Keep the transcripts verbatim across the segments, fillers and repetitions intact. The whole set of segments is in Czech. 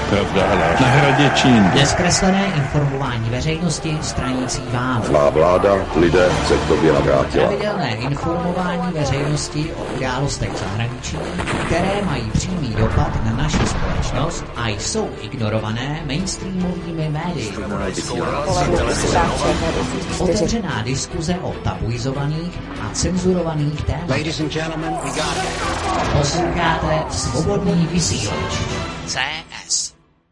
pravda na hradě Čín. Nezkreslené informování veřejnosti stranící vám. Má vláda, lidé se k tobě navrátila. Pravidelné informování veřejnosti o událostech v zahraničí, které mají přímý dopad na naši společnost a jsou ignorované mainstreamovými médii. Otevřená diskuze o tabuizovaných a cenzurovaných tématech. Posloucháte Svobodný vysílač. C S.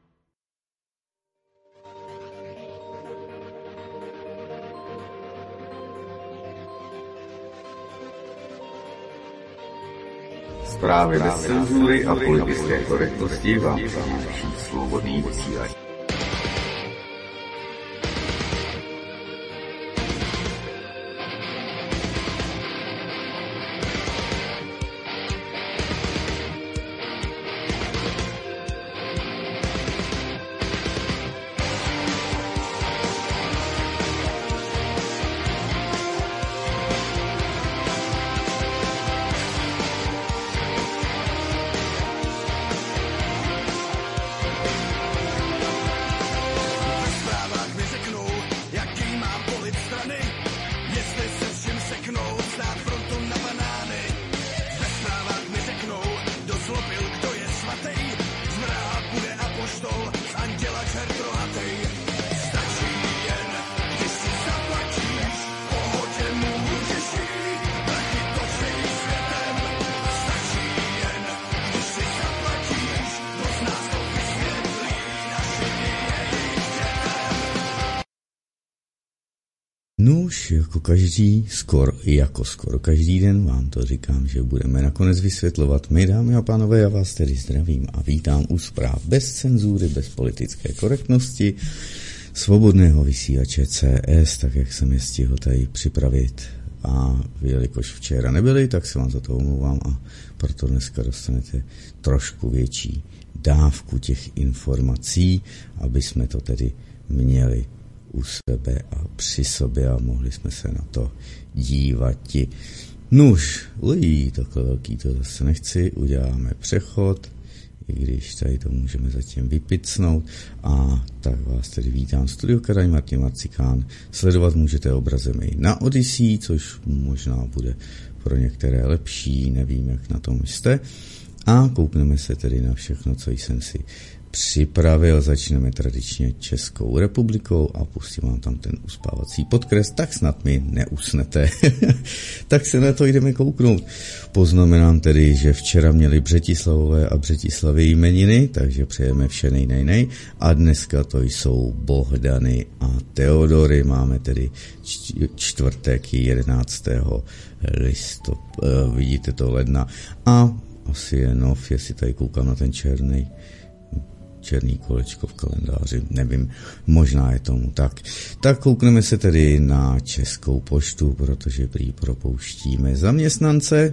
Zprávy bez cenzury a politické korektnosti vám přináší Svobodný vysílač. Nuž, jako každý, skoro, jako skoro každý den vám to říkám, že budeme nakonec vysvětlovat. My, dámy a pánové, já vás tedy zdravím a vítám u zpráv bez cenzury, bez politické korektnosti, svobodného vysílače C S, tak jak jsem je stihl tady připravit. A jelikož včera nebyli, tak se vám za to omlouvám a proto dneska dostanete trošku větší dávku těch informací, aby jsme to tedy měli u sebe a při sobě a mohli jsme se na to dívat. Nuž, ují, takhle velký to zase nechci, uděláme přechod, i když tady to můžeme zatím vypicnout. A tak vás tedy vítám. Studio Kadaň, Martin Marcikán. Sledovat můžete obrazem i na Odyssey, což možná bude pro některé lepší, nevím, jak na tom jste. A koukneme se tedy na všechno, co jsem si připravil. Začneme tradičně Českou republikou a pustím vám tam ten uspávací podkres, tak snad mi neusnete. Tak se na to jdeme kouknout. Poznamenám tedy, že včera měli Břetislavové a Břetislavy jmeniny, takže přejeme vše nejnej. A dneska to jsou Bohdany a Teodory. Máme tedy čtvrtek jedenáctého listopadu, vidíte to, ledna. A asi je nov, jestli tady koukám na ten černý černý kolečko v kalendáři, nevím, možná je tomu tak. Tak koukneme se tedy na Českou poštu, protože prý propouštíme zaměstnance.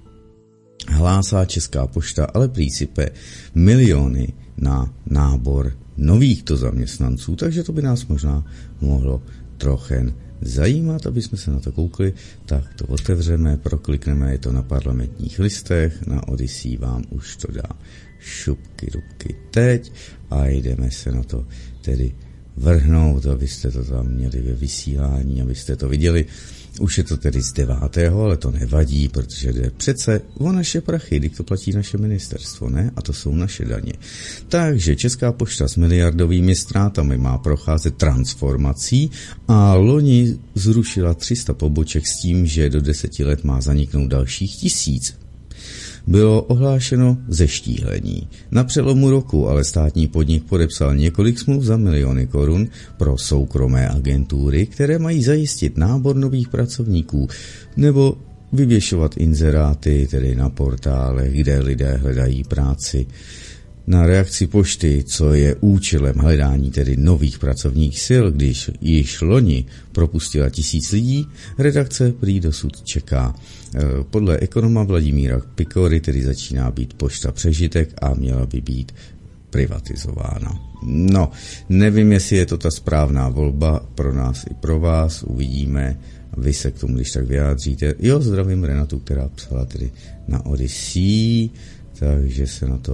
Hlásá Česká pošta, ale prý sype miliony na nábor novýchto zaměstnanců, takže to by nás možná mohlo trochen zajímat, aby jsme se na to koukli. Tak to otevřeme, proklikneme, je to na Parlamentních listech, na Odyssey vám už to dá šupky dubky teď a jdeme se na to tedy vrhnout, abyste to tam měli ve vysílání, abyste to viděli. Už je to tedy z devátého, ale to nevadí, protože jde přece o naše prachy, když to platí naše ministerstvo, ne? A to jsou naše daně. Takže Česká pošta s miliardovými ztrátami má procházet transformací a loni zrušila tři sta poboček s tím, že do deseti let má zaniknout dalších tisíc. Bylo ohlášeno zeštíhlení. Na přelomu roku ale státní podnik podepsal několik smluv za miliony korun pro soukromé agentury, které mají zajistit nábor nových pracovníků nebo vyvěšovat inzeráty, tedy na portálech, kde lidé hledají práci. Na reakci pošty, co je účelem hledání tedy nových pracovních sil, když již loni propustila tisíc lidí, redakce prý dosud čeká. Podle ekonoma Vladimíra Pikory tedy začíná být pošta přežitek a měla by být privatizována. No, nevím, jestli je to ta správná volba pro nás i pro vás, uvidíme, vy se k tomu když tak vyjádříte. Jo, zdravím Renatu, která psala tedy na Odyssey, takže se na to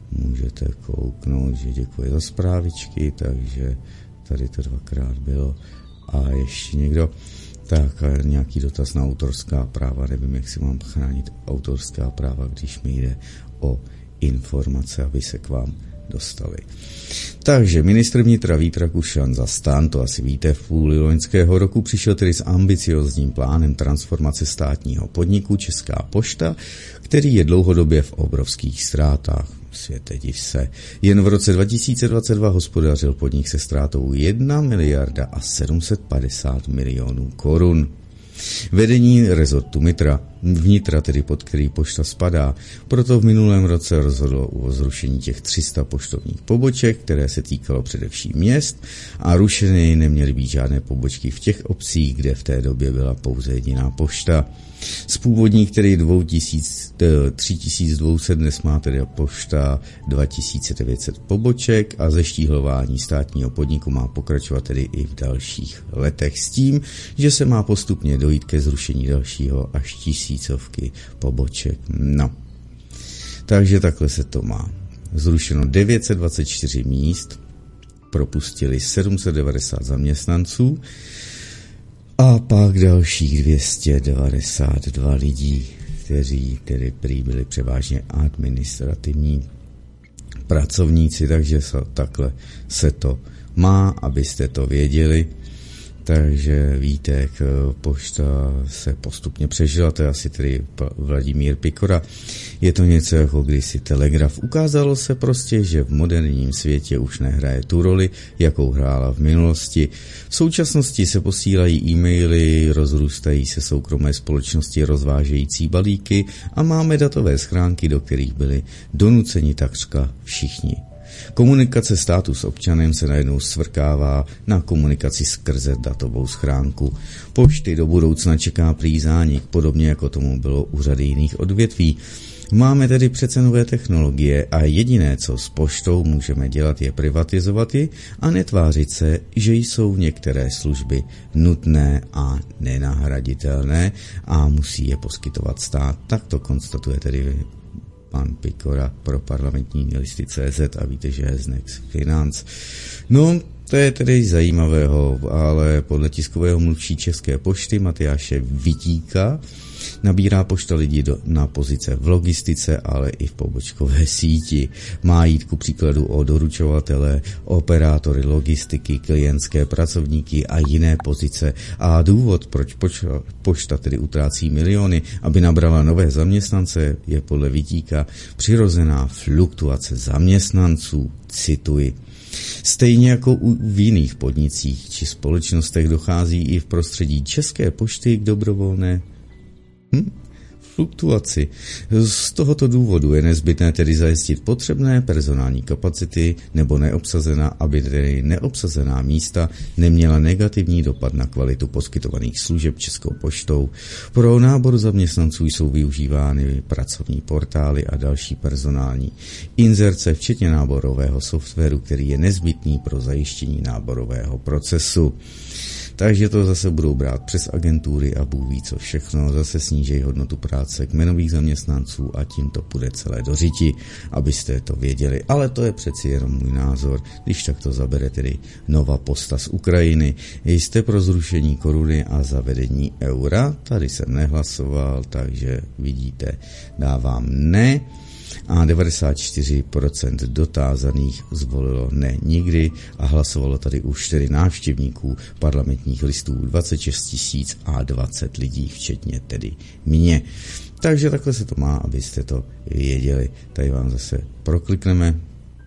můžete kouknout, že děkuji za zprávičky, takže tady to dvakrát bylo. A ještě někdo, tak nějaký dotaz na autorská práva, nevím, jak si mám chránit autorská práva, když mi jde o informace, aby se k vám dostali. Takže ministr vnitra Vít Rakušan za STAN, to asi víte, v půli loňského roku přišel tedy s ambiciozním plánem transformace státního podniku Česká pošta, který je dlouhodobě v obrovských ztrátách. Světe div se. Jen v roce dva tisíce dvacet dva hospodařil podnik se ztrátou jedna miliarda a sedm set padesát milionů korun. Vedení rezortu Mitra, vnitra, tedy pod který pošta spadá, proto v minulém roce rozhodlo o zrušení těch tři sta poštovních poboček, které se týkalo především měst, a rušeny neměly být žádné pobočky v těch obcích, kde v té době byla pouze jediná pošta. Z původních, tedy tři tisíce dvě stě, dnes má tedy pošta dva tisíce devět set poboček a zeštíhlování státního podniku má pokračovat tedy i v dalších letech s tím, že se má postupně dojít ke zrušení dalšího až tisícovky poboček. No, takže takhle se to má. Zrušeno devět set dvacet čtyři míst, propustili sedm set devadesát zaměstnanců, a pak dalších dvě stě devadesát dva lidí, kteří tedy prý byli převážně administrativní pracovníci, takže se, takhle se to má, abyste to věděli. Takže víte, jak pošta se postupně přežila, to je asi tedy Vladimír Pikora. Je to něco jako kdysi telegraf. Ukázalo se prostě, že v moderním světě už nehraje tu roli, jakou hrála v minulosti. V současnosti se posílají e-maily, rozrůstají se soukromé společnosti rozvážející balíky a máme datové schránky, do kterých byli donuceni takřka všichni. Komunikace státu s občanem se najednou svrkává na komunikaci skrze datovou schránku. Pošty do budoucna čeká prý zánik, podobně jako tomu bylo u řady jiných odvětví. Máme tedy přece nové technologie a jediné, co s poštou můžeme dělat, je privatizovat ji a netvářit se, že jsou některé služby nutné a nenahraditelné a musí je poskytovat stát. Tak to konstatuje tedy pan Pikora pro parlamentní listy tečka cé zet a víte, že je z Next Finance. No, to je tedy zajímavého, ale podle tiskového mluvčí České pošty Matyáše Vitíka nabírá pošta lidi do, na pozice v logistice, ale i v pobočkové síti. Má jít ku příkladu o doručovatele, operátory logistiky, klientské pracovníky a jiné pozice. A důvod, proč pošta, pošta tedy utrácí miliony, aby nabrala nové zaměstnance, je podle Vitíka přirozená fluktuace zaměstnanců. Cituji. Stejně jako v jiných podnicích či společnostech dochází i v prostředí České pošty k dobrovolné Hm? fluktuaci. Z tohoto důvodu je nezbytné tedy zajistit potřebné personální kapacity nebo neobsazená, aby tedy neobsazená místa neměla negativní dopad na kvalitu poskytovaných služeb Českou poštou. Pro nábor zaměstnanců jsou využívány pracovní portály a další personální inzerce, včetně náborového softwaru, který je nezbytný pro zajištění náborového procesu. Takže to zase budou brát přes agentury a Bůh ví co všechno, zase sníží hodnotu práce kmenových zaměstnanců a tím to půjde celé do řiti, abyste to věděli. Ale to je přeci jenom můj názor, když tak to zabere tedy Nová pošta z Ukrajiny. Jste pro zrušení koruny a zavedení eura? Tady jsem nehlasoval, takže vidíte, dávám ne. A devadesát čtyři procent dotázaných zvolilo ne nikdy a hlasovalo tady už čtyři návštěvníků parlamentních listů, dvacet šest tisíc a dvacet lidí, včetně tedy mě. Takže takhle se to má, abyste to věděli. Tady vám zase proklikneme,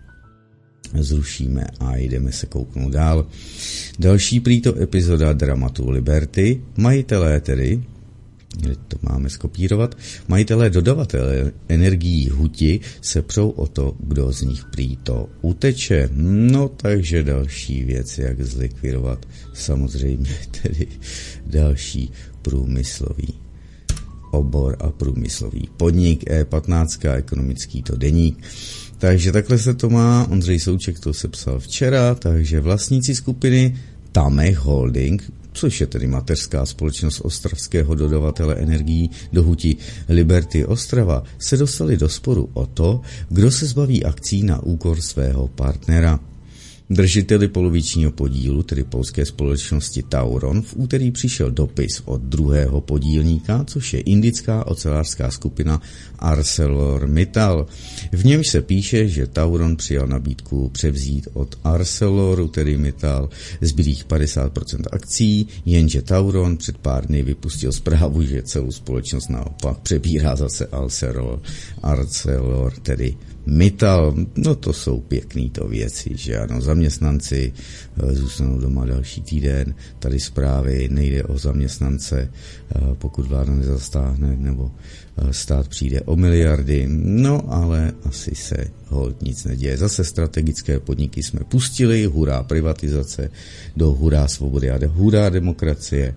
zrušíme a jdeme se kouknout dál. Další prý to epizoda dramatu Liberty, majitelé tedy, kde to máme skopírovat, majitelé dodavatelé energií huti se přou o to, kdo z nich prý to uteče. No takže další věc, jak zlikvidovat samozřejmě tedy další průmyslový obor a průmyslový podnik. E patnáct, ekonomický to deník. Takže takhle se to má, Ondřej Souček to sepsal včera, takže vlastníci skupiny Tamech Holding, což je tedy mateřská společnost ostravského dodavatele energií do huti Liberty Ostrava, se dostali do sporu o to, kdo se zbaví akcí na úkor svého partnera. Držiteli polovičního podílu, tedy polské společnosti Tauron, v úterý přišel dopis od druhého podílníka, což je indická ocelářská skupina ArcelorMittal. V němž se píše, že Tauron přijal nabídku převzít od Arceloru, tedy Mittal, zbylých padesát procent akcí, jenže Tauron před pár dny vypustil zprávu, že celou společnost naopak přebírá zase Arcelor, Arcelor tedy Mittal. No to jsou pěkný to věci, že ano, zaměstnanci zůstanou doma další týden, tady zprávy, nejde o zaměstnance, pokud vláda nezastáhne, nebo stát přijde o miliardy, no ale asi se holt nic neděje. Zase strategické podniky jsme pustili, hurá privatizace, do hurá svobody a hurá demokracie.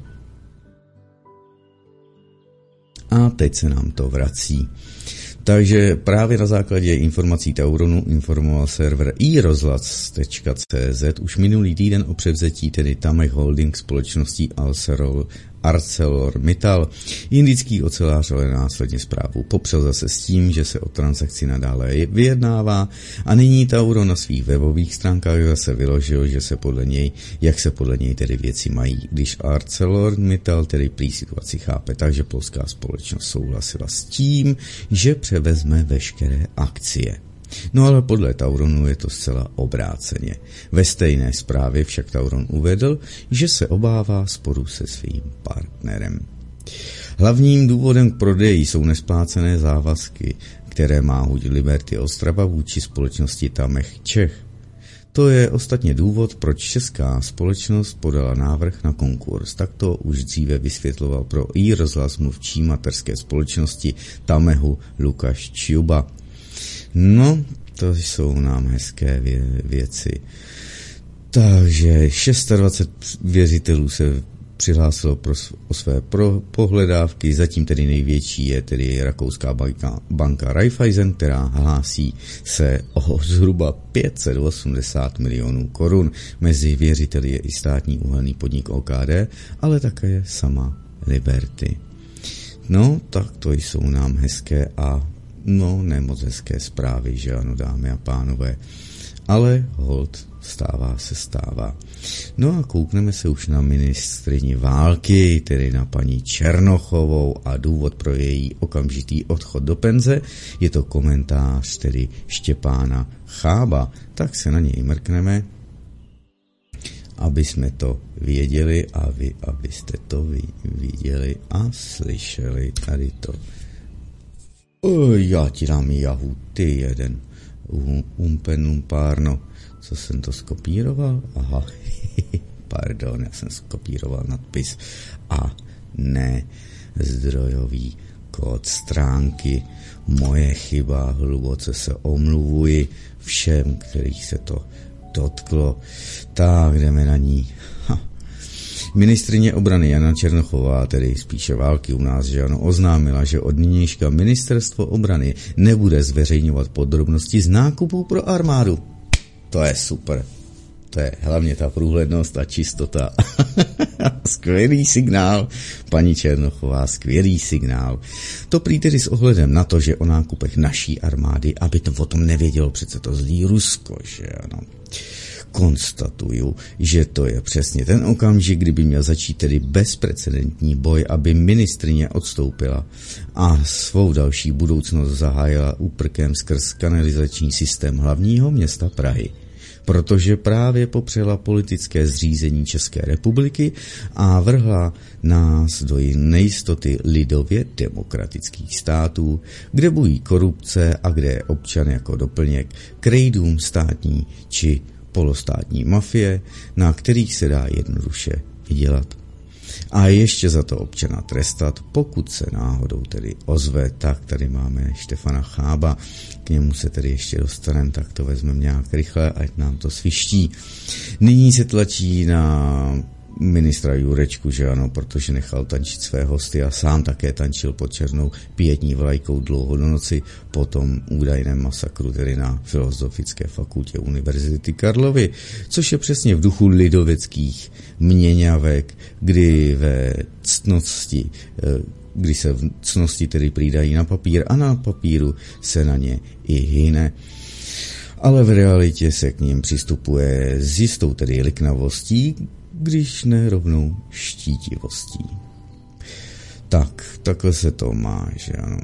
A teď se nám to vrací. Takže právě na základě informací Tauronu informoval server i rozhlas tečka cé zet už minulý týden o převzetí tedy Tamech Holding společností Arcelor, ArcelorMittal. Indický ocelář ale následně zprávu popřel zase s tím, že se o transakci nadále vyjednává a nyní Tauron na svých webových stránkách zase vyložil, že se podle něj, jak se podle něj tedy věci mají, když ArcelorMittal tedy prý situaci chápe, takže polská společnost souhlasila s tím, že převezme veškeré akcie. No ale podle Tauronu je to zcela obráceně. Ve stejné zprávě však Tauron uvedl, že se obává sporu se svým partnerem. Hlavním důvodem k prodeji jsou nesplácené závazky, které má huť Liberty Ostrava vůči společnosti Tamech Čech. To je ostatně důvod, proč česká společnost podala návrh na konkurs. Tak to už dříve vysvětloval pro i rozhlas mluvčí mateřské společnosti Tamehu Lukáš Čiuba. No, to jsou nám hezké vě- věci. Takže dvacet šest věřitelů se přihlásilo pro, o své pro, pohledávky, zatím tedy největší je tedy rakouská banka, banka Raiffeisen, která hlásí se o zhruba pět set osmdesát milionů korun. Mezi věřiteli je i státní uhelný podnik O K D, ale také sama Liberty. No, tak to jsou nám hezké a no, nemoc hezké zprávy, že ano, dámy a pánové. Ale hold stává se stává. No a koukneme se už na ministryni války, tedy na paní Černochovou a důvod pro její okamžitý odchod do penze. Je to komentář tedy Štěpána Chába. Tak se na něj mrkneme, aby jsme to věděli a vy, abyste to viděli a slyšeli tady to. O, já ti dám jahu, ty jeden umpen umpárno. Co jsem to skopíroval? Aha, pardon, já jsem skopíroval nadpis a ne zdrojový kód stránky. Moje chyba, hluboce se omluvuji všem, kterých se to dotklo. Tak, jdeme na ní. Ha. Ministryně obrany Jana Černochová, tedy spíše války u nás, že ano, oznámila, že od nynějška ministerstvo obrany nebude zveřejňovat podrobnosti z nákupů pro armádu. To je super. To je hlavně ta průhlednost a čistota. Skvělý signál, paní Černochová, skvělý signál. To prý tedy s ohledem na to, že o nákupech naší armády, aby to o tom nevědělo přece to zlý Rusko, že ano. Konstatuju, že to je přesně ten okamžik, kdyby měl začít tedy bezprecedentní boj, aby ministryně odstoupila a svou další budoucnost zahájila úprkem skrz kanalizační systém hlavního města Prahy. Protože právě popřela politické zřízení České republiky a vrhla nás do nejistoty lidově demokratických států, kde bují korupce a kde je občan jako doplněk k rejdům státní či polostátní mafie, na kterých se dá jednoduše vydělat. A ještě za to občana trestat, pokud se náhodou tedy ozve. Tak tady máme Štefana Chába, k němu se tedy ještě dostaneme, tak to vezmeme nějak rychle, ať nám to sviští. Nyní se tlačí na ministra Jurečku, že ano, protože nechal tančit své hosty a sám také tančil pod černou pietní vlajkou dlouho do noci po tom údajném masakru, tedy na Filozofické fakultě Univerzity Karlovy, což je přesně v duchu lidoveckých měňavek, kdy ve ctnosti, kdy se v ctnosti tedy přidají na papír a na papíru se na ně i hyne. Ale v realitě se k ním přistupuje s jistou tedy liknavostí, když ne rovnou štítivostí. Tak, takhle se to má, že ano.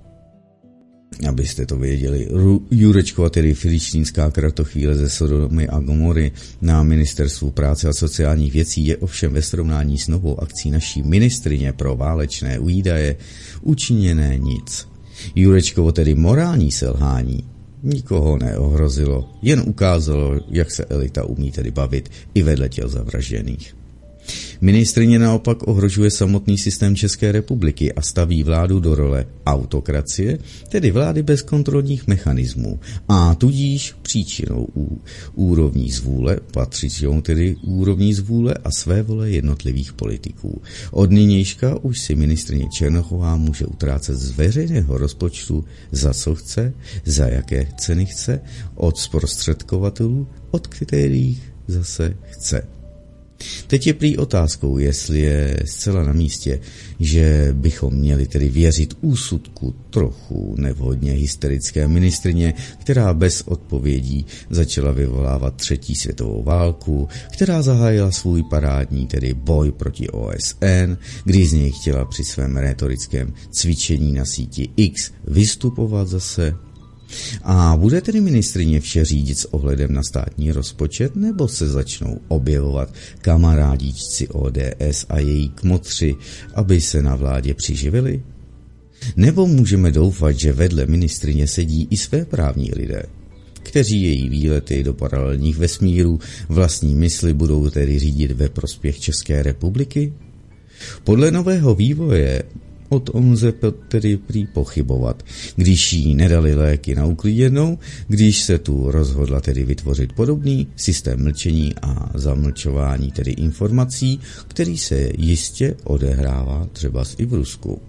Abyste to věděli, Jurečkova, tedy filištínská kratochvíle ze Sodomy a Gomory na Ministerstvu práce a sociálních věcí je ovšem ve srovnání s novou akcí naší ministryně pro válečné výdaje učiněné nic. Jurečkovo tedy morální selhání nikoho neohrozilo, jen ukázalo, jak se elita umí tedy bavit i vedle těl zavražděných. Ministryně naopak ohrožuje samotný systém České republiky a staví vládu do role autokracie, tedy vlády bez kontrolních mechanismů, a tudíž příčinou ú, úrovní zvůle, patřičnou tedy úrovní zvůle a své vole jednotlivých politiků. Od nynějška už si ministryně Černochová může utrácet z veřejného rozpočtu za co chce, za jaké ceny chce, od zprostředkovatelů, od kterých zase chce. Teď je prý otázkou, jestli je zcela na místě, že bychom měli tedy věřit úsudku trochu nevhodně hysterické ministryně, která bez odpovědí začala vyvolávat třetí světovou válku, která zahájila svůj parádní tedy boj proti O S N, kdy z něj chtěla při svém rétorickém cvičení na síti X vystupovat zase. A bude tedy ministryně vše řídit s ohledem na státní rozpočet, nebo se začnou objevovat kamarádíčci O D S a její kmotři, aby se na vládě přiživili? Nebo můžeme doufat, že vedle ministryně sedí i své právní lidé, kteří její výlety do paralelních vesmírů vlastní mysli budou tedy řídit ve prospěch České republiky? Podle nového vývoje o tom lze tedy prý pochybovat, když jí nedali léky na uklidněnou, když se tu rozhodla tedy vytvořit podobný systém mlčení a zamlčování tedy informací, který se jistě odehrává třeba i v Rusku.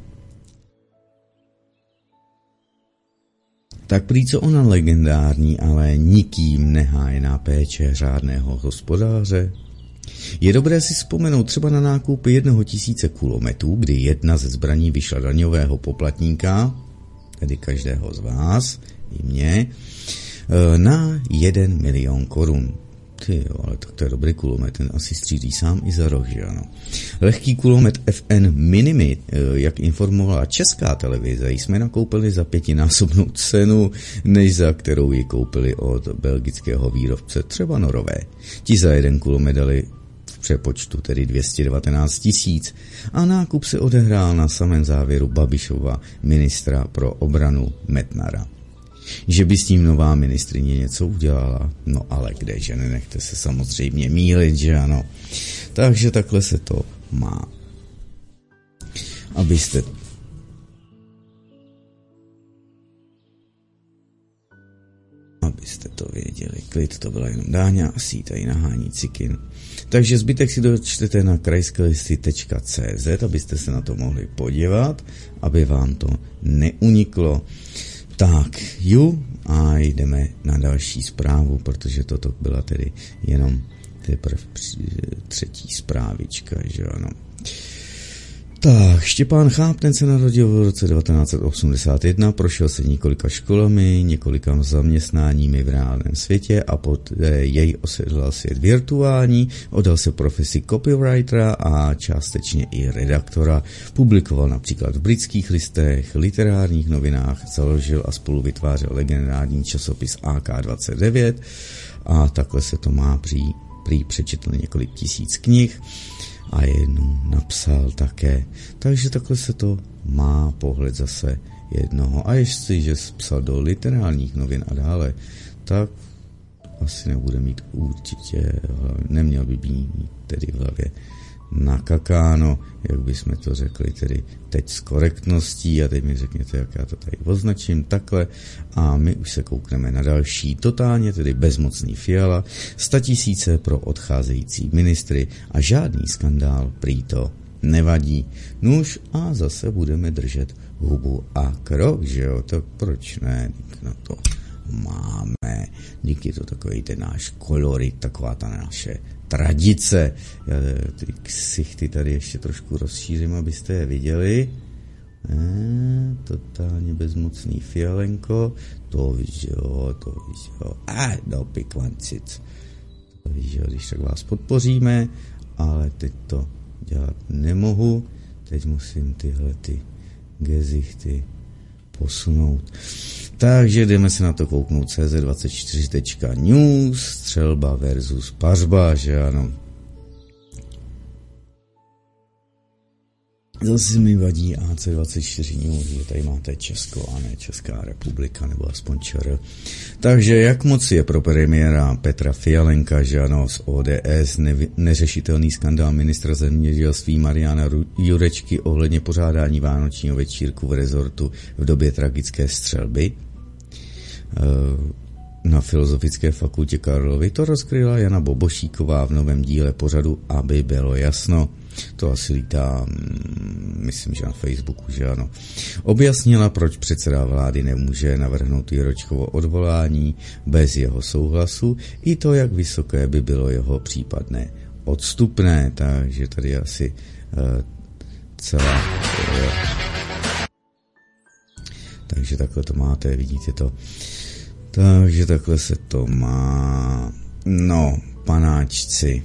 Tak prý co ona legendární, ale nikým nehájená péče řádného hospodáře? Je dobré si vzpomenout třeba na nákup jednoho tisíce kulometů, kdy jedna ze zbraní vyšla daňového poplatníka, tedy každého z vás, i mě, na jeden milion korun. Ty jo, ale tak to je dobrý kulomet, ten asi střílí sám i za roh, že ano. Lehký kulomet F N Minimi, jak informovala Česká televize, jsme nakoupili za pětinásobnou cenu, než za kterou ji koupili od belgického výrobce, třeba Norové. Ti za jeden kulomet dali v přepočtu tedy dvě stě devatenáct tisíc a nákup se odehrál na samém závěru Babišova ministra pro obranu Metnara. Že by s tím nová ministryně něco udělala, no ale kdeže, nenechte se samozřejmě mýlit, že ano. Takže takhle se to má. Abyste abyste to věděli. Klid, to byla jenom Dáňa a sí tady nahání cikin. Takže zbytek si dočtete na krajskelisty tečka cé zet, abyste se na to mohli podívat, aby vám to neuniklo. Tak, ju, a jdeme na další zprávu, protože toto byla tedy jenom teprve třetí zprávička, že ano. Tak, Štěpán Cháb, ten se narodil v roce devatenáct set osmdesát jedna, prošel se několika školami, několika zaměstnáními v reálném světě a poté jej osedlal svět virtuální, oddal se profesi copywritera a částečně i redaktora. Publikoval například v britských listech, literárních novinách, založil a spolu vytvářel legendární časopis A K dvacet devět a takhle se to má, prý, prý přečetl několik tisíc knih a jednu napsal také. Takže takhle se to má, pohled zase jednoho. A jestliže psal do literárních novin a dále, tak asi nebude mít určitě, neměl by být tedy v hlavě nakakáno, jak bychom to řekli tedy teď s korektností, a teď mi řekněte, jak já to tady označím, takhle, a my už se koukneme na další, totálně tedy bezmocný Fiala, statisíce pro odcházející ministry a žádný skandál prý to nevadí. Nuž a zase budeme držet hubu a krok, že jo, tak proč ne, na to máme, díky to takový ten náš kolorit, taková ta naše tradice. Já ty ksichty tady ještě trošku rozšířím, abyste je viděli. E, totálně bezmocný Fialenko, to víš, jo, to víš, jo, a do pikvancic. To víš, jo, když tak vás podpoříme, ale teď to dělat nemohu, teď musím tyhle ty gezichty posunout. Takže jdeme se na to kouknout. C Z dvacet čtyři tečka news, střelba versus pařba, že ano. Zase mi vadí A C dvacet čtyři news, že tady máte Česko a ne Česká republika, nebo aspoň ČR. Takže jak moc je pro premiéra Petra Fialenka, že ano, z O D S ne- neřešitelný skandál ministra zemědělství Mariana Jurečky ohledně pořádání vánočního večírku v rezortu v době tragické střelby na Filozofické fakultě Karlovy, to rozkryla Jana Bobošíková v novém díle pořadu Aby bylo jasno. To asi lítá, myslím, že na Facebooku, že ano. Objasnila, proč předseda vlády nemůže navrhnout Jurečkovo odvolání bez jeho souhlasu, i to, jak vysoké by bylo jeho případné odstupné. Takže tady asi uh, celá... Uh, takže takhle to máte, vidíte to. Takže takhle se to má. No, panáčci.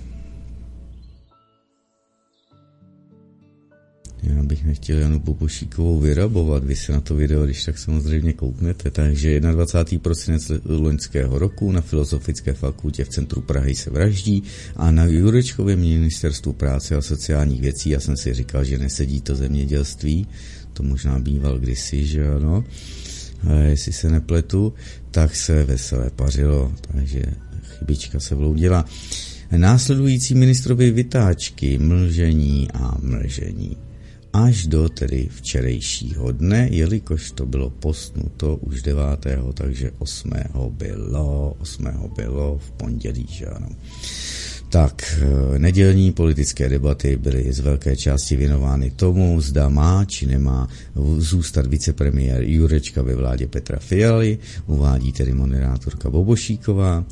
Já bych nechtěl Janu Bobošíkovou vyrabovat, vy se na to video, když tak samozřejmě kouknete. Takže dvacátého prvního prosince loňského roku na Filozofické fakultě v centru Prahy se vraždí a na Jurečkově ministerstvu práce a sociálních věcí, já jsem si říkal, že nesedí to zemědělství, to možná býval kdysi, že ano, a jestli se nepletu, tak se veselé pařilo, takže chybička se vloudila. Následující ministrovi vytáčky, mlžení a mlžení. Až do tedy včerejšího dne, jelikož to bylo postnuto už devátého, takže osmého bylo, osmého bylo v pondělí, že ano. Tak, nedělní politické debaty byly z velké části věnovány tomu, zda má či nemá zůstat vicepremiér Jurečka ve vládě Petra Fialy, uvádí tedy moderátorka Bobošíková,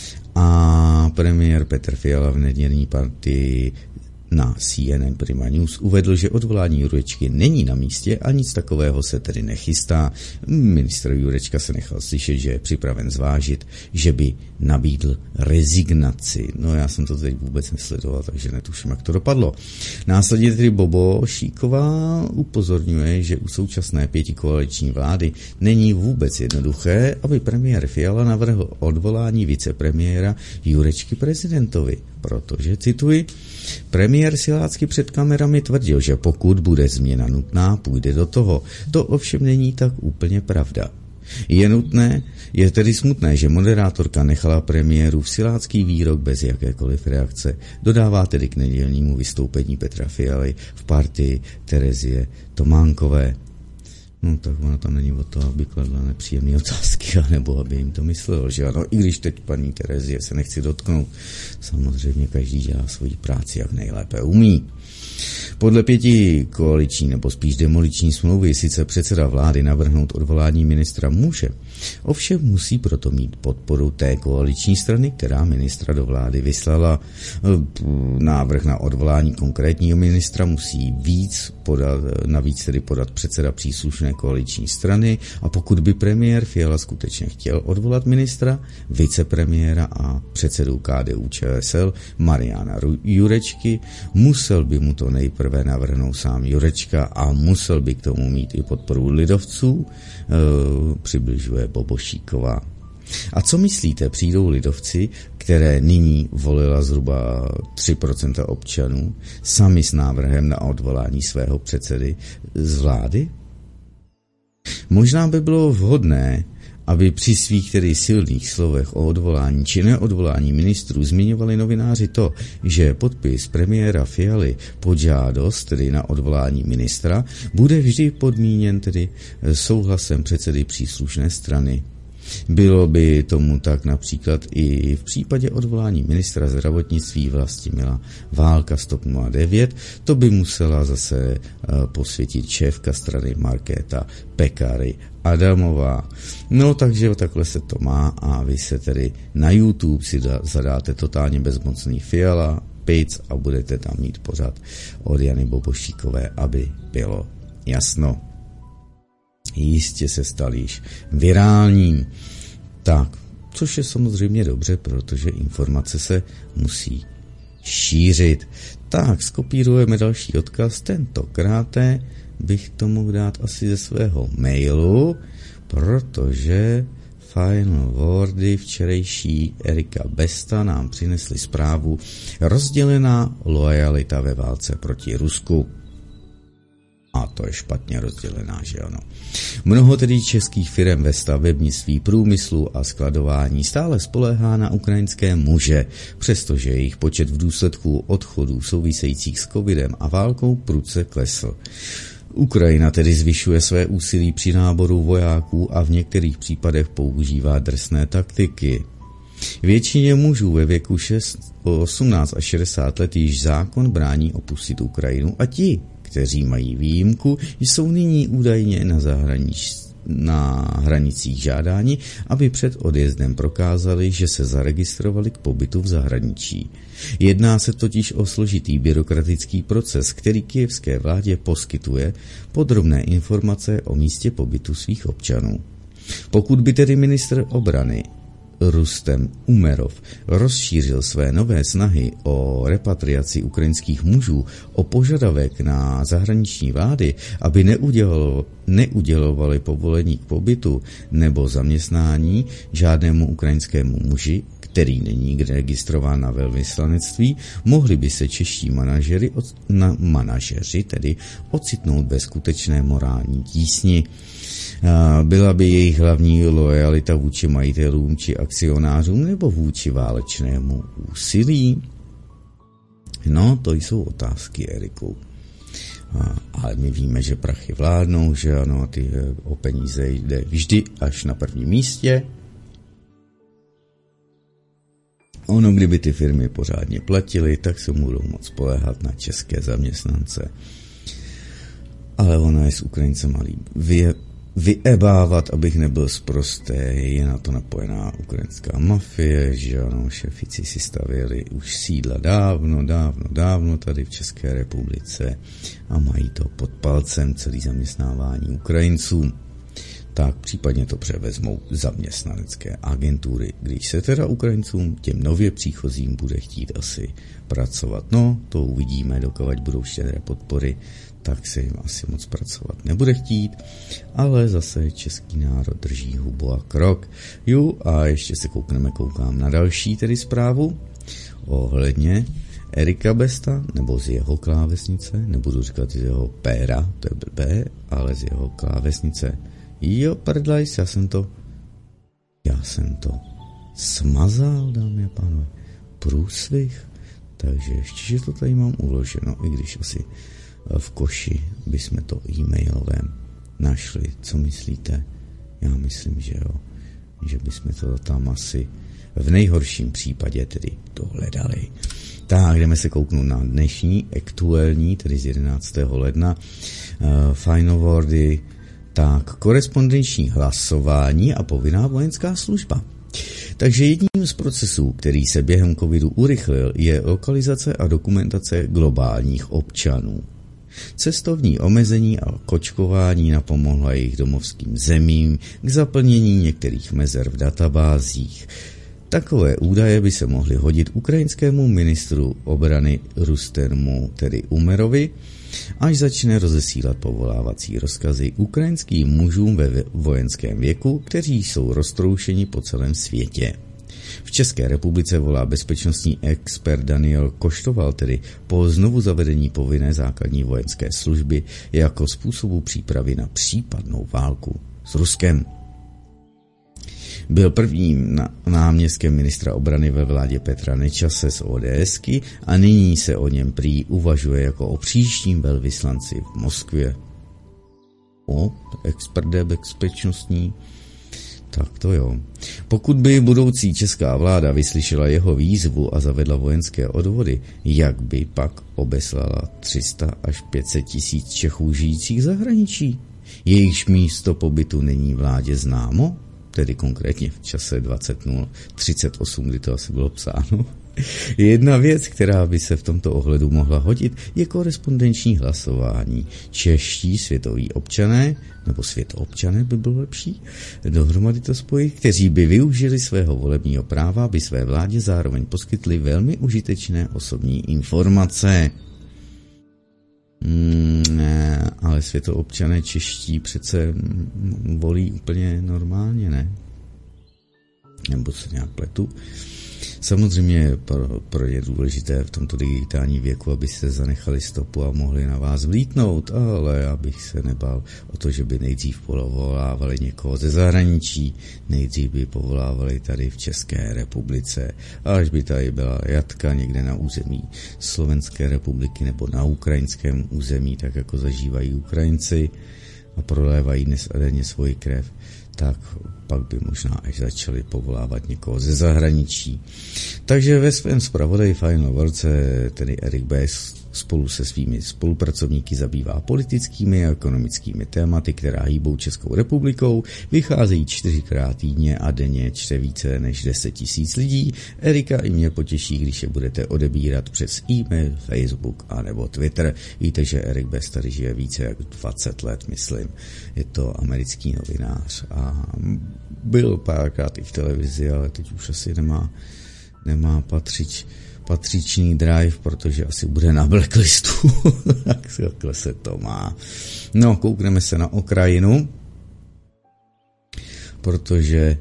a premiér Petr Fiala v nedělní partii na C N N Prima News uvedl, že odvolání Jurečky není na místě a nic takového se tedy nechystá. Ministr Jurečka se nechal slyšet, že je připraven zvážit, že by nabídl rezignaci. No já jsem to teď vůbec nesledoval, takže netuším, jak to dopadlo. Následně tedy Bobošíková upozorňuje, že u současné pětikoaliční vlády není vůbec jednoduché, aby premiér Fiala navrhl odvolání vicepremiéra Jurečky prezidentovi, protože, cituji, premiér Silácky před kamerami tvrdil, že pokud bude změna nutná, půjde do toho. To ovšem není tak úplně pravda. Je nutné, je tedy smutné, že moderátorka nechala premiérův silácký výrok bez jakékoliv reakce. Dodává tedy k nedělnímu vystoupení Petra Fialy v partii Terezie Tománkové. No tak ona tam není o to, aby kladla nepříjemné otázky, anebo aby jim to myslel, že ano, i když teď paní Terezie se nechci dotknout. Samozřejmě každý dělá svoji práci, jak nejlépe umí. Podle pěti koaliční nebo spíš demoliční smlouvy sice předseda vlády navrhnout odvolání ministra může, ovšem musí proto mít podporu té koaliční strany, která ministra do vlády vyslala. Návrh na odvolání konkrétního ministra musí víc podat, navíc tedy podat předseda příslušné koaliční strany, a pokud by premiér Fiala skutečně chtěl odvolat ministra, vicepremiéra a předsedu K D U Č S L Mariana Jurečky, musel by mu to nejprve navrhnout sám Jurečka a musel by k tomu mít i podporu lidovců, e, přibližuje Bobošíková. A co myslíte, přijdou lidovci, které nyní volila zhruba tři procenta občanů, sami s návrhem na odvolání svého předsedy z vlády? Možná by bylo vhodné, aby při svých tedy silných slovech o odvolání či neodvolání ministrů zmiňovali novináři to, že podpis premiéra Fialy pod žádost, tedy na odvolání ministra, bude vždy podmíněn tedy souhlasem předsedy příslušné strany. Bylo by tomu tak například i v případě odvolání ministra zdravotnictví Vlastimila Válka z TOP nula devět, to by musela zase posvětit šéfka strany Markéta Pekary Adamová. No takže takhle se to má a vy se tedy na YouTube si zadáte totálně bezmocný Fiala, Pic a budete tam mít pořad od Jany Bobošíkové, aby bylo jasno. Jistě se stal již virálním. Tak, což je samozřejmě dobře, protože informace se musí šířit. Tak, skopírujeme další odkaz. Tentokrát bych to mohl dát asi ze svého mailu, protože Final Wordy včerejší Erika Besta nám přinesli zprávu rozdělená loajalita ve válce proti Rusku. A to je špatně rozdělená, že ano. Mnoho tedy českých firem ve stavebnictví, průmyslu a skladování stále spoléhá na ukrajinské muže, přestože jejich počet v důsledku odchodů souvisejících s covidem a válkou prudce klesl. Ukrajina tedy zvyšuje své úsilí při náboru vojáků a v některých případech používá drsné taktiky. Většině mužů ve věku osmnáct až šedesát let již zákon brání opustit Ukrajinu a ti, kteří mají výjimku, jsou nyní údajně na, zahranič, na hranicích žádání, aby před odjezdem prokázali, že se zaregistrovali k pobytu v zahraničí. Jedná se totiž o složitý byrokratický proces, který kyjevské vládě poskytuje podrobné informace o místě pobytu svých občanů. Pokud by tedy ministr obrany Rustem Umerov rozšířil své nové snahy o repatriaci ukrajinských mužů o požadavek na zahraniční vlády, aby neudělo, neudělovali povolení k pobytu nebo zaměstnání žádnému ukrajinskému muži, který není registrován na velvyslanectví, mohli by se čeští manažeři, na, manažeři tedy ocitnout bez skutečné morální tísni. Byla by jejich hlavní loajalita vůči majitelům či akcionářům nebo vůči válečnému úsilí? No, to jsou otázky, Eriku. Ale my víme, že prachy vládnou, že ano, a ty o peníze jde vždy až na prvním místě. Ono, kdyby ty firmy pořádně platily, tak se budou moc spoléhat na české zaměstnance. Ale ona je s Ukrajincema líp vy, vyebávat, abych nebyl sprostý, je na to napojená ukrajinská mafie, že ano, šefici si stavěli už sídla dávno, dávno, dávno tady v České republice a mají to pod palcem celý zaměstnávání Ukrajinců. Tak případně to převezmou zaměstnanecké agentury, když se teda Ukrajincům, těm nově příchozím, bude chtít asi pracovat. No, to uvidíme, dokud budou štědré podpory, tak se jim asi moc pracovat nebude chtít, ale zase český národ drží hubu a krok. Jo, a ještě se koukneme, koukám na další tedy zprávu ohledně Erika Besta, nebo z jeho klávesnice, nebudu říkat z jeho péra, to je blbé, ale z jeho klávesnice. Jo, prdlajs, já jsem to, já jsem to smazal, dámy a pánové, průsvih, takže ještě, že to tady mám uloženo, i když asi v koši bychom to e-mailem našli, co myslíte? Já myslím, že jo, že bychom to tam asi v nejhorším případě tedy dohledali. Tak, jdeme se kouknout na dnešní aktuální, tedy z jedenáctého ledna, uh, Final Wordy. Tak, korespondenční hlasování a povinná vojenská služba. Takže jedním z procesů, který se během covidu urychlil, je lokalizace a dokumentace globálních občanů. Cestovní omezení a kočkování napomohla jejich domovským zemím k zaplnění některých mezer v databázích. Takové údaje by se mohly hodit ukrajinskému ministru obrany Rustemu, tedy Umerovi, až začne rozesílat povolávací rozkazy ukrajinským mužům ve vojenském věku, kteří jsou roztroušeni po celém světě. V České republice volá bezpečnostní expert Daniel Koštoval tedy po znovu zavedení povinné základní vojenské služby jako způsobu přípravy na případnou válku s Ruskem. Byl prvním náměstkem ministra obrany ve vládě Petra Nečase z ODSky a nyní se o něm prý uvažuje jako o příštím velvyslanci v Moskvě. O, expert bezpečnostní. Tak to jo. Pokud by budoucí česká vláda vyslyšela jeho výzvu a zavedla vojenské odvody, jak by pak obeslala tři sta až pět set tisíc Čechů žijících v zahraničí? Jejichž místo pobytu není vládě známo? Tedy konkrétně v čase dvacet třicet osm, kdy to asi bylo psáno. Jedna věc, která by se v tomto ohledu mohla hodit, je korespondenční hlasování. Čeští světoví občané, nebo světoobčané by bylo lepší, dohromady to spojit, kteří by využili svého volebního práva, aby své vládě zároveň poskytli velmi užitečné osobní informace. Hmm, ne, ale světoobčané čeští přece volí úplně normálně, ne? Nebo se nějak pletu? Samozřejmě pro, pro je důležité v tomto digitálním věku, abyste zanechali stopu a mohli na vás vlítnout, ale abych se nebal o to, že by nejdřív povolávali někoho ze zahraničí, nejdřív by povolávali tady v České republice, až by tady byla jatka někde na území Slovenské republiky nebo na ukrajinském území, tak jako zažívají Ukrajinci a prolévají dnes a denně svoji krev, tak pak by možná až začali povolávat někoho ze zahraničí. Takže ve svém zpravodaji Final World se tedy Erik B. spolu se svými spolupracovníky zabývá politickými a ekonomickými tématy, která hýbou Českou republikou, vycházejí čtyřikrát týdně a denně čte více než deset tisíc lidí. Erika i mě potěší, když je budete odebírat přes e-mail, Facebook a nebo Twitter. Víte, že Erik B. tady žije více jak dvacet let, myslím. Je to americký novinář a byl párkrát i v televizi, ale teď už asi nemá, nemá patřič patřičný drive, protože asi bude na blacklistu. Takhle se to má. No, koukneme se na Ukrajinu, protože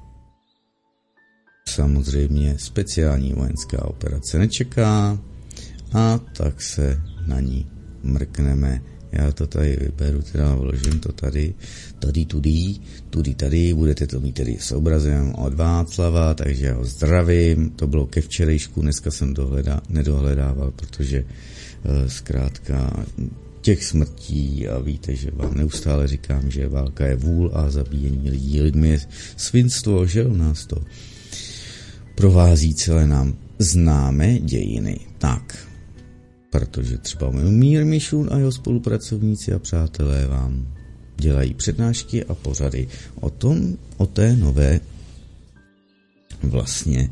samozřejmě speciální vojenská operace nečeká a tak se na ní mrkneme. Já to tady vyberu, teda vložím to tady, tady, tudy, tudy, tady, budete to mít tedy s obrazem od Václava, takže já ho zdravím, to bylo ke včerejšku, dneska jsem dohleda, nedohledával, protože uh, zkrátka těch smrtí a víte, že vám neustále říkám, že válka je vůl a zabíjení lidí lidmi je svinstvo, že u nás to provází celé nám známé dějiny. Tak, protože třeba Mír Mišun a jeho spolupracovníci a přátelé vám dělají přednášky a pořady o tom, o té nové vlastně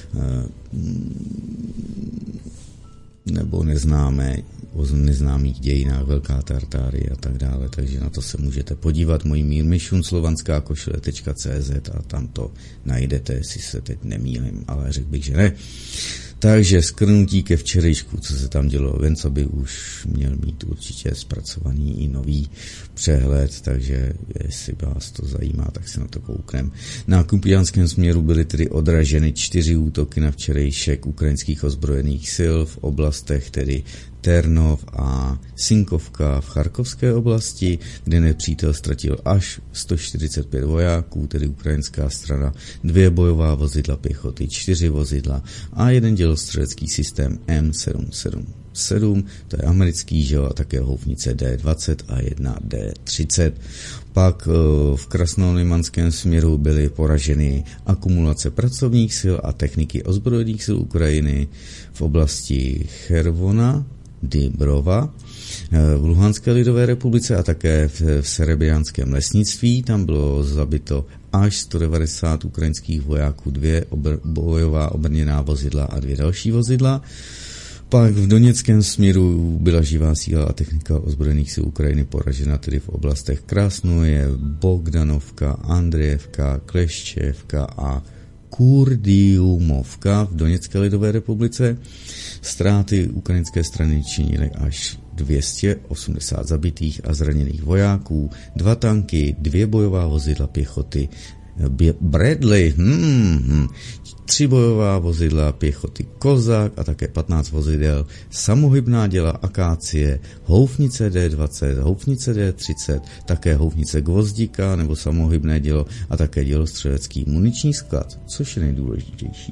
nebo neznámé, o neznámých dějinách, Velká Tartárie a tak dále, takže na to se můžete podívat. Můj Mír Mišun, slovanská košile tečka cé zet a tam to najdete, jestli se teď nemýlim, ale řekl bych, že ne. Takže skrnutí ke včerejšku, co se tam dělo. Venco by už měl mít určitě zpracovaný i nový přehled, takže jestli vás to zajímá, tak se na to kouknem. Na kupiánském směru byly tedy odraženy čtyři útoky na včerejšek ukrajinských ozbrojených sil v oblastech, tedy Ternov a Sinkovka v Charkovské oblasti, kde nepřítel ztratil až sto čtyřicet pět vojáků, tedy ukrajinská strana, dvě bojová vozidla pěchoty, čtyři vozidla a jeden dělostřelecký systém M sedm sedm sedm, to je americký, že jo, a také houfnice D dvacet a jedna D třicet. Pak v krasnolimanském směru byly poraženy akumulace pracovních sil a techniky ozbrojených sil Ukrajiny v oblasti Chervona, Dybrova, v Luhanské lidové republice a také v, v serebriánském lesnictví. Tam bylo zabito až sto devadesát ukrajinských vojáků, dvě obr, bojová obrněná vozidla a dvě další vozidla. Pak v doněckém směru byla živá síla a technika ozbrojených sil Ukrajiny poražena tedy v oblastech Krasnoje, Bogdanovka, Andřejevka, Kleščevka a Kurdiumovka v Doněcké lidové republice. Ztráty ukrajinské strany činily až dvě stě osmdesát zabitých a zraněných vojáků, dva tanky, dvě bojová vozidla pěchoty, Bradley, hmm, hmm, tři bojová vozidla pěchoty Kozák a také patnáct vozidel, samohybná děla Akácie, houfnice D dvacet, houfnice D třicet, také houfnice Gvozdika nebo samohybné dělo a také dělostřelecký muniční sklad, což je nejdůležitější.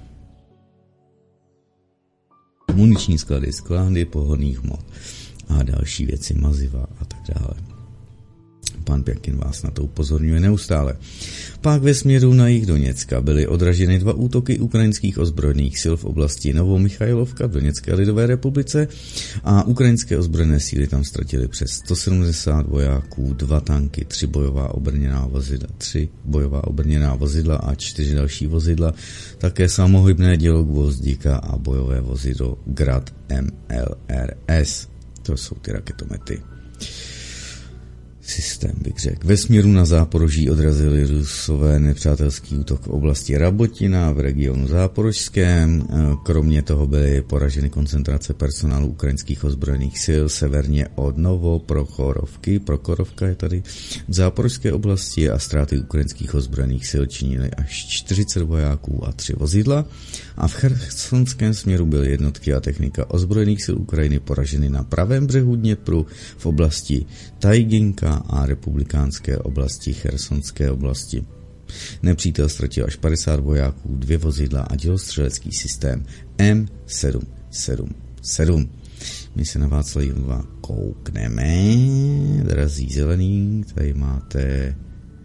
Muniční sklady, sklady pohonných hmot a další věci, maziva a tak dále. Pan Pěkin vás na to upozorňuje neustále. Pak ve směru na jih Doněcka byly odraženy dva útoky ukrajinských ozbrojených sil v oblasti Novomichajlovka v Doněcké lidové republice a ukrajinské ozbrojené síly tam ztratily přes sto sedmdesát vojáků, dva tanky, tři bojová obrněná vozidla, tři bojová obrněná vozidla a čtyři další vozidla, také samohybné dělo Gvozdika a bojové vozidlo Grad M L R S. To jsou ty raketomety. Systém, bych řekl. Ve směru na Záporoží odrazili Rusové nepřátelský útok v oblasti Rabotina v regionu Záporožském. Kromě toho byly poraženy koncentrace personálu ukrajinských ozbrojených sil severně od Novoprochorovky. Prochorovka je tady v Záporožské oblasti a ztráty ukrajinských ozbrojených sil činily až čtyřicet vojáků a tři vozidla. A v chersonském směru byly jednotky a technika ozbrojených sil Ukrajiny poraženy na pravém břehu Dněpru v oblasti Tajginka a republikánské oblasti Chersonské oblasti. Nepřítel ztratil až padesát vojáků, dvě vozidla a dělostřelecký systém M sedm sedm sedm. My se na Václava koukneme, drazí zelený, tady máte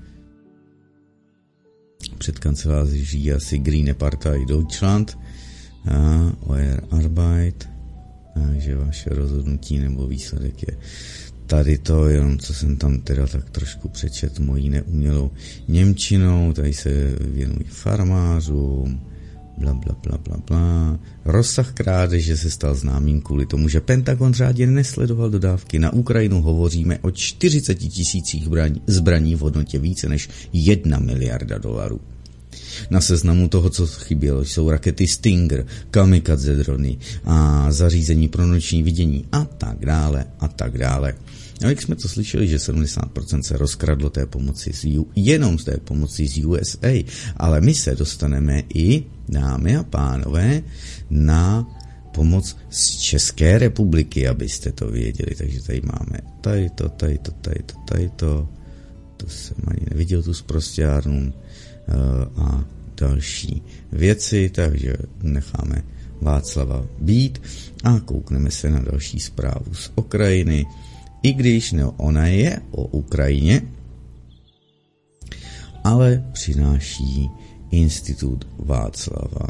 před kanceláří asi Grüne Partei Deutschland a Euer Arbeit, takže vaše rozhodnutí nebo výsledek je tady to, jenom co jsem tam teda tak trošku přečet mojí neumělou němčinou, tady se věnují farmářům, bla, bla, bla, bla, bla. Rozsah krádeže se stal známým kvůli tomu, že Pentagon řádně nesledoval dodávky. Na Ukrajinu hovoříme o čtyřicet tisících zbraní v hodnotě více než jedna miliarda dolarů. Na seznamu toho, co chybělo, jsou rakety Stinger, kamikadze drony a zařízení pro noční vidění a tak dále a tak dále. A jak jsme to slyšeli, že sedmdesát procent se rozkradlo té pomoci z U, jenom z té pomoci z U S A, ale my se dostaneme i, dámy a pánové, na pomoc z České republiky, abyste to věděli. Takže tady máme tady to, tady to, tady to, tady to, to jsem ani neviděl, tu zprostěrnu a další věci, takže necháme Václava být a koukneme se na další zprávu z Ukrajiny. I když no, ona je o Ukrajině, ale přináší Institut Václava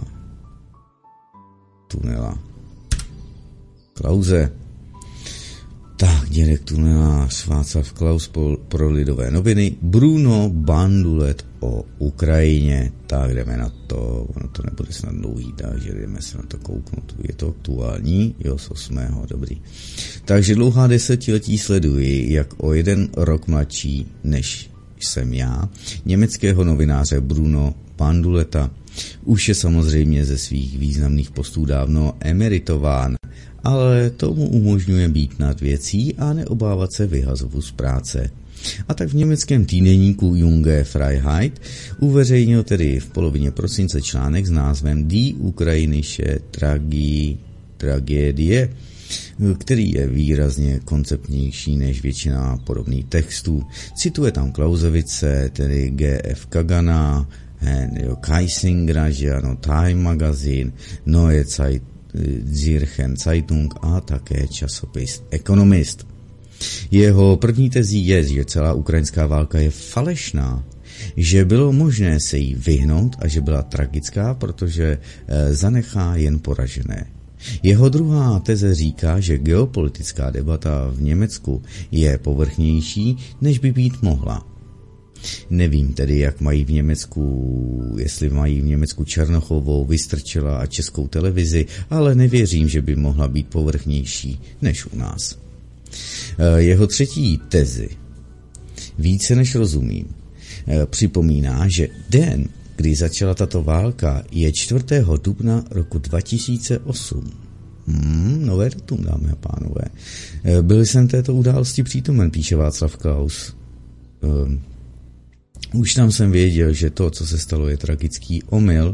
Tunela Klause. Tak, dědek tunelář Václav Klaus pro Lidové noviny, Bruno Bandulet o Ukrajině. Tak jdeme na to, ono to nebude snad dlouhý, takže jdeme se na to kouknout. Je to aktuální, jo, z osmého dobrý. Takže dlouhá desetiletí sleduji, jak o jeden rok mladší než jsem já, německého novináře Bruno Banduleta. Už je samozřejmě ze svých významných postů dávno emeritován, ale tomu umožňuje být nad věcí a neobávat se vyhazovu z práce. A tak v německém týdeníku Junge Freiheit uveřejnil tedy v polovině prosince článek s názvem Die ukrainische Tragédie, který je výrazně konceptnější než většina podobných textů. Cituje tam Clausewice, tedy G F Kagana, Henryho Kaisingera, že ano, Time Magazine, Neue Zeit, Zirchen Zeitung a také časopis Economist. Jeho první tezí je, že celá ukrajinská válka je falešná, že bylo možné se jí vyhnout a že byla tragická, protože zanechá jen poražené. Jeho druhá teze říká, že geopolitická debata v Německu je povrchnější, než by být mohla. Nevím tedy, jak mají v Německu, jestli mají v Německu Černochovou, Vystrčila a Českou televizi, ale nevěřím, že by mohla být povrchnější než u nás. Jeho třetí tezi, více než rozumím, připomíná, že den, kdy začala tato válka, je čtvrtého dubna roku dva tisíce osm. Hmm, nové datum, dámy a pánové. Byl jsem této události přítomen, píše Václav Klaus. Už tam jsem věděl, že to, co se stalo, je tragický omyl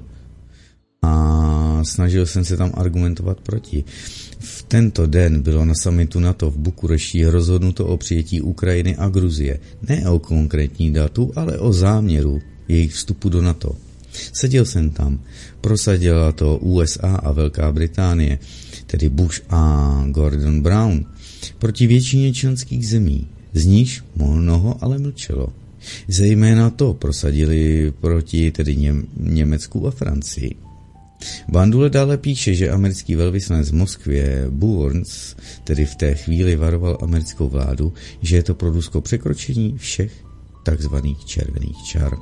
a snažil jsem se tam argumentovat proti. V tento den bylo na summitu NATO v Bukurešti rozhodnuto o přijetí Ukrajiny a Gruzie. Ne o konkrétní datu, ale o záměru jejich vstupu do NATO. Seděl jsem tam, prosadila to U S A a Velká Británie, tedy Bush a Gordon Brown, proti většině členských zemí. Z níž mnoho ale mlčelo. Zejména to prosadili proti tedy Něm- Německu a Francii. Bandule dále píše, že americký velvyslanec v Moskvě Burns tedy v té chvíli varoval americkou vládu, že je to pro Rusko překročení všech takzvaných červených čar.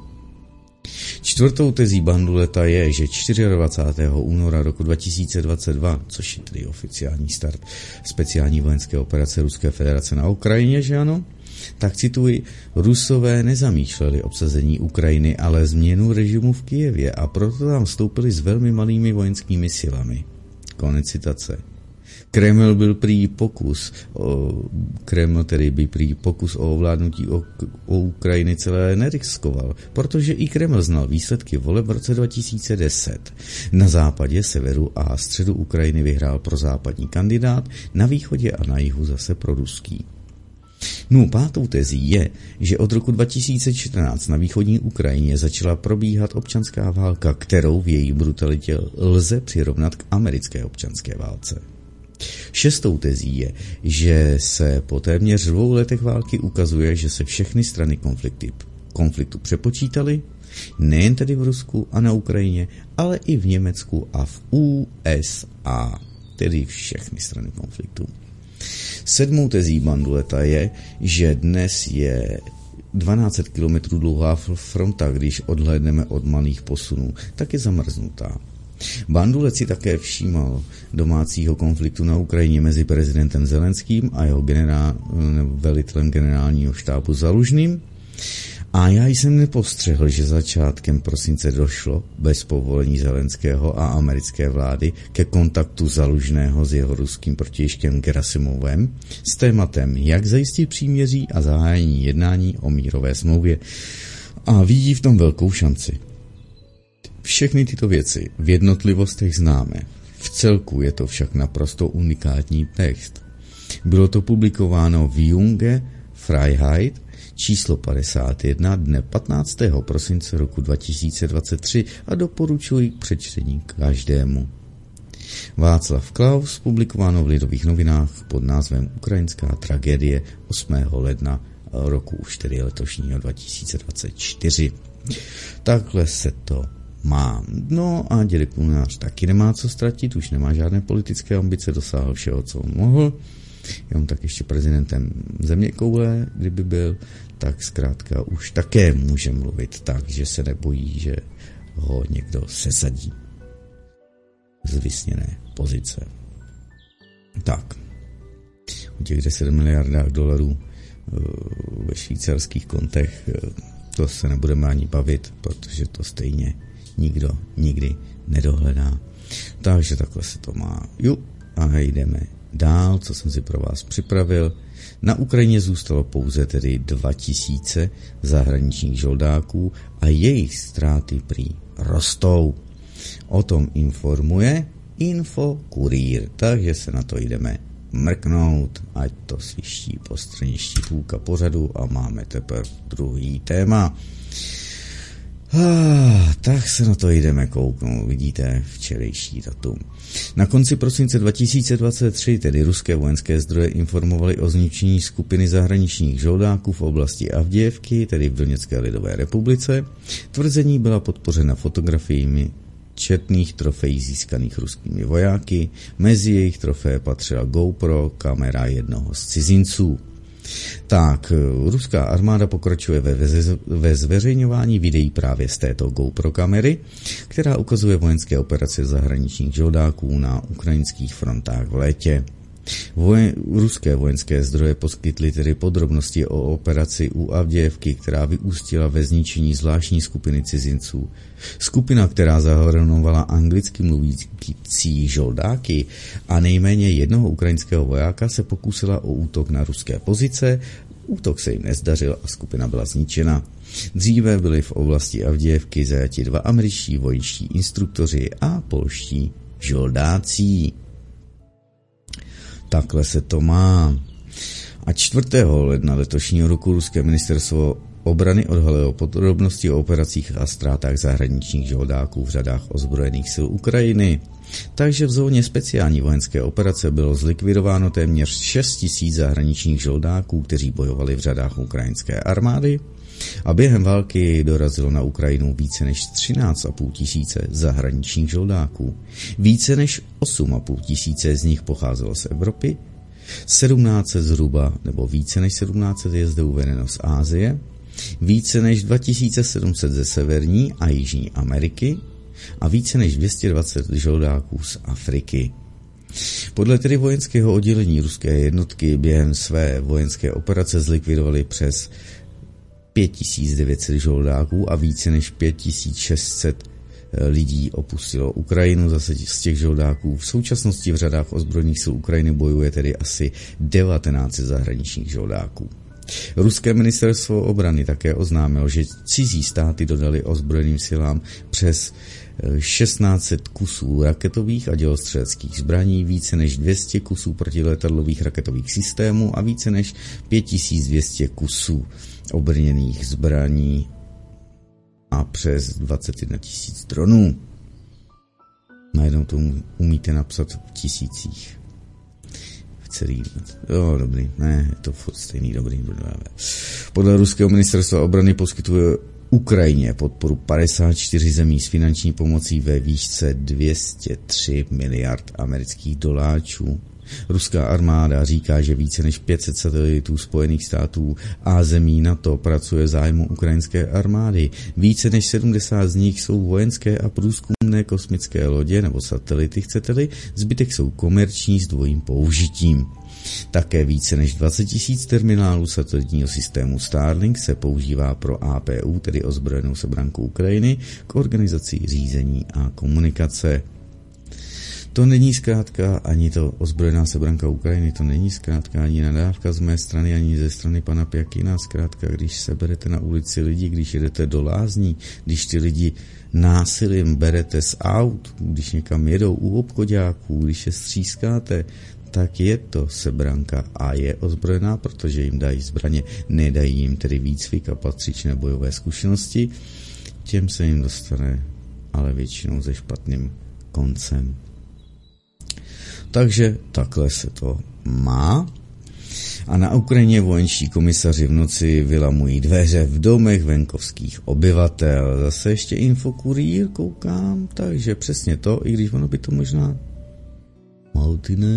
Čtvrtou tezí Banduleta je, že dvacátého čtvrtého února roku dva tisíce dvacet dva, což je tedy oficiální start speciální vojenské operace Ruské federace na Ukrajině, že ano? Tak cituji, Rusové nezamýšleli obsazení Ukrajiny, ale změnu režimu v Kyjevě a proto tam vstoupili s velmi malými vojenskými silami. Konec citace. Kreml byl prý pokus, o, Kreml tedy by prý pokus o ovládnutí o, o Ukrajiny celé neriskoval, protože i Kreml znal výsledky voleb v roce dva tisíce deset. Na západě, severu a středu Ukrajiny vyhrál prozápadní kandidát, na východě a na jihu zase proruský. No, pátou tezí je, že od roku dva tisíce čtrnáct na východní Ukrajině začala probíhat občanská válka, kterou v její brutalitě lze přirovnat k americké občanské válce. Šestou tezí je, že se po téměř dvou letech války ukazuje, že se všechny strany konflikty, konfliktu přepočítaly, nejen tedy v Rusku a na Ukrajině, ale i v Německu a v U S A, tedy všechny strany konfliktu. Sedmou tezí Banduleta je, že dnes je dvanáct set kilometrů dlouhá fronta, když odhlédneme od malých posunů, tak je zamrznutá. Bandulec si také všímal domácího konfliktu na Ukrajině mezi prezidentem Zelenským a jeho generál, velitelem generálního štábu Zalužným. A já jsem nepostřehl, že začátkem prosince došlo bez povolení Zelenského a americké vlády ke kontaktu Zalužného s jeho ruským protějškem Gerasimovem s tématem, jak zajistit příměří a zahájení jednání o mírové smlouvě. A vidí v tom velkou šanci. Všechny tyto věci v jednotlivostech známe. V celku je to však naprosto unikátní text. Bylo to publikováno v Junge Freiheit číslo padesát jedna dne patnáctého prosince roku dva tisíce dvacet tři a doporučuji k přečtení každému. Václav Klaus, publikováno v Lidových novinách pod názvem Ukrajinská tragédie osmého ledna roku už tedy letošního dva tisíce dvacet čtyři. Takhle se to má. No a Dědek Půlnář taky nemá co ztratit, už nemá žádné politické ambice, dosáhl všeho, co mohl. Jenom tak ještě prezidentem zeměkoule, kdyby byl, tak zkrátka už také může mluvit tak, že se nebojí, že ho někdo sesadí z vysněné pozice. Tak, o těch deset miliardách dolarů ve švýcarských kontech, to se nebudeme ani bavit, protože to stejně nikdo nikdy nedohledá. Takže takhle se to má. Jo, a jdeme dál, co jsem si pro vás připravil. Na Ukrajině zůstalo pouze tedy dva tisíce zahraničních žoldáků a jejich ztráty prý rostou. O tom informuje Info Kurýr, takže se na to jdeme mrknout, ať to sviští po straniští půlka pořadu a máme teprve druhý téma. Ah, tak se na to jdeme kouknout, vidíte včerejší datum. Na konci prosince dva tisíce dvacet tři tedy ruské vojenské zdroje informovaly o zničení skupiny zahraničních žoldáků v oblasti Avdějevky, tedy v Doněcké lidové republice. Tvrzení byla podpořena fotografiemi četných trofejí získaných ruskými vojáky. Mezi jejich trofeje patřila GoPro, kamera jednoho z cizinců. Tak, ruská armáda pokračuje ve, ve zveřejňování videí právě z této GoPro kamery, která ukazuje vojenské operace zahraničních žoldáků na ukrajinských frontách v létě. Vojen, ruské vojenské zdroje poskytly tedy podrobnosti o operaci u Avdějevky, která vyústila ve zničení zvláštní skupiny cizinců. Skupina, která zahrnovala anglicky mluvící žoldáky a nejméně jednoho ukrajinského vojáka, se pokusila o útok na ruské pozice. Útok se jim nezdařil a skupina byla zničena. Dříve byli v oblasti Avdijevky zajati dva američtí vojenští instruktoři a polští žoldáci. Takhle se to má. A čtvrtého ledna letošního roku ruské ministerstvo obrany odhalilo podrobnosti o operacích a ztrátách zahraničních žoldáků v řadách ozbrojených sil Ukrajiny. Takže v zóně speciální vojenské operace bylo zlikvidováno téměř šest tisíc zahraničních žoldáků, kteří bojovali v řadách ukrajinské armády, a během války dorazilo na Ukrajinu více než třináct a půl tisíce zahraničních žoldáků. Více než osm a půl tisíce z nich pocházelo z Evropy, sedmnáct set zhruba, nebo více než sedmnáct set je zde uvedeno z Asie, více než dva tisíce sedm set ze Severní a Jižní Ameriky a více než dvě stě dvacet žoldáků z Afriky. Podle tedy vojenského oddělení ruské jednotky během své vojenské operace zlikvidovali přes pět tisíc devět set žoldáků a více než pět tisíc šest set lidí opustilo Ukrajinu. Zase z těch žoldáků v současnosti v řadách ozbrojených sil Ukrajiny bojuje tedy asi devatenáct set zahraničních žoldáků. Ruské ministerstvo obrany také oznámilo, že cizí státy dodali ozbrojeným silám přes šestnáct set kusů raketových a dělostřeleckých zbraní, více než dvě stě kusů protiletadlových raketových systémů a více než pět tisíc dvě stě kusů obrněných zbraní a přes dvacet jedna tisíc dronů. Najednou to umíte napsat v tisících. V celý... Jo, dobrý. Ne, je to furt stejný, dobrý. Podle ruského ministerstva obrany poskytuje Ukrajině podporu padesát čtyři zemí s finanční pomocí ve výšce dvě stě tři miliard amerických doláčů. Ruská armáda říká, že více než pět set satelitů Spojených států a zemí NATO pracuje v zájmu ukrajinské armády. Více než sedmdesát z nich jsou vojenské a průzkumné kosmické lodě nebo satelity, chcete-li, zbytek jsou komerční s dvojím použitím. Také více než dvacet tisíc terminálů satelitního systému Starlink se používá pro A P U, tedy ozbrojenou sebranku Ukrajiny, k organizaci řízení a komunikace. To není zkrátka ani to ozbrojená sebranka Ukrajiny, to není zkrátka ani nadávka z mé strany, ani ze strany pana Pjakina. Zkrátka, když se berete na ulici lidi, když jedete do lázní, když ty lidi násilím berete z aut, když někam jedou u obchodáků, když je střískáte, tak je to sebranka a je ozbrojená, protože jim dají zbraně, nedají jim tedy výcvik a patřičné bojové zkušenosti. Těm se jim dostane, ale většinou se špatným koncem. Takže takhle se to má. A na Ukrajině vojenští komisaři v noci vylamují dveře v domech venkovských obyvatel. Zase ještě infokurýr koukám, takže přesně to, i když ono by to možná... Maltine...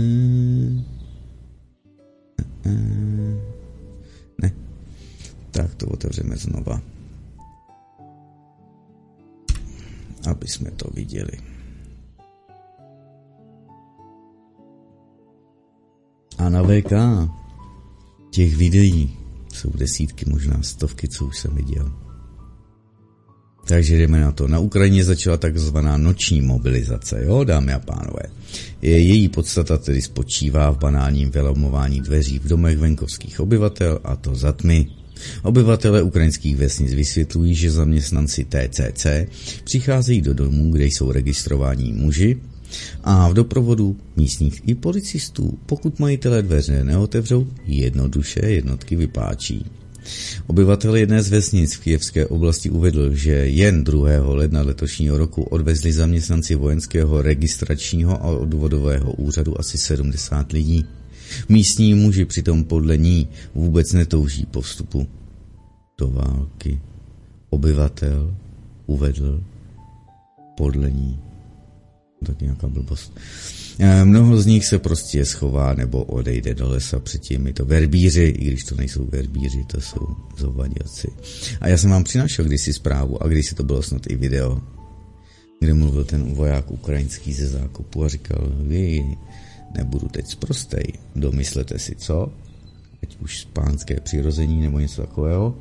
Ne. Tak to otevřeme znova. Aby jsme to viděli. A na V K těch videí jsou desítky, možná stovky, co už jsem viděl. Takže jdeme na to. Na Ukrajině začala takzvaná noční mobilizace, jo, dámy a pánové. Její podstata tedy spočívá v banálním vylamování dveří v domech venkovských obyvatel, a to za tmy. Obyvatelé ukrajinských vesnic vysvětlují, že zaměstnanci T C C přicházejí do domů, kde jsou registrováni muži, a v doprovodu místních i policistů. Pokud majitelé dveře neotevřou, jednoduše jednotky vypáčí. Obyvatel jedné z vesnic v Kyjevské oblasti uvedl, že jen druhého ledna letošního roku odvezli zaměstnanci vojenského registračního a odvodového úřadu asi sedmdesát lidí. Místní muži přitom podle ní vůbec netouží po vstupu do války. Obyvatel uvedl podle ní. Tak nějaká blbost. Mnoho z nich se prostě schová nebo odejde do lesa před těmito verbíři, i když to nejsou verbíři, to jsou zovadělci. A já jsem vám přinášel kdysi zprávu, a když si to bylo snad i video, kde mluvil ten voják ukrajinský ze zákopu a říkal, vy, nebudu teď sprostej, domyslete si co, ať už spánské přirození nebo něco takového.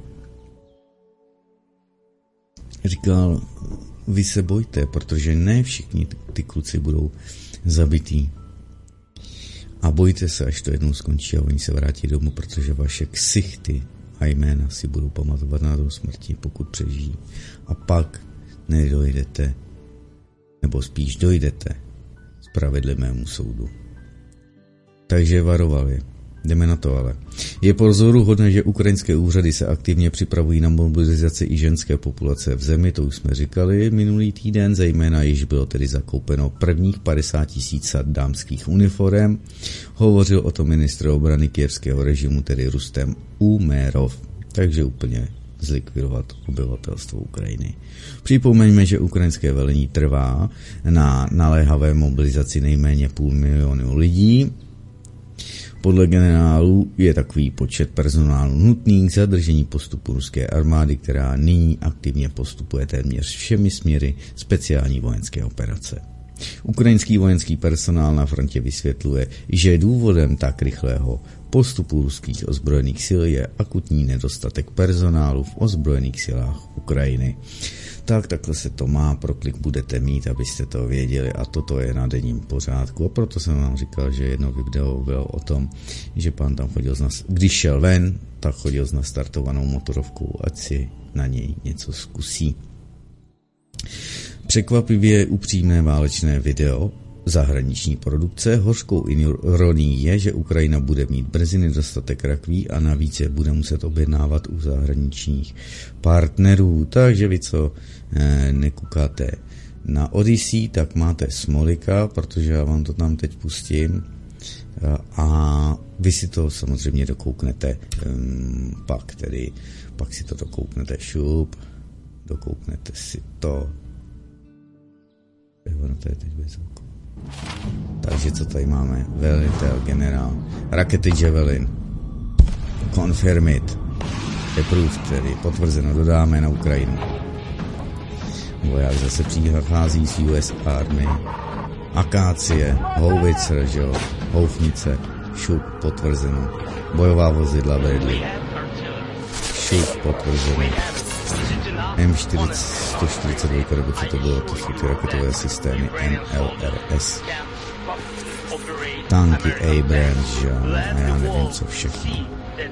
Říkal, vy se bojte, protože ne všichni ty kluci budou zabitý. A bojte se, až to jednou skončí a oni se vrátí domů, protože vaše ksichty a jména si budou pamatovat na do smrti, pokud přežijí. A pak nedojdete, nebo spíš dojdete spravedlivému soudu. Takže varoval je. Jdeme na to ale. Je pozoruhodné, že ukrajinské úřady se aktivně připravují na mobilizaci i ženské populace v zemi, to už jsme říkali minulý týden, zejména již bylo tedy zakoupeno prvních padesát tisíc dámských uniforem. Hovořil o tom ministr obrany kyjevského režimu, tedy Rustem Umerov. Takže úplně zlikvidovat obyvatelstvo Ukrajiny. Připomeňme, že ukrajinské velení trvá na naléhavé mobilizaci nejméně půl milionu lidí. Podle generálů je takový počet personálu nutný k zadržení postupu ruské armády, která nyní aktivně postupuje téměř všemi směry speciální vojenské operace. Ukrajinský vojenský personál na frontě vysvětluje, že důvodem tak rychlého postupu ruských ozbrojených sil je akutní nedostatek personálu v ozbrojených silách Ukrajiny. Tak takhle se to má, pro klik budete mít, abyste to věděli, a toto je na denním pořádku. A proto jsem vám říkal, že jedno video bylo o tom, že pán tam chodil, z když šel ven, tak chodil s nastartovanou motorovkou, ať si na něj něco zkusí. Překvapivě upřímné válečné video zahraniční produkce. Hořkou ironií je, že Ukrajina bude mít brzy nedostatek rakví a navíc je bude muset objednávat u zahraničních partnerů. Takže vy, co eh, nekoukáte na Odyssey, tak máte Smolika, protože já vám to tam teď pustím a vy si to samozřejmě dokouknete um, pak, tedy pak si to dokouknete šup, dokouknete si to. Ono to je teď bez oku. Takže co tady máme? Velitel, generál. Rakety Javelin. Confirmit. Approved, tedy potvrzeno, dodáme na Ukrajinu. Voják zase přichází z U S Army. Akácie, houvice, že jo, houfnice, šup, potvrzeno. Bojová vozidla Bradley. Šup, potvrzeno. M sto čtyřicet dva, nebo co to bylo, to jsou ty raketové systémy N L R S. Tanky Abrams, že ano, a já nevím, co všechno.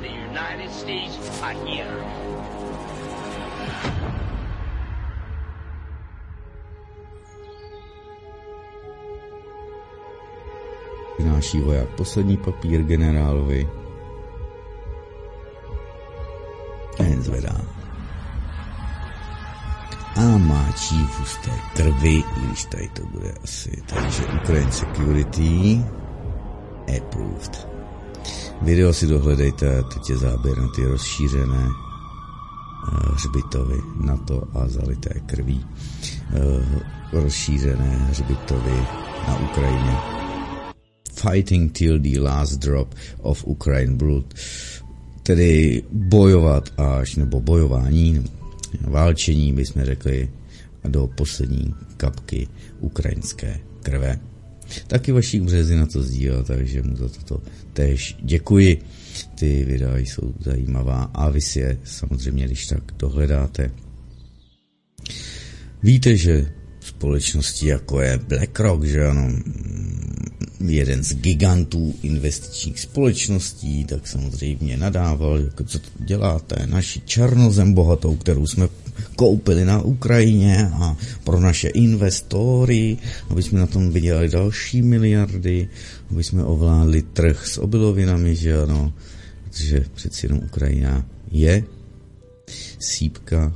Vynáší voják poslední papír generálovi. A jen zvedá. A máčí v husté krvi, i když tady to bude asi. Takže Ukraine Security approved. Video si dohledejte, teď je záběr na ty rozšířené uh, hřbitovy NATO a zalité krví. Uh, rozšířené hřbitovy na Ukrajině. Fighting till the last drop of Ukraine blood. Tedy bojovat až, nebo bojování, válčení, bychom řekli, do poslední kapky ukrajinské krve. Taky Vašík Březina na to sdílel, takže mu za toto též děkuji. Ty videa jsou zajímavá a vy si je samozřejmě, když tak dohledáte. Víte, že společnosti jako je BlackRock, že ano, jeden z gigantů investičních společností, tak samozřejmě nadával, jako co to děláte, naši černozem bohatou, kterou jsme koupili na Ukrajině a pro naše investory, aby jsme na tom vydělali další miliardy, aby jsme ovládli trh s obilovinami, že ano, protože přeci jenom Ukrajina je sípka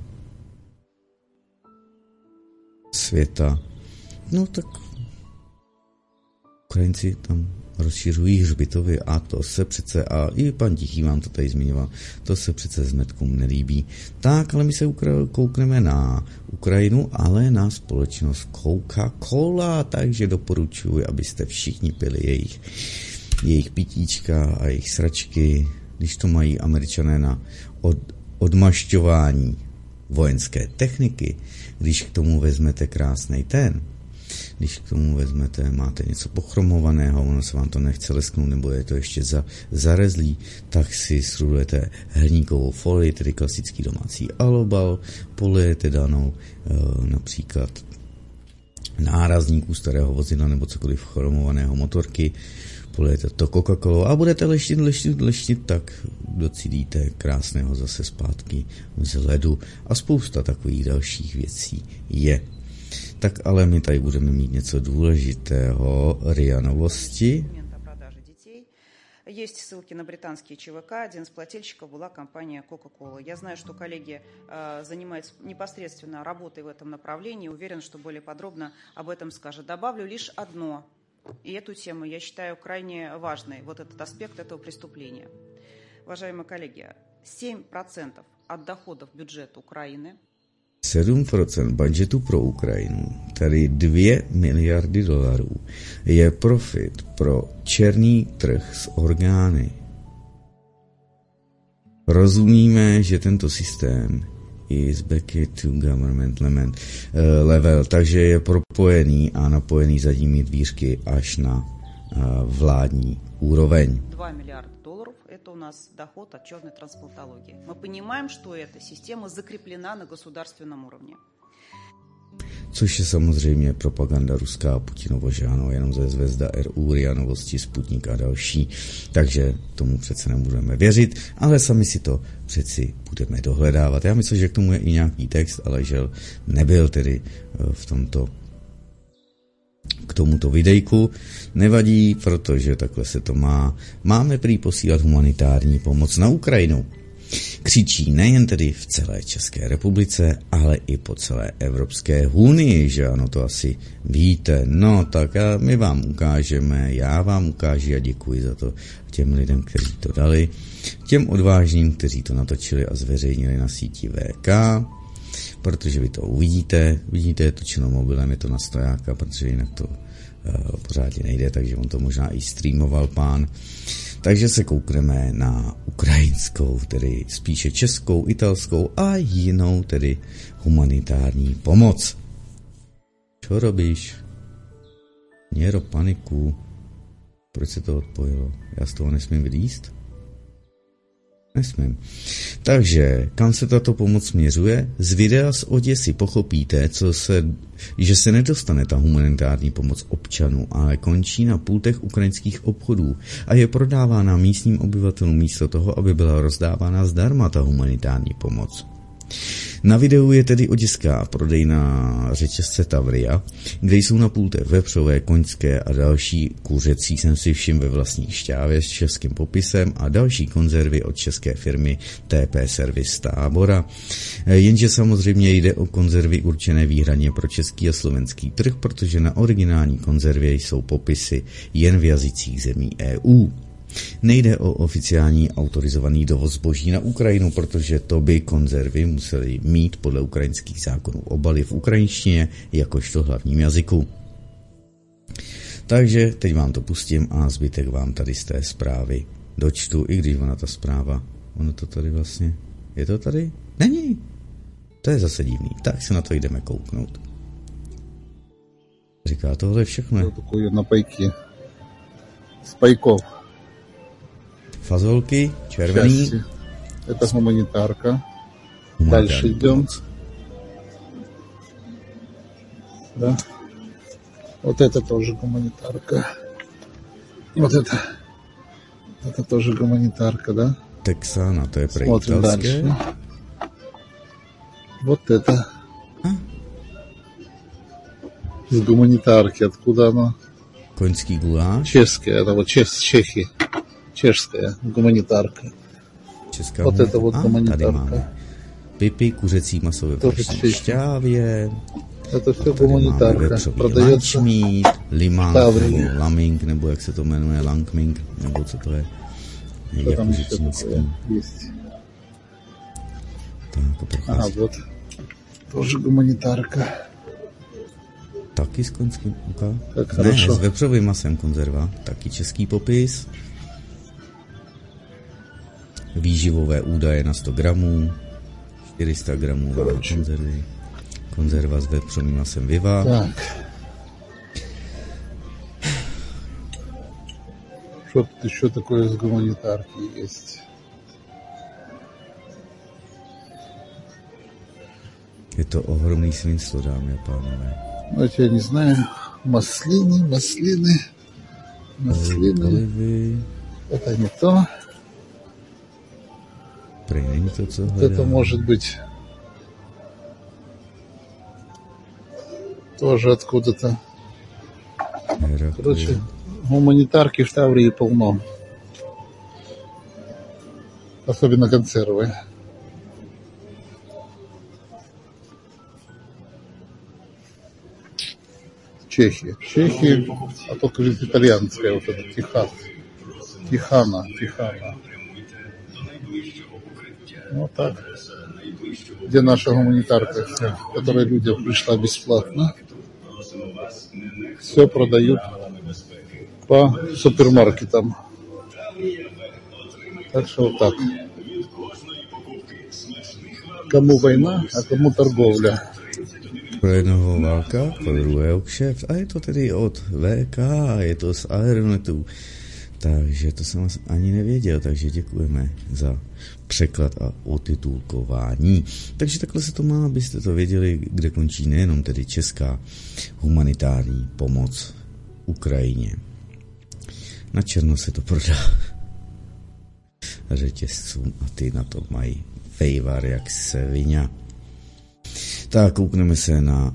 světa. No tak Ukrajinci tam rozšiřují hřbitovy a to se přece, a i pan Tichý vám to tady zmiňoval, to se přece zmetkům nelíbí. Tak, ale my se ukra- koukneme na Ukrajinu, ale na společnost Coca-Cola, takže doporučuji, abyste všichni pili jejich, jejich pitíčka a jejich sračky, když to mají Američané na od, odmašťování vojenské techniky, když k tomu vezmete krásnej ten, když k tomu vezmete, máte něco pochromovaného, ono se vám to nechce lesknout, nebo je to ještě za, zarezlý, tak si srudujete hliníkovou folii, tedy klasický domácí alobal, polijete danou e, například nárazník u starého vozidla nebo cokoliv chromovaného motorky, Polijete to Coca-Colou a budete leštit, leštit, leštit, tak docílíte krásného zase zpátky z ledu a spousta takových dalších věcí je. Tak ale my tady budeme mít něco důležitého, R I A Novosti. Есть ссылки на британские ЧВК. Один из плательщиков была компания Coca-Cola. Я знаю, что коллеги э, занимаются непосредственно работой в этом направлении. Уверен, что более подробно об этом скажет. Добавлю лишь одно. И эту тему я считаю крайне важной. Вот этот аспект этого преступления. Уважаемые коллеги, семь процентов от доходов бюджета Украины. sedm procent budžetu pro Ukrajinu, tady dvě miliardy dolarů, je profit pro černý trh s orgány. Rozumíme, že tento systém is back to government level, takže je propojený a napojený zadními dvířky až na vládní úroveň. dva miliardy долларов – это у нас доход от черной трансплантологии. Мы понимаем, что эта система закреплена на государственном уровне. Což je samozřejmě propaganda ruská, Putinovo, že ano, jenom ze Zvezda, R U, R I A Novosti, Sputnik a další. Takže tomu přece nebudeme věřit, ale sami si to přeci budeme dohledávat. Já myslím, že k tomu je i nějaký text, ale žel nebyl tedy v tomto k tomuto videjku. Nevadí, protože takhle se to má. Máme prý posílat humanitární pomoc na Ukrajinu. Křičí nejen tedy v celé České republice, ale i po celé Evropské unii, že ano, to asi víte. No tak a my vám ukážeme, já vám ukážu a děkuji za to těm lidem, kteří to dali, těm odvážným, kteří to natočili a zveřejnili na síti V K, protože vy to uvidíte, vidíte, je točeno mobilem, je to na stojáka, protože jinak to uh, pořádně nejde, takže on to možná i streamoval pán. Takže se koukneme na ukrajinskou, tedy spíše českou, italskou a jinou, tedy humanitární pomoc. Čo robíš? Měro paniku. Proč se to odpojilo? Já z toho nesmím vylízt? Nesmím. Takže, kam se tato pomoc směřuje? Z videa z Oděsy pochopíte, co se, že se nedostane ta humanitární pomoc občanů, ale končí na pultech ukrajinských obchodů a je prodávána místním obyvatelům místo toho, aby byla rozdávána zdarma ta humanitární pomoc. Na videu je tedy oděská prodejná řetězce Tavria, kde jsou na pultech vepřové, koňské a další kuřecí, jsem si všim ve vlastní šťávě s českým popisem a další konzervy od české firmy T P Service Tábora. Jenže samozřejmě jde o konzervy určené výhradně pro český a slovenský trh, protože na originální konzervě jsou popisy jen v jazycích zemí E U. Nejde o oficiální autorizovaný dovoz zboží na Ukrajinu, protože to by konzervy musely mít podle ukrajinských zákonů obaly v ukrajinštině jakožto hlavním jazyku. Takže teď vám to pustím a zbytek vám tady z té zprávy dočtu, i když ona ta zpráva, ono to tady vlastně, je to tady? Není. To je zase divný, tak se na to jdeme kouknout. Říká tohle všechno. To takové napajky z pajkov. Фазолки, червеný. Это гуманитарка. Дальше идем. Да. Вот это тоже гуманитарка. Вот это. Это тоже гуманитарка, да? Texana, to je pro Смотрим italské. дальше. Вот это. А? Из гуманитарки. Откуда оно? Koňský guláš. Чешская. Это вот чех, Чехи. Češská gumanitarka. Česká вот это вот гуманитарка. Pipy, kuřecí maso ve prašné šťávě. Это все гуманитарка. Продается lunchmeat, limang, nebo laming, nebo jak se to jmenuje, langming, nebo co to je. Jako čínský. Tak, ага, вот. Тоже гуманитарка. Taky s koňským uka? Tak, ne, хорошо. s vepřovým masem konzerva. Taky český popis. Výživové údaje na sto gramů, čtyři sta gramů konzervy, konzerva s vepřovým masem Viva. Так. Что тут еще такое из гуманитарки есть? Je to ohromný svinstvo, dámy a pánové. Ну, я не знаю. Маслины, маслины. Masliny. Это не то. Není to, co вот это может быть тоже откуда-то. Короче, гуманитарки в Таврии полно. Особенно консервы. Чехия. Чехия, а только же итальянская, вот это Техас. Тихана, Тихана. Вот так. Где наша гуманитарка вся, которая людям пришла бесплатно. Все продают по супермаркетам. Так что вот так. Kому vojna a komu торговля. Pro jednoho válka, pro druhého kšeft. A je to tedy od V K, je to z Aeronetu. Takže to jsem ani nevěděl, takže děkujeme za překlad a otitulkování. Takže takhle se to má, abyste to věděli, kde končí nejenom tedy česká humanitární pomoc Ukrajině. Na černo se to prodá řetězcům a ty na to mají fejvar jak svině. Tak koukneme se na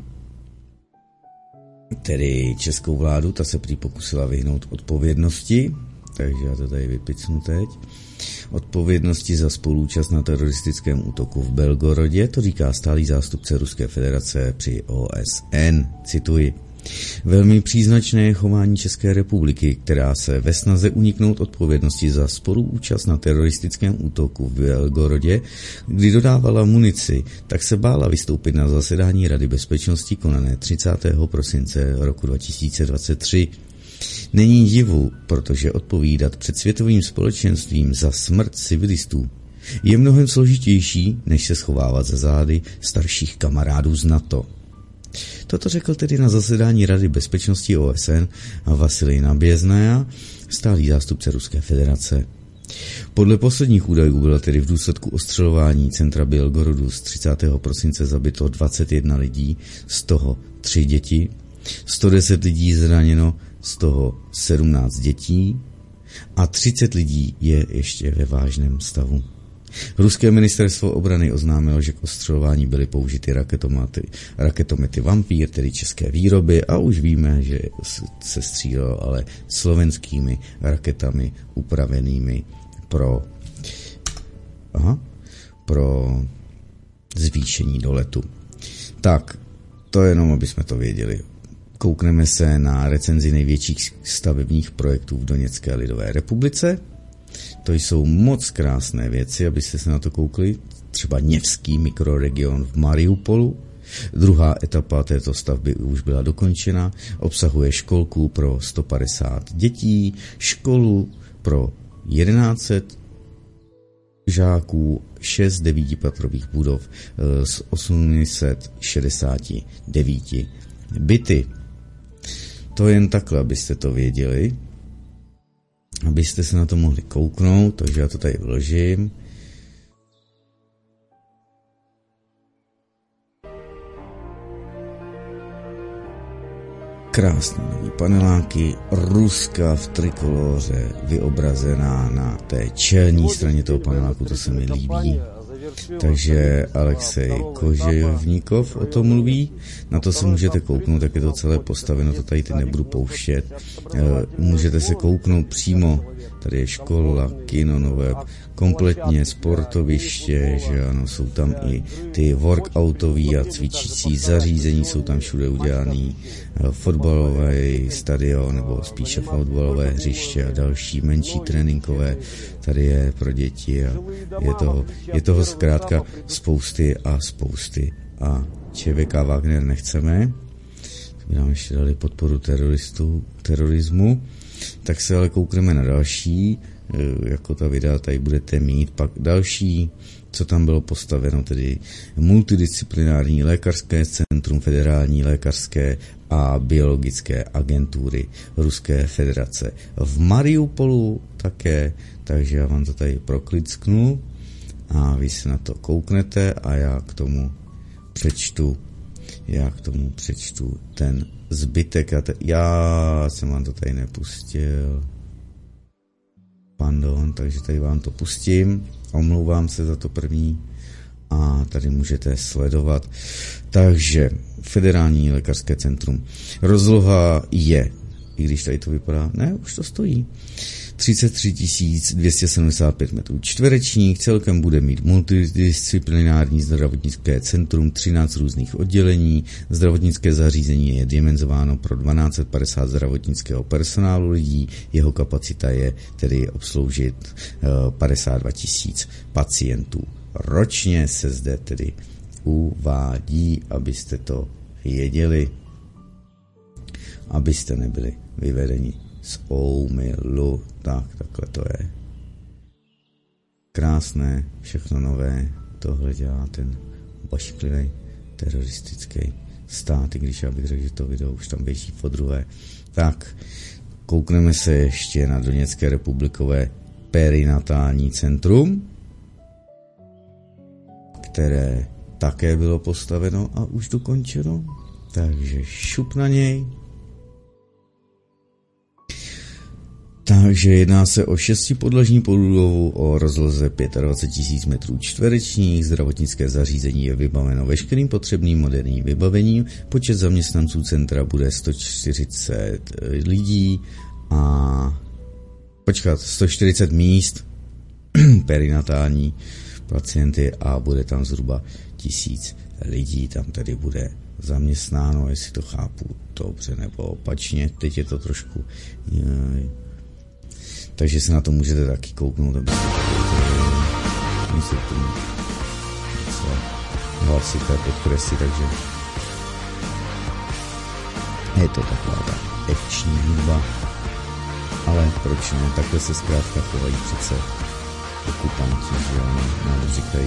tedy českou vládu, ta se prý pokusila vyhnout odpovědnosti, takže já to tady vypicnu teď. Odpovědnosti za spolúčast na teroristickém útoku v Belgorodě, to říká stálý zástupce Ruské federace při O S N, cituji. Velmi příznačné je chování České republiky, která se ve snaze uniknout odpovědnosti za spoluúčast na teroristickém útoku v Belgorodě, kdy dodávala munici, tak se bála vystoupit na zasedání Rady bezpečnosti konané třicátého prosince roku dva tisíce dvacet tři. Není divu, protože odpovídat před světovým společenstvím za smrt civilistů je mnohem složitější, než se schovávat za zády starších kamarádů z NATO. Toto řekl tedy na zasedání Rady bezpečnosti O S N a Vasilij Naběznaja, stálý zástupce Ruské federace. Podle posledních údajů bylo tedy v důsledku ostřelování centra Bělgorodu z třicátého prosince zabito dvacet jedna lidí, z toho tři děti, sto deset lidí zraněno, z toho sedmnáct dětí a třicet lidí je ještě ve vážném stavu. Ruské ministerstvo obrany oznámilo, že k ostřelování byly použity raketomety, raketomety Vampír, tedy české výroby, a už víme, že se střílelo ale slovenskými raketami upravenými pro, aha, pro zvýšení doletu. Tak, to jenom, aby jsme to věděli. Koukneme se na recenzi největších stavebních projektů v Doněcké lidové republice. To jsou moc krásné věci, abyste se na to koukli. Třeba Něvský mikroregion v Mariupolu. Druhá etapa této stavby už byla dokončena. Obsahuje školku pro sto padesát dětí, školu pro tisíc sto žáků, šest devítipatrových budov s osm set šedesát devět byty. To jen takhle, abyste to věděli. Abyste se na to mohli kouknout, takže já to tady vložím. Krásné nový paneláky, Ruska v trikoloře vyobrazená na té čelní straně toho paneláku, to se mi líbí. Takže Alexej Kožejovníkov o tom mluví, na to se můžete kouknout, tak je to celé postaveno, to tady teď nebudu pouštět. Můžete se kouknout přímo, tady je škola, kino nové, kompletně sportoviště, že ano, jsou tam i ty workoutový a cvičící zařízení, jsou tam všude udělaný fotbalový stadion, nebo spíše fotbalové hřiště a další menší tréninkové, tady je pro děti a je toho, je toho zkrátka spousty a spousty. A Č V K Wagner nechceme, tak nám ještě dali podporu teroristů, terorismu, tak se ale koukneme na další, jako ta videa tady budete mít, pak další, co tam bylo postaveno, tedy multidisciplinární lékařské centrum Federální lékařské a biologické agentury Ruské federace v Mariupolu také, takže já vám to tady proklicknu a vy se na to kouknete a já k tomu přečtu já k tomu přečtu ten zbytek. Já, te, já jsem vám to tady nepustil. Pardon, takže tady vám to pustím. Omlouvám se za to první. A tady můžete sledovat. Takže Federální lékařské centrum. Rozloha je, i když tady to vypadá, ne, už to stojí, třicet tři tisíc dvě stě sedmdesát pět metrů čtverečních, celkem bude mít multidisciplinární zdravotnické centrum, třináct různých oddělení, zdravotnické zařízení je dimenzováno pro tisíc dvě stě padesát zdravotnického personálu lidí, jeho kapacita je tedy obsloužit padesát dva tisíc pacientů. Ročně se zde tedy uvádí, abyste to věděli, abyste nebyli vyvedeni z omylu. Tak, takhle to je. Krásné, všechno nové. Tohle dělá ten obašklivý teroristický stát, i když já bych řekl, že to video už tam běží po druhé. Tak, koukneme se ještě na Doněcké republikové perinatální centrum, které také bylo postaveno a už dokončeno. Takže šup na něj. Takže jedná se o šestipodlažní budovu o rozloze dvacet pět tisíc metrů čtverečních. Zdravotnické zařízení je vybaveno veškerým potřebným moderním vybavením. Počet zaměstnanců centra bude sto čtyřicet lidí a počkat, sto čtyřicet míst perinatální pacienty a bude tam zhruba tisíc lidí. Tam tedy bude zaměstnáno, jestli to chápu dobře nebo opačně. Teď je to trošku... Takže se na to můžete taky kouknout, aby se to hlasité podkresy, takže je to taková ta akční hudba, ale proč ne, takhle se zkrátka chovají přece okupanti, že nám říkají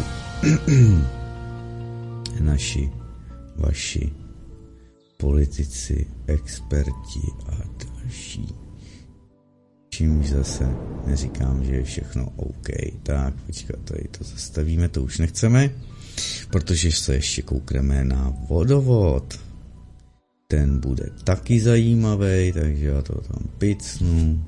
naši, vaši politici, experti a další. Čímž zase neříkám, že je všechno OK. Tak, počkat, tady to zastavíme, to už nechceme, protože se ještě koukneme na vodovod. Ten bude taky zajímavý, takže já to tam picnu.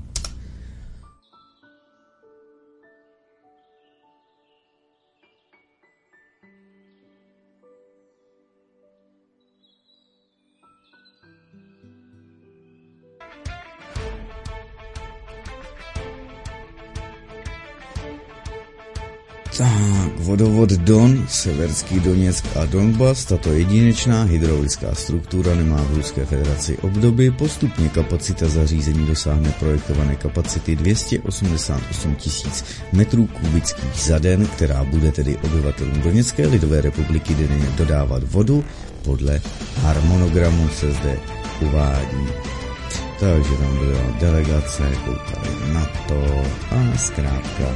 Tak, vodovod Don, Severský Doněck a Donbas, tato jedinečná hydraulická struktura nemá v Ruské federaci obdoby, postupně kapacita zařízení dosáhne projektované kapacity dvě stě osmdesát osm tisíc metrů kubických za den, která bude tedy obyvatelům Doněcké lidové republiky denně dodávat vodu, podle harmonogramu se zde uvádí. Takže tam byla delegace, koukali na to a zkrátka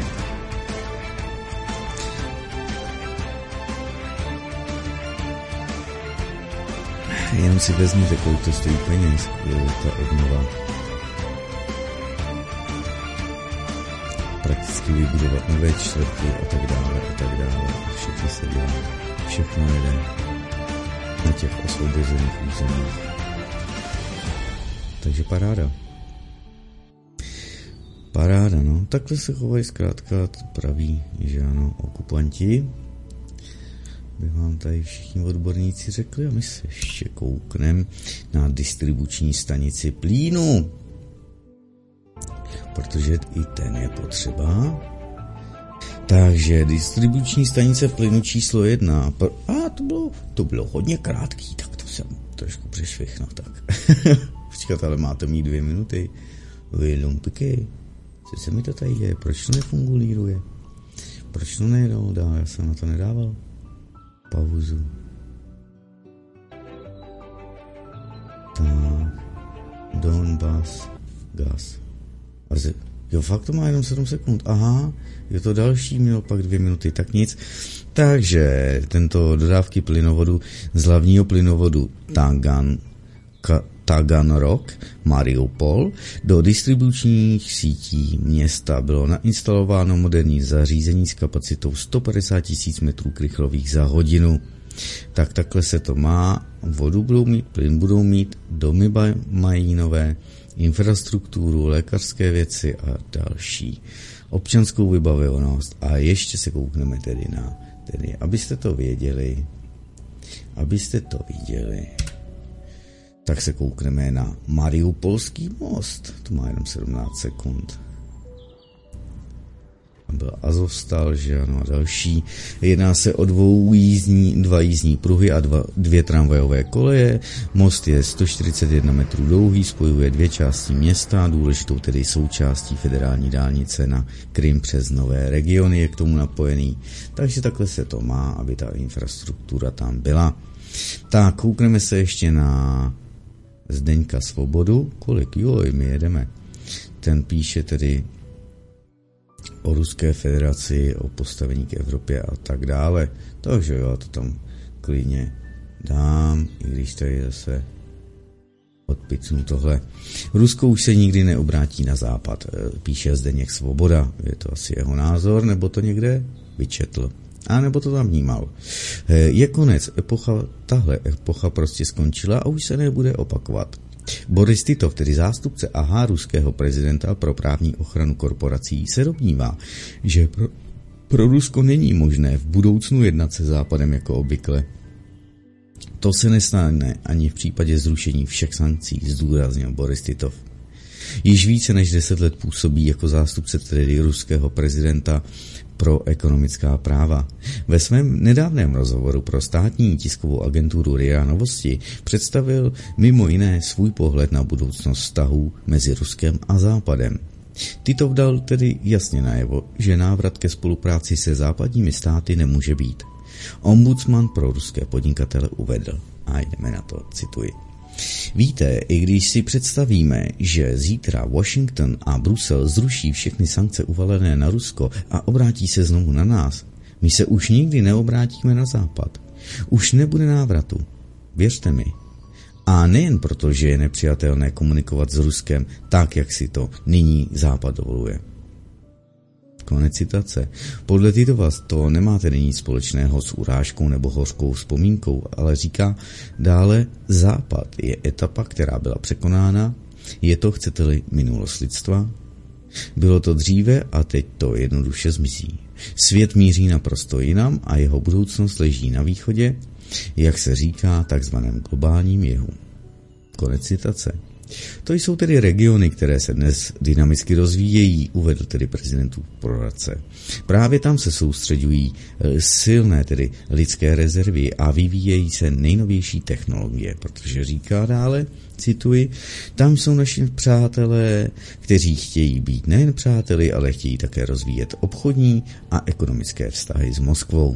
jenom si vezměte, kolik to stojí peněz, ta obnova. Prakticky vybudovat nové čtvrtky a tak dále a tak dále. Všechno se dělá, všechno jede na těch osvobozených územích. Takže paráda. Paráda, no. Takhle se chovají zkrátka praví, že ano, okupanti. By vám tady všichni odborníci řekli a my se ještě koukneme na distribuční stanici plynu. Protože i ten je potřeba. Takže distribuční stanice plynu číslo jedna. A to bylo, to bylo hodně krátký, tak to jsem trošku přešvihnu. Tak. Počkat, ale máte mít dvě minuty. Vy lumpiky. Co se mi to tady děje? Proč to nefungulíruje? Proč to nejedou dál? Já jsem na to nedával pauzu. Tak. Donbas. Gas. A z... Jo, fakt to má jenom sedm sekund. Aha, je to další, mělo pak dvě minuty, tak nic. Takže tento dodávky plynovodu z hlavního plynovodu Tagan, Ka, Taganrog, Mariupol, do distribučních sítí města bylo nainstalováno moderní zařízení s kapacitou sto padesát tisíc metrů krychlových za hodinu. Tak takhle se to má, vodu budou mít, plyn budou mít, domy mají nové, infrastrukturu, lékařské věci a další. Občanskou vybavenost a ještě se koukneme tedy na, tedy, abyste to věděli, abyste to viděli, tak se koukneme na Mariupolský most, to má jenom sedmnáct sekund. Byl Azovstal, že ano, a další. Jedná se o dvou jízdní, dva jízdní pruhy a dva, dvě tramvajové koleje. Most je sto čtyřicet jedna metrů dlouhý, spojuje dvě části města, důležitou tedy součástí federální dálnice na Krym přes nové regiony je k tomu napojený. Takže takhle se to má, aby ta infrastruktura tam byla. Tak, koukneme se ještě na Zdeňka Svobodu. Kolik? Joj, my jedeme. Ten píše tedy o Ruské federaci, o postavení k Evropě a tak dále. Takže jo, to tam klidně dám, i když tady zase odpicnu tohle. Rusko už se nikdy neobrátí na západ, píše Zdeněk Svoboda. Je to asi jeho názor, nebo to někde vyčetl. A nebo to tam vnímal. Je konec, epocha, tahle epocha prostě skončila a už se nebude opakovat. Boris Titov, tedy zástupce A H ruského prezidenta pro právní ochranu korporací, se domnívá, že pro, pro Rusko není možné v budoucnu jednat se Západem jako obvykle. To se nestane ani v případě zrušení všech sankcí, zdůraznil Boris Titov. Již více než deset let působí jako zástupce tedy ruského prezidenta pro ekonomická práva. Ve svém nedávném rozhovoru pro státní tiskovou agenturu R I A Novosti představil mimo jiné svůj pohled na budoucnost vztahů mezi Ruskem a Západem. Titov dal tedy jasně najevo, že návrat ke spolupráci se západními státy nemůže být. Ombudsman pro ruské podnikatele uvedl, a jdeme na to, cituji. Víte, i když si představíme, že zítra Washington a Brusel zruší všechny sankce uvalené na Rusko a obrátí se znovu na nás, my se už nikdy neobrátíme na západ. Už nebude návratu. Věřte mi. A nejen proto, že je nepřijatelné komunikovat s Ruskem tak, jak si to nyní Západ dovoluje. Konec citace. Podle Titova to nemá tedy nic společného s urážkou nebo hořkou vzpomínkou, ale říká dále, Západ je etapa, která byla překonána, je to, chcete-li, minulost lidstva. Bylo to dříve a teď to jednoduše zmizí. Svět míří naprosto jinam a jeho budoucnost leží na východě, jak se říká, takzvaném globálním jihu. Konec citace. To jsou tedy regiony, které se dnes dynamicky rozvíjejí, uvedl tedy prezidentův poradce. Právě tam se soustředují silné tedy lidské rezervy a vyvíjejí se nejnovější technologie, protože říká dále, cituji, tam jsou naši přátelé, kteří chtějí být nejen přáteli, ale chtějí také rozvíjet obchodní a ekonomické vztahy s Moskvou.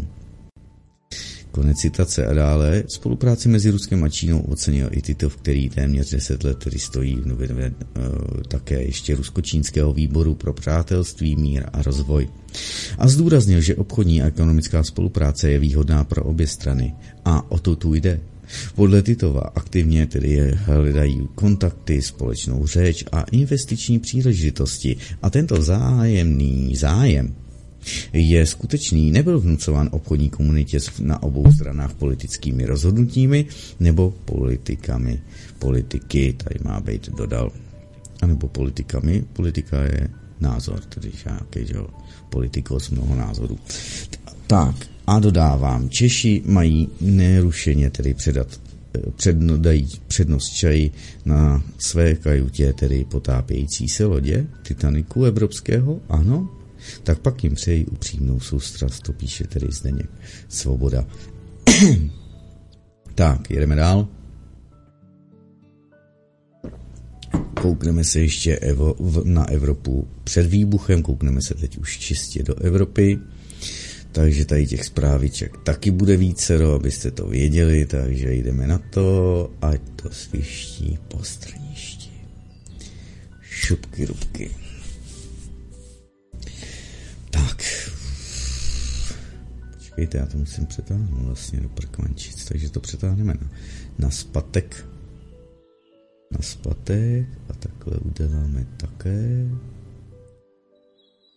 Konec citace a dále. Spolupráci mezi Ruskem a Čínou ocenil i Titov, který téměř deset let tedy stojí v nově, uh, také ještě rusko-čínského výboru pro přátelství, mír a rozvoj. A zdůraznil, že obchodní a ekonomická spolupráce je výhodná pro obě strany. A o to tu jde. Podle Titova aktivně tedy hledají kontakty, společnou řeč a investiční příležitosti. A tento vzájemný zájem je skutečný, nebyl vnucován obchodní komunitě na obou stranách politickými rozhodnutími nebo politikami. Politiky, tady má být dodal, anebo politikami. Politika je názor, tedy nějaký, že jo, politikos mnoho názorů. Tak, a dodávám, Češi mají nerušeně tedy předat Předno, dají přednost čaji na své kajutě, tedy potápějící se lodě Titaniku evropského, ano, tak pak jim přeji upřímnou soustrast, to píše tedy Zdeněk Svoboda. Tak, jedeme dál. Koukneme se ještě evo, v, na Evropu před výbuchem, koukneme se teď už čistě do Evropy, takže tady těch zpráviček taky bude vícero, abyste to věděli, takže jdeme na to, ať to sviští po strništi. Šupky, rubky. Tak. Počkejte, já to musím přetáhnout vlastně do prkmančic, takže to přetáhneme na, na spatek. Na spatek a takhle uděláme také.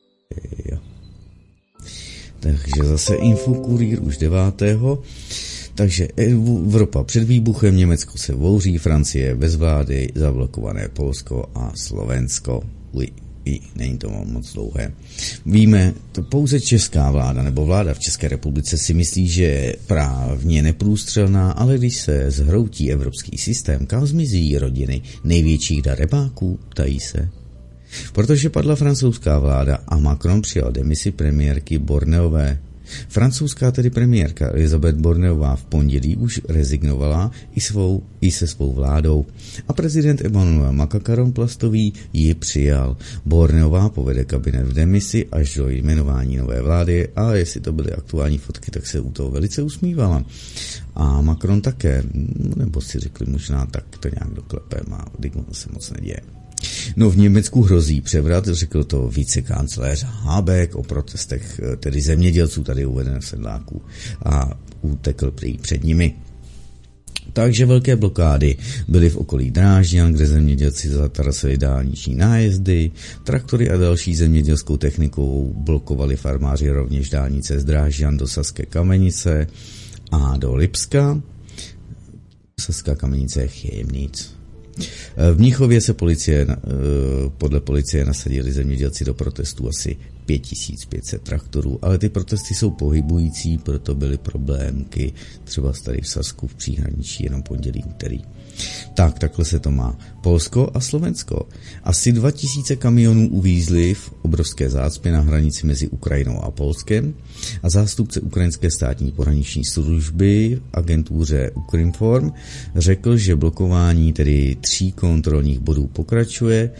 Jo. Takže zase Infokurýr už devátého Takže Evropa před výbuchem, Německo se bouří, Francie bez vlády, zablokované Polsko a Slovensko. Uj, i není to moc dlouhé. Víme, to pouze česká vláda nebo vláda v České republice si myslí, že je právně neprůstřelná, ale když se zhroutí evropský systém, kam zmizí rodiny největších darebáků, ptají se. Protože padla francouzská vláda a Macron přijal demisi premiérky Borneové. Francouzská tedy premiérka Elisabeth Borneová v pondělí už rezignovala i, svou, i se svou vládou a prezident Emmanuel Macron plastový ji přijal. Borneová povede kabinet v demisi až do jmenování nové vlády a jestli to byly aktuální fotky, tak se u toho velice usmívala. A Macron také, nebo si řekli možná tak to nějak doklepem a se moc neděje. No v Německu hrozí převrat, řekl to vicekancléř Habeck o protestech tedy zemědělců tady uvedených sedláků a utekl prý před nimi. Takže velké blokády byly v okolí Drážďan, kde zemědělci zatarasili dálniční nájezdy, traktory a další zemědělskou technikou blokovali farmáři rovněž dálnice z Drážďan do Saské Kamenice a do Lipska. Saská Kamenice je Chemnitz. V Mnichově se policie, podle policie nasadili zemědělci do protestů asi pět tisíc pět set traktorů, ale ty protesty jsou pohybující, proto byly problémky, třeba tady v Sasku v příhraničí jenom pondělí, úterý. Tak, takhle se to má. Polsko a Slovensko. Asi dva tisíce kamionů uvízly v obrovské zácpě na hranici mezi Ukrajinou a Polskem a zástupce ukrajinské státní pohraniční služby agentuře Ukrinform řekl, že blokování tedy tří kontrolních bodů pokračuje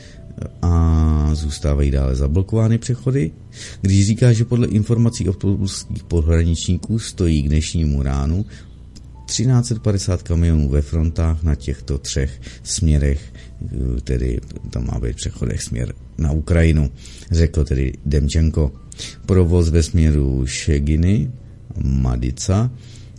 a zůstávají dále zablokovány přechody, když říká, že podle informací od polských pohraničníků stojí k dnešnímu ránu třináct set padesát kamionů ve frontách na těchto třech směrech, tedy tam má být přechodech směr na Ukrajinu, řekl tedy Demčenko. Provoz ve směru Šeginy, Madica,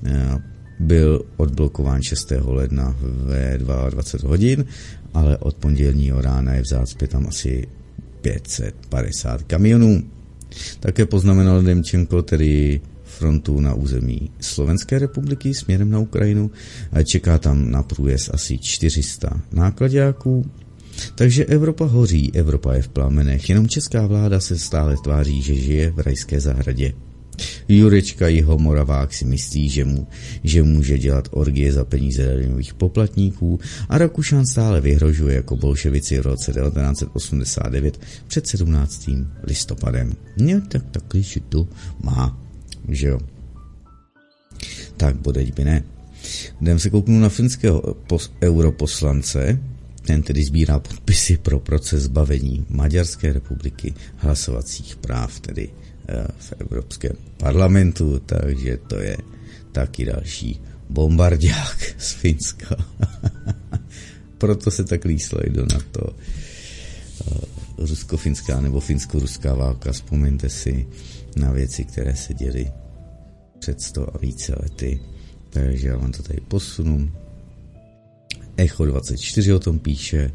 byl odblokován šestého ledna ve dvacet dva hodin, ale od pondělního rána je v zácpě tam asi pět set padesát kamionů. Také poznamenal Demčenko tedy frontu na území Slovenské republiky směrem na Ukrajinu a čeká tam na průjezd asi čtyři sta náklaďáků. Takže Evropa hoří, Evropa je v plamenech, jenom česká vláda se stále tváří, že žije v rajské zahradě. Jurečka Jihomoravák si myslí, že, mu, že může dělat orgie za peníze daňových poplatníků a Rakušan stále vyhrožuje jako bolševici v roce devatenáct set osmdesát devět před sedmnáctým listopadem. No tak takhle si to má, že jo. Tak bodeď by ne. Jdem se kouknout na finského pos- europoslance, ten tedy sbírá podpisy pro proces zbavení Maďarské republiky hlasovacích práv, tedy v Evropském parlamentu, takže to je taky další bombardák z Finska. Proto se tak líslo do NATO. Rusko-finská nebo finsko-ruská válka, vzpomeňte si na věci, které se děly před sto a více lety. Takže já vám to tady posunu. Echo dvacet čtyři o tom píše.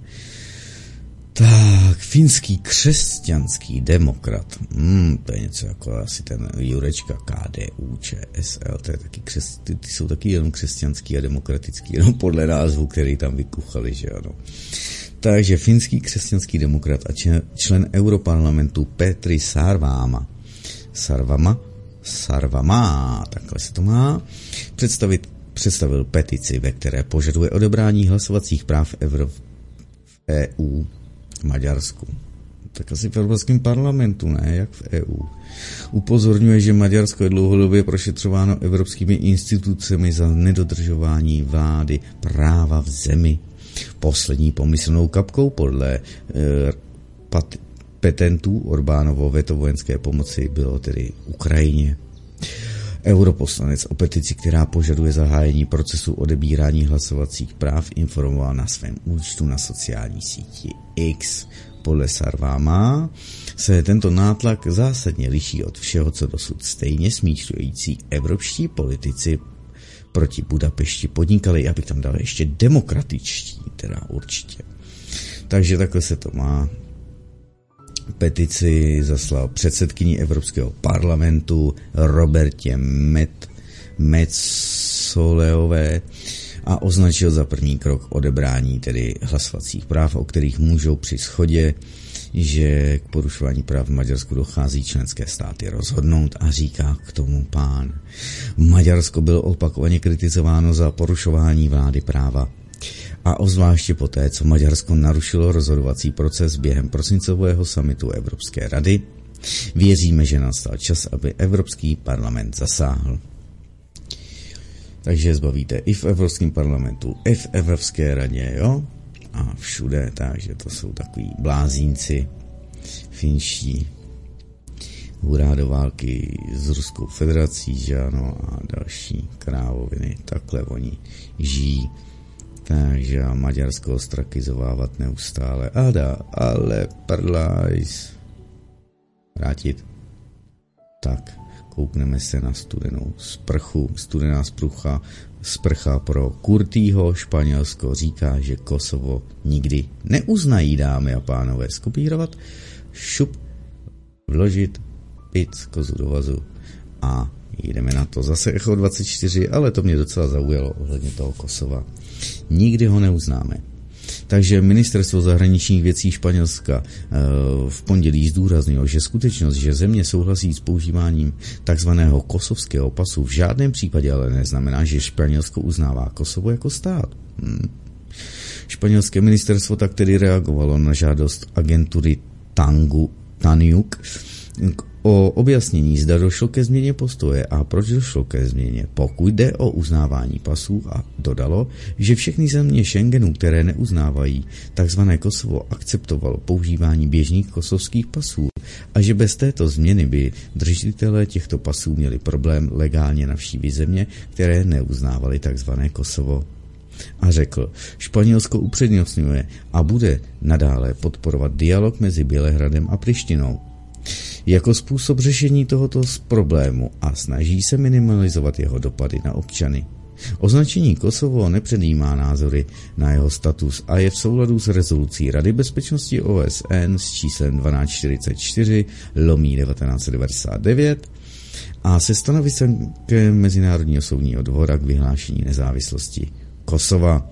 Tak, finský křesťanský demokrat. Hmm, to je něco jako asi ten Jurečka K D U, Č S L, to je taky křes, ty, ty jsou taky jenom křesťanský a demokratický, jenom podle názvu, který tam vykuchali, že ano. Takže finský křesťanský demokrat a člen Europarlamentu Petri Sarvama, Sarvama, Sarvama, takhle se to má, představit, představil petici, ve které požaduje odebrání hlasovacích práv Evro, v E U v Maďarsku. Tak asi v Evropském parlamentu, ne, jak v E U. Upozorňuje, že Maďarsko je dlouhodobě prošetřováno evropskými institucemi za nedodržování vlády práva v zemi. Poslední pomyslnou kapkou podle e, pat, petentů Orbánovo veto vojenské pomoci bylo tedy Ukrajině. Europoslanec o petici, která požaduje zahájení procesu odebírání hlasovacích práv, informoval na svém účtu na sociální síti X. Podle Sarvama se tento nátlak zásadně liší od všeho, co dosud stejně smýšlející evropští politici proti Budapešti podnikali, já bych tam dal ještě demokratičtí, teda určitě. Takže takhle se to má. Petici zaslal předsedkyni Evropského parlamentu Robertě Met, Metsoleové a označil za první krok odebrání tedy hlasovacích práv, o kterých můžou při shodě, že k porušování práv v Maďarsku dochází členské státy rozhodnout, a říká k tomu pán. Maďarsko bylo opakovaně kritizováno za porušování vlády práva. A ozvláště poté, co Maďarsko narušilo rozhodovací proces během prosincového summitu Evropské rady, věříme, že nastal čas, aby Evropský parlament zasáhl. Takže zbavíte i v Evropském parlamentu, i v Evropské radě, jo? A všude, takže to jsou takový blázínci finští. Hurá do války s Ruskou federací, že ano, a další krávoviny, takhle oni žijí. Takže a Maďarsko ostrakizovávat neustále. Ada, ale prlajs. Vrátit. Tak, koukneme se na studenou sprchu. Studená sprcha, sprcha pro Kurtýho. Španělsko říká, že Kosovo nikdy neuznají, dámy a pánové. Skopírovat, šup, vložit, pit z kozu do vazu a jdeme na to. Zase Echo dvacet čtyři, ale to mě docela zaujalo ohledně toho Kosova. Nikdy ho neuznáme. Takže ministerstvo zahraničních věcí Španělska v pondělí zdůraznilo, že skutečnost, že země souhlasí s používáním takzvaného kosovského pasu, v žádném případě ale neznamená, že Španělsko uznává Kosovo jako stát. Hmm. Španělské ministerstvo tak tedy reagovalo na žádost agentury Tangu, Tanjuk o objasnění, zda došlo ke změně postoje a proč došlo ke změně, pokud jde o uznávání pasů, a dodalo, že všechny země Schengenu, které neuznávají takzvané Kosovo, akceptovalo používání běžných kosovských pasů a že bez této změny by držitelé těchto pasů měli problém legálně navštívit země, které neuznávaly takzvané Kosovo. A řekl, Španělsko upřednostňuje a bude nadále podporovat dialog mezi Bělehradem a Prištinou jako způsob řešení tohoto problému a snaží se minimalizovat jeho dopady na občany. Označení Kosovo nepředjímá názory na jeho status a je v souladu s rezolucí Rady bezpečnosti O S N s číslem dvanáct čtyřicet čtyři lomí devatenáct devadesát devět a se stanoviskem Mezinárodního soudního dvora k vyhlášení nezávislosti Kosova.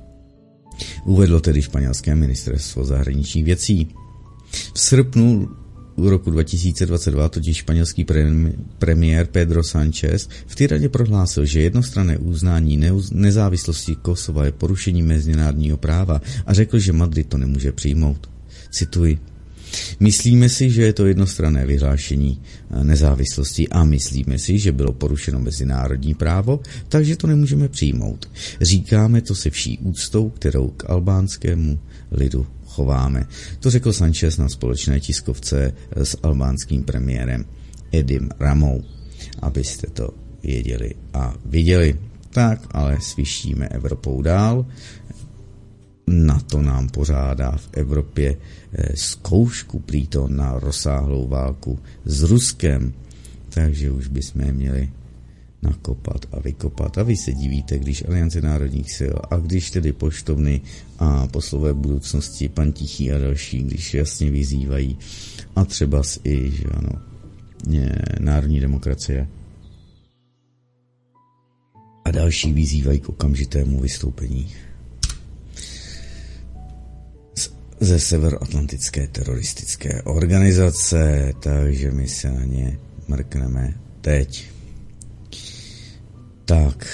Uvedlo tedy španělské ministerstvo zahraničních věcí. V srpnu roku dva tisíce dvacet dva totiž španělský premiér Pedro Sánchez v Tyraně prohlásil, že jednostranné uznání nezávislosti Kosova je porušení mezinárodního práva a řekl, že Madrid to nemůže přijmout. Cituji. Myslíme si, že je to jednostranné vyhlášení nezávislosti a myslíme si, že bylo porušeno mezinárodní právo, takže to nemůžeme přijmout. Říkáme to se vší úctou, kterou k albánskému lidu chováme. To řekl Sanchez na společné tiskovce s albánským premiérem Edim Ramou, abyste to věděli a viděli. Tak, ale svištíme Evropou dál. NATO nám pořádá v Evropě zkoušku prýto na rozsáhlou válku s Ruskem, takže už bychom měli nakopat a vykopat. A vy se divíte, když Aliance národních sil a když tedy poštovny a poslové budoucnosti, pan Tichý a další, když jasně vyzývají, a třeba i, že ano, národní demokracie a další vyzývají k okamžitému vystoupení ze severoatlantické teroristické organizace, takže my se na ně mrkneme teď. Tak.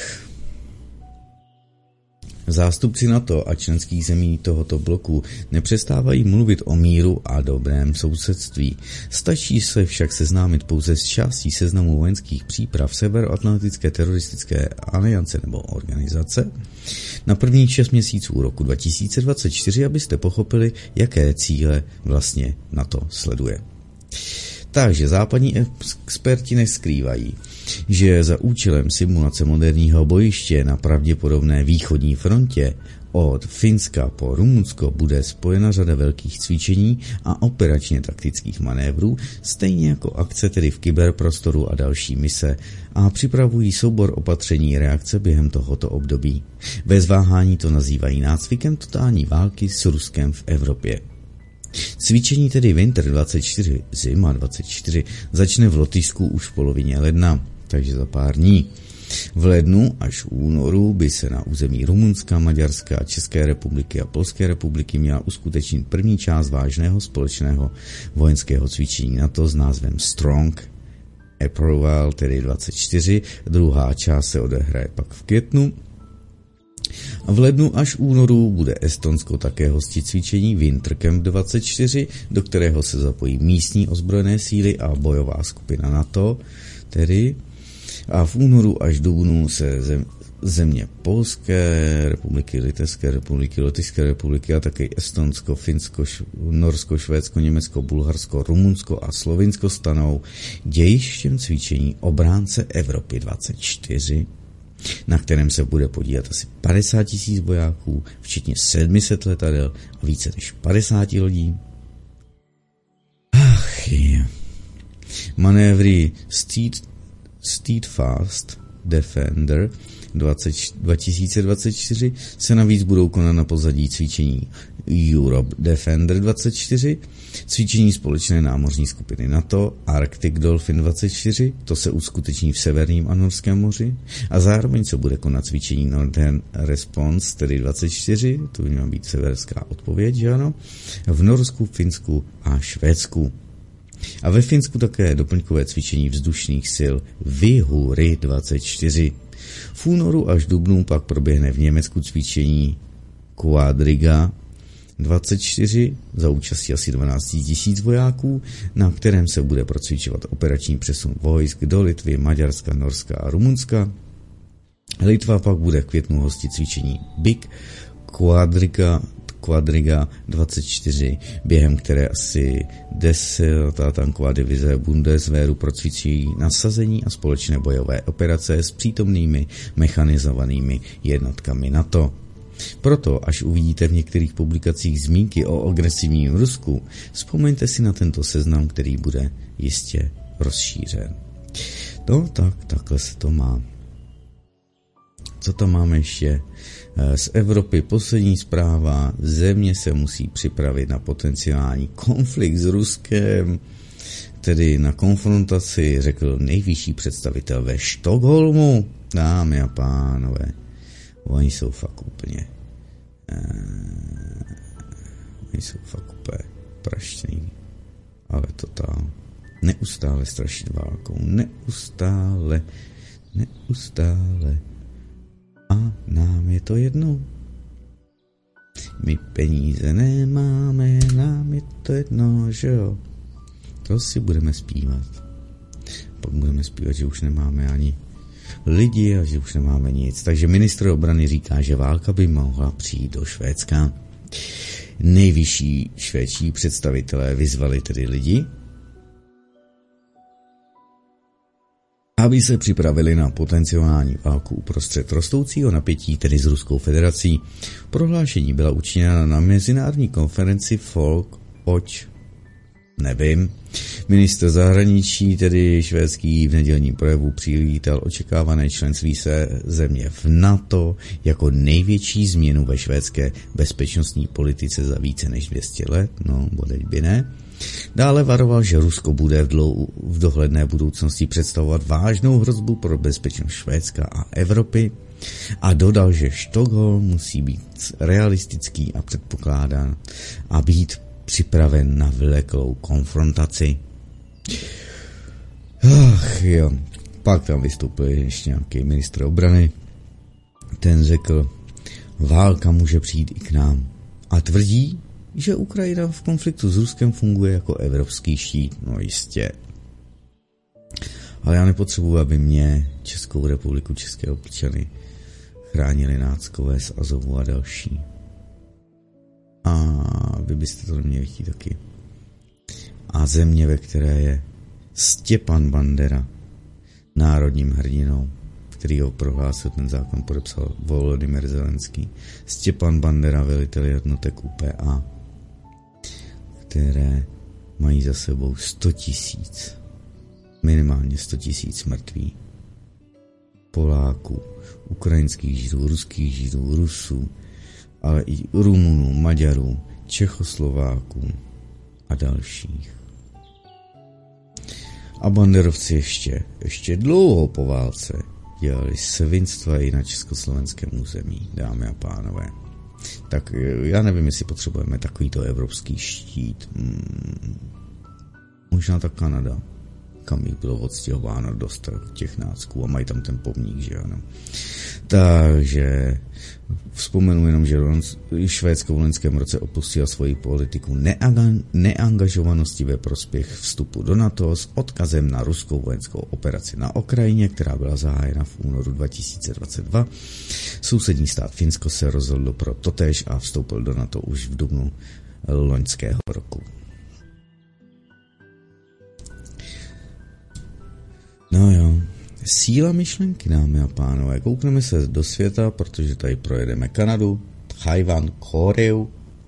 Zástupci NATO a členských zemí tohoto bloku nepřestávají mluvit o míru a dobrém sousedství. Stačí se však seznámit pouze s částí seznamu vojenských příprav Severoatlantické teroristické aliance nebo organizace na prvních šest měsíců roku dva tisíce dvacet čtyři, abyste pochopili, jaké cíle vlastně NATO sleduje. Takže západní experti neskrývají, že za účelem simulace moderního bojiště na pravděpodobné východní frontě od Finska po Rumunsko bude spojena řada velkých cvičení a operačně taktických manévrů, stejně jako akce tedy v kyberprostoru a další mise, a připravují soubor opatření reakce během tohoto období. Bez váhání to nazývají nácvikem totální války s Ruskem v Evropě. Cvičení tedy Winter dvacet čtyři, zima dvacet čtyři, začne v Lotyšsku už v polovině ledna, takže za pár dní. V lednu až v únoru by se na území Rumunska, Maďarska, České republiky a Polské republiky měla uskutečnit první část vážného společného vojenského cvičení NATO s názvem Strong Approval, tedy dvacet čtyři. Druhá část se odehraje pak v květnu. A v lednu až v únoru bude Estonsko také hostit cvičení Winter Camp dvacet čtyři, do kterého se zapojí místní ozbrojené síly a bojová skupina NATO, tedy a v únoru až dubnu se zem, země Polské republiky, Litevské republiky, Lotyšské republiky a také Estonsko, Finsko, Norsko, Švédsko, Německo, Bulharsko, Rumunsko a Slovinsko stanou dějištěm cvičení Obránce Evropy dvacet čtyři, na kterém se bude podílet asi padesát tisíc vojáků, včetně sedm set letadel a více než padesát lodí. Ach je. Manévry Steed, Steadfast Defender dva tisíce dvacet čtyři se navíc budou konat na pozadí cvičení Europe Defender dvacet čtyři, cvičení společné námořní skupiny NATO Arctic Dolphin dvacet čtyři, to se uskuteční v Severním a Norském moři, a zároveň se bude konat cvičení Northern Response, tedy dvacet čtyři, to by měla být severská odpověď, že ano, v Norsku, Finsku a Švédsku. A ve Finsku také doplňkové cvičení vzdušných sil Vihury dvacet čtyři. V únoru až dubnu pak proběhne v Německu cvičení Quadriga dvacet čtyři za účastí asi dvanáct tisíc vojáků, na kterém se bude procvičovat operační přesun vojsk do Litvy, Maďarska, Norska a Rumunska. Litva pak bude v květnu hostit cvičení Big Quadriga Quadriga dvacet čtyři, během které asi desátá tanková divize Bundeswehru procvičí nasazení a společné bojové operace s přítomnými mechanizovanými jednotkami NATO. Proto, až uvidíte v některých publikacích zmínky o agresivním Rusku, vzpomeňte si na tento seznam, který bude jistě rozšířen. No tak, takhle se to má. Co tam máme ještě? Z Evropy poslední zpráva. Země se musí připravit na potenciální konflikt s Ruskem, tedy na konfrontaci, řekl nejvyšší představitel ve Stockholmu. Dámy a pánové, oni jsou fakt úplně oni jsou fakt úplně praštěný, ale totál. Neustále strašit válkou, neustále, neustále. A nám je to jedno. My peníze nemáme, nám je to jedno, že jo. To si budeme zpívat. Pak budeme zpívat, že už nemáme ani lidi a že už nemáme nic. Takže ministr obrany říká, že válka by mohla přijít do Švédska. Nejvyšší švédští představitelé vyzvali tedy lidi, aby se připravili na potenciální válku uprostřed rostoucího napětí, tedy s Ruskou federací. Prohlášení byla učiněna na mezinárodní konferenci Folk Oč. Nevím. Ministr zahraničí, tedy švédský, v nedělním projevu přivítal očekávané členství se země v NATO jako největší změnu ve švédské bezpečnostní politice za více než dvě stě let. No, bodeď by ne. Dále varoval, že Rusko bude v, dlou, v dohledné budoucnosti představovat vážnou hrozbu pro bezpečnost Švédska a Evropy a dodal, že Stockholm musí být realistický a předpokládán a být připraven na vyleklou konfrontaci. Ach jo, pak tam vystoupil ještě nějaký ministr obrany. Ten řekl, válka může přijít i k nám a tvrdí, že Ukrajina v konfliktu s Ruskem funguje jako evropský štít. No jistě. Ale já nepotřebuji, aby mě, Českou republiku, české občany chránili náckové z Azovu a další. A vy byste to neměli chtít taky. A země, ve které je Stepan Bandera národním hrdinou, který ho prohlásil, ten zákon podepsal Volodymyr Zelenský. Stepan Bandera, velitel jednotek U P A, které mají za sebou sto tisíc, minimálně sto tisíc mrtvých Poláků, ukrajinských Židů, ruských Židů, Rusů, ale i Rumunů, Maďarů, Čechoslováků a dalších. A banderovci ještě, ještě dlouho po válce dělali svinstva i na československém území, dámy a pánové. Tak já nevím, jestli potřebujeme takovýto evropský štít. Hmm. Možná ta Kanada, kam jich bylo odstěhováno dost těch nácků a mají tam ten pomník, že ano. Takže vzpomenu jenom, že Švédsko v loňském roce opustilo svoji politiku neangažovanosti ve prospěch vstupu do NATO s odkazem na ruskou vojenskou operaci na Ukrajině, která byla zahájena v únoru dva tisíce dvacet dva. Sousední stát Finsko se rozhodl pro totéž a vstoupil do NATO už v dubnu loňského roku. No jo, síla myšlenky, dámy a pánové. Koukneme se do světa, protože tady projedeme Kanadu, Tchaj-wan, Koreu,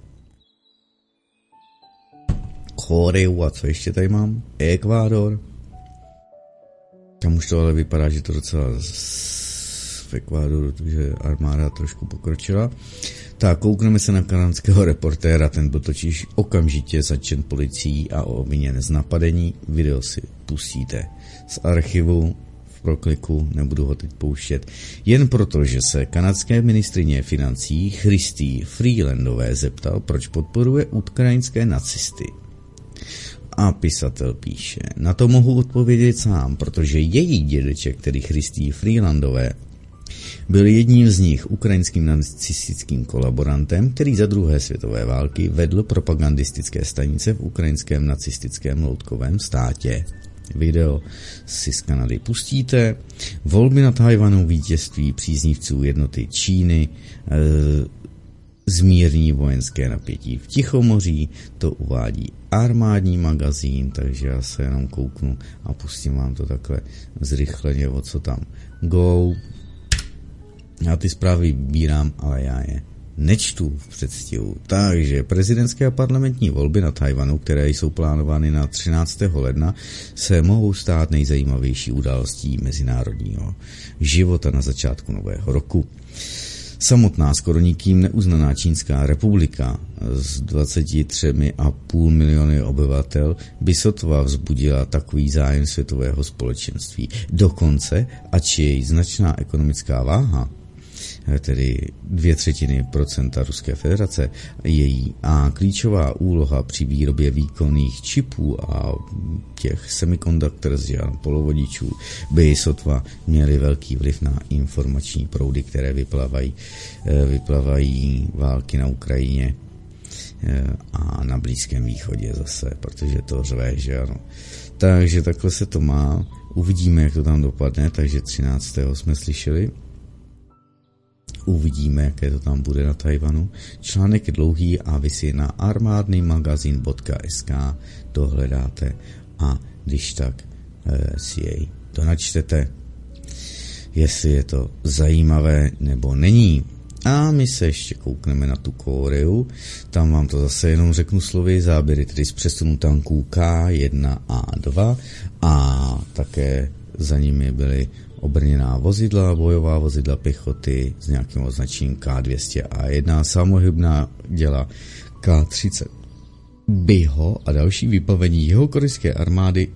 Koreu a co ještě tady mám? Ekvádor. Tam už to ale vypadá, že to docela v Ekvádoru, že armáda trošku pokročila. Tak, koukneme se na kanadského reportéra, ten byl totiž okamžitě zatčen policií a obviněn z napadení. Video si pustíte z archivu v prokliku, nebudu ho teď pouštět. Jen proto, že se kanadské ministryně financí Chrystie Freelandové zeptal, proč podporuje ukrajinské nacisty. A pisatel píše, na to mohu odpovědět sám, protože její dědeček, tedy Chrystie Freelandové, byl jedním z nich ukrajinským nacistickým kolaborantem, který za druhé světové války vedl propagandistické stanice v ukrajinském nacistickém loutkovém státě. Video si z Kanady pustíte. Volby na Tchaj-wanu, vítězství příznivců jednoty Číny, e, zmírní vojenské napětí v Tichomoří, to uvádí armádní magazín, takže já se jenom kouknu a pustím vám to takhle zrychleně, o co tam go. Já ty zprávy vybírám, ale já je nečtu v předstihu. Takže prezidentské a parlamentní volby na Tchaj-wanu, které jsou plánovány na třináctého ledna, se mohou stát nejzajímavější událostí mezinárodního života na začátku nového roku. Samotná skoro nikým neuznaná Čínská republika s dvaceti třemi a půl miliony obyvatel by sotva vzbudila takový zájem světového společenství. Dokonce, ač její značná ekonomická váha, tedy dvě třetiny procenta Ruské federace, její a klíčová úloha při výrobě výkonných čipů a těch semiconductors, polovodičů, by sotva měly velký vliv na informační proudy, které vyplavají, vyplavají války na Ukrajině a na Blízkém východě zase, protože to řve, že ano. Takže takhle se to má. Uvidíme, jak to tam dopadne, takže třináctého jsme slyšeli. Uvidíme, jaké to tam bude na Tchaj-wanu. Článek je dlouhý a vysí na armádny magazín tečka es ká, to hledáte a když tak e, si jej donačtete, jestli je to zajímavé nebo není. A my se ještě koukneme na tu Koreu, tam vám to zase jenom řeknu slovy, záběry tedy z přesunu tanků K jedna a dva a také za nimi byly obrněná vozidla, bojová vozidla pěchoty s nějakým označením K dvě stě a jedna, samohybná děla K třicet. Biho a další vybavení jihokorejské armády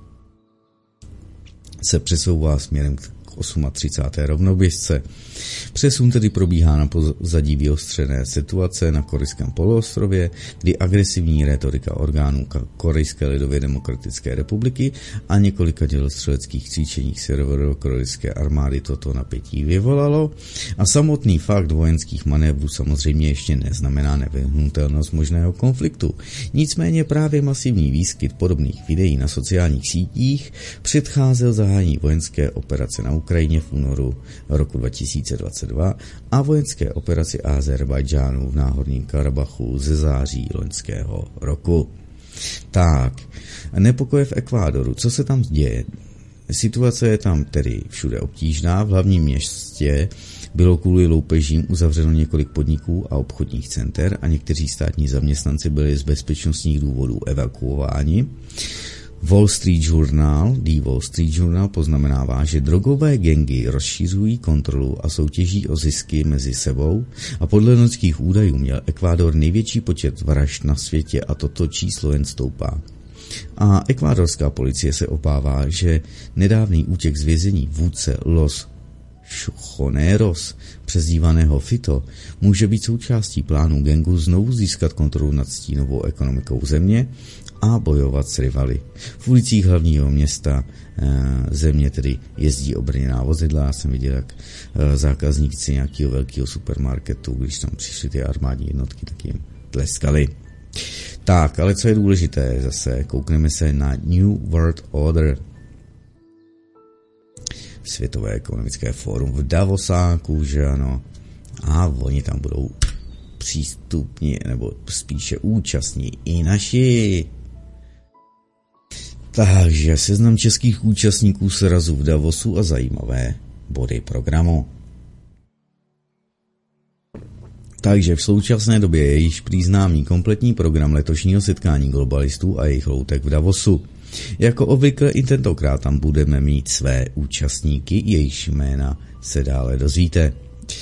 se přesouvá směrem k třicáté osmé rovnoběžce. Přesun tedy probíhá na pozadí vyostřené situace na korejském poloostrově, kdy agresivní rétorika orgánů Korejské lidově demokratické republiky a několika dělostřeleckých cvičeních severokorejské armády toto napětí vyvolalo a samotný fakt vojenských manévrů samozřejmě ještě neznamená nevyhnutelnost možného konfliktu. Nicméně právě masivní výskyt podobných videí na sociálních sítích předcházel zahájení vojenské operace na Ukrajině v únoru roku dva tisíce dvacet dva a vojenské operaci Azerbajdžánu v Náhorním Karabachu ze září loňského roku. Tak, nepokoje v Ekvádoru. Co se tam děje? Situace je tam tedy všude obtížná. V hlavním městě bylo kvůli loupežím uzavřeno několik podniků a obchodních center a někteří státní zaměstnanci byli z bezpečnostních důvodů evakuováni. Wall Street Journal, The Wall Street Journal poznamenává, že drogové gengy rozšiřují kontrolu a soutěží o zisky mezi sebou a podle loňských údajů měl Ekvádor největší počet vražd na světě a toto číslo jen stoupá. A ekvádorská policie se obává, že nedávný útěk z vězení vůdce Los Schuchoneros, přezdívaného Fito, může být součástí plánu gangu znovu získat kontrolu nad stínovou ekonomikou země a bojovat s rivaly. V ulicích hlavního města země tedy jezdí obrněná vozidla. Já jsem viděl, jak zákazníci nějakého velkého supermarketu, když tam přišly ty armádní jednotky, tak jim tleskali. Tak, ale co je důležité zase, koukneme se na New World Order, Světové ekonomické fórum v Davosáku, že ano, a oni tam budou přístupní, nebo spíše účastní i naši. Takže seznam českých účastníků srazu v Davosu a zajímavé body programu. Takže v současné době je již prý známý kompletní program letošního setkání globalistů a jejich loutek v Davosu. Jako obvykle i tentokrát tam budeme mít své účastníky, jejichž jména se dále dozvíte.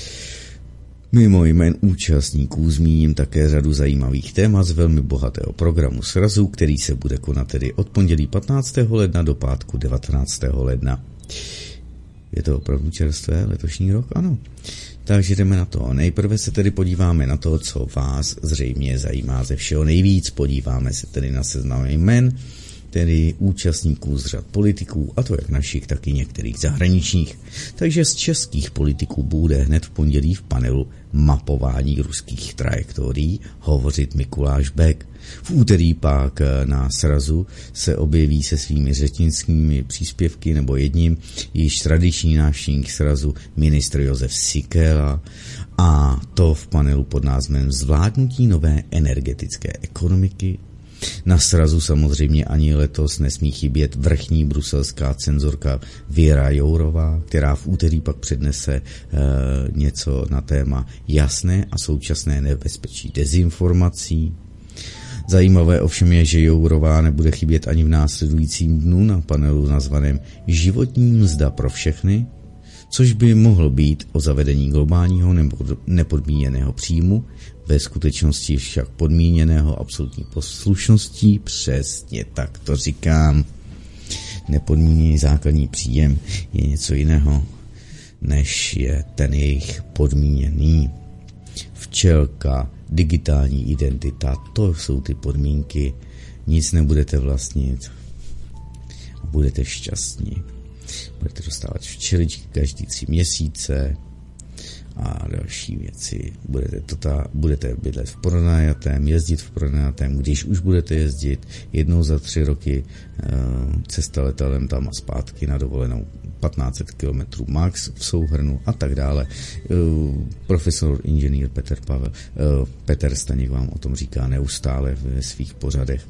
Mimo jmén účastníků zmíním také řadu zajímavých témat z velmi bohatého programu srazu, který se bude konat tedy od pondělí patnáctého ledna do pátku devatenáctého ledna. Je to opravdu čerstvé letošní rok? Ano. Takže jdeme na to. Nejprve se tedy podíváme na to, co vás zřejmě zajímá ze všeho nejvíc. Podíváme se tedy na seznam jmen, tedy účastníků z řad politiků, a to jak našich, tak i některých zahraničních. Takže z českých politiků bude hned v pondělí v panelu mapování ruských trajektorií hovořit Mikuláš Bek. V úterý pak na srazu se objeví se svými řečnickými příspěvky nebo jedním již tradiční návštěvník srazu ministr Josef Síkela, a to v panelu pod názvem Zvládnutí nové energetické ekonomiky. Na srazu samozřejmě ani letos nesmí chybět vrchní bruselská cenzorka Věra Jourová, která v úterý pak přednese e, něco na téma jasné a současné nebezpečí dezinformací. Zajímavé ovšem je, že Jourová nebude chybět ani v následujícím dnu na panelu nazvaném Životní mzda pro všechny, což by mohlo být o zavedení globálního nebo nepodmíněného příjmu, ve skutečnosti však podmíněného absolutní poslušností, přesně tak to říkám. Nepodmíněný základní příjem je něco jiného, než je ten jejich podmíněný. Včelka, digitální identita, to jsou ty podmínky, nic nebudete vlastnit a budete šťastní. Budete dostávat včeličky každý tři měsíce a další věci. Budete, tota, budete bydlet v pronajatém, jezdit v pronajatém, když už budete jezdit jednou za tři roky cesta letadlem tam a zpátky na dovolenou patnáct set kilometrů max v souhrnu a tak dále. Profesor inženýr Petr Pavel, Petr Staněk vám o tom říká neustále ve svých pořadech,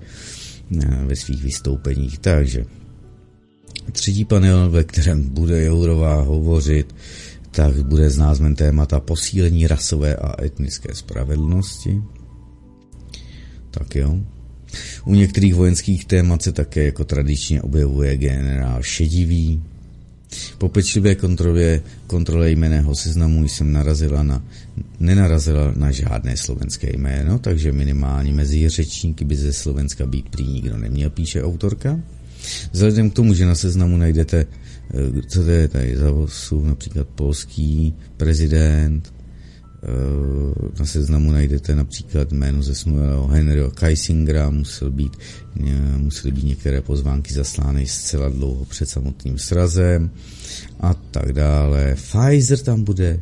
ve svých vystoupeních. Takže třetí panel, ve kterém bude Jourová hovořit, tak bude s názvem témata posílení rasové a etnické spravedlnosti. Tak jo. U některých vojenských témat se také jako tradičně objevuje generál Šedivý. Po pečlivé kontrole, kontrole jmenného seznamu jsem narazila na, nenarazila na žádné slovenské jméno, takže minimálně mezi řečníky by ze Slovenska být prý nikdo neměl, píše autorka. Vzhledem k tomu, že na seznamu najdete, co to je tady, Zavosu, například polský prezident, na seznamu najdete například jméno zesnulého Henryho Kissingera, musel být, musely být některé pozvánky zaslány zcela dlouho před samotným srazem a tak dále. Pfizer tam bude?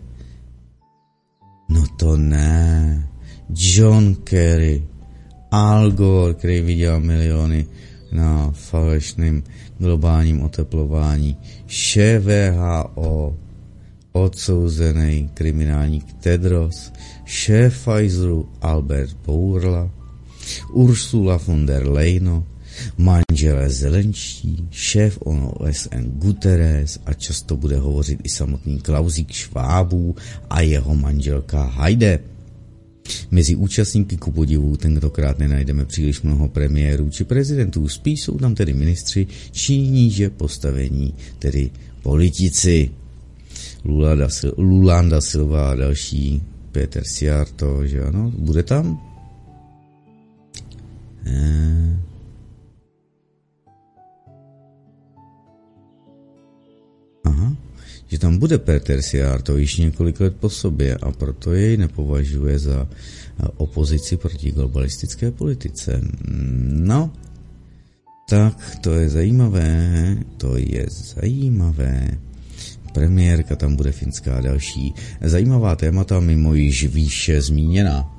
No to ne. John Kerry, Al Gore, který vydělal miliony na falešném globálním oteplování, šéf W H O, odsouzený kriminálník Tedros, šéf Pfizeru Albert Bourla, Ursula von der Leyen, manželé Zelenští, šéf O S N Guterres a často bude hovořit i samotný Klausík Švábů a jeho manželka Heide. Mezi účastníky ku podivu tentokrát nenajdeme příliš mnoho premiérů či prezidentů, spíš jsou tam tedy ministři či níže postavení, tedy politici. Lula, Lulanda Silva a další, Peter Siarto, že ano, bude tam? Ne. Aha, že tam bude Peter Siar, to již několik let po sobě, a proto jej nepovažuje za opozici proti globalistické politice. No, tak to je zajímavé, to je zajímavé. Premiérka tam bude finská, další zajímavá témata mimo již výše zmíněná.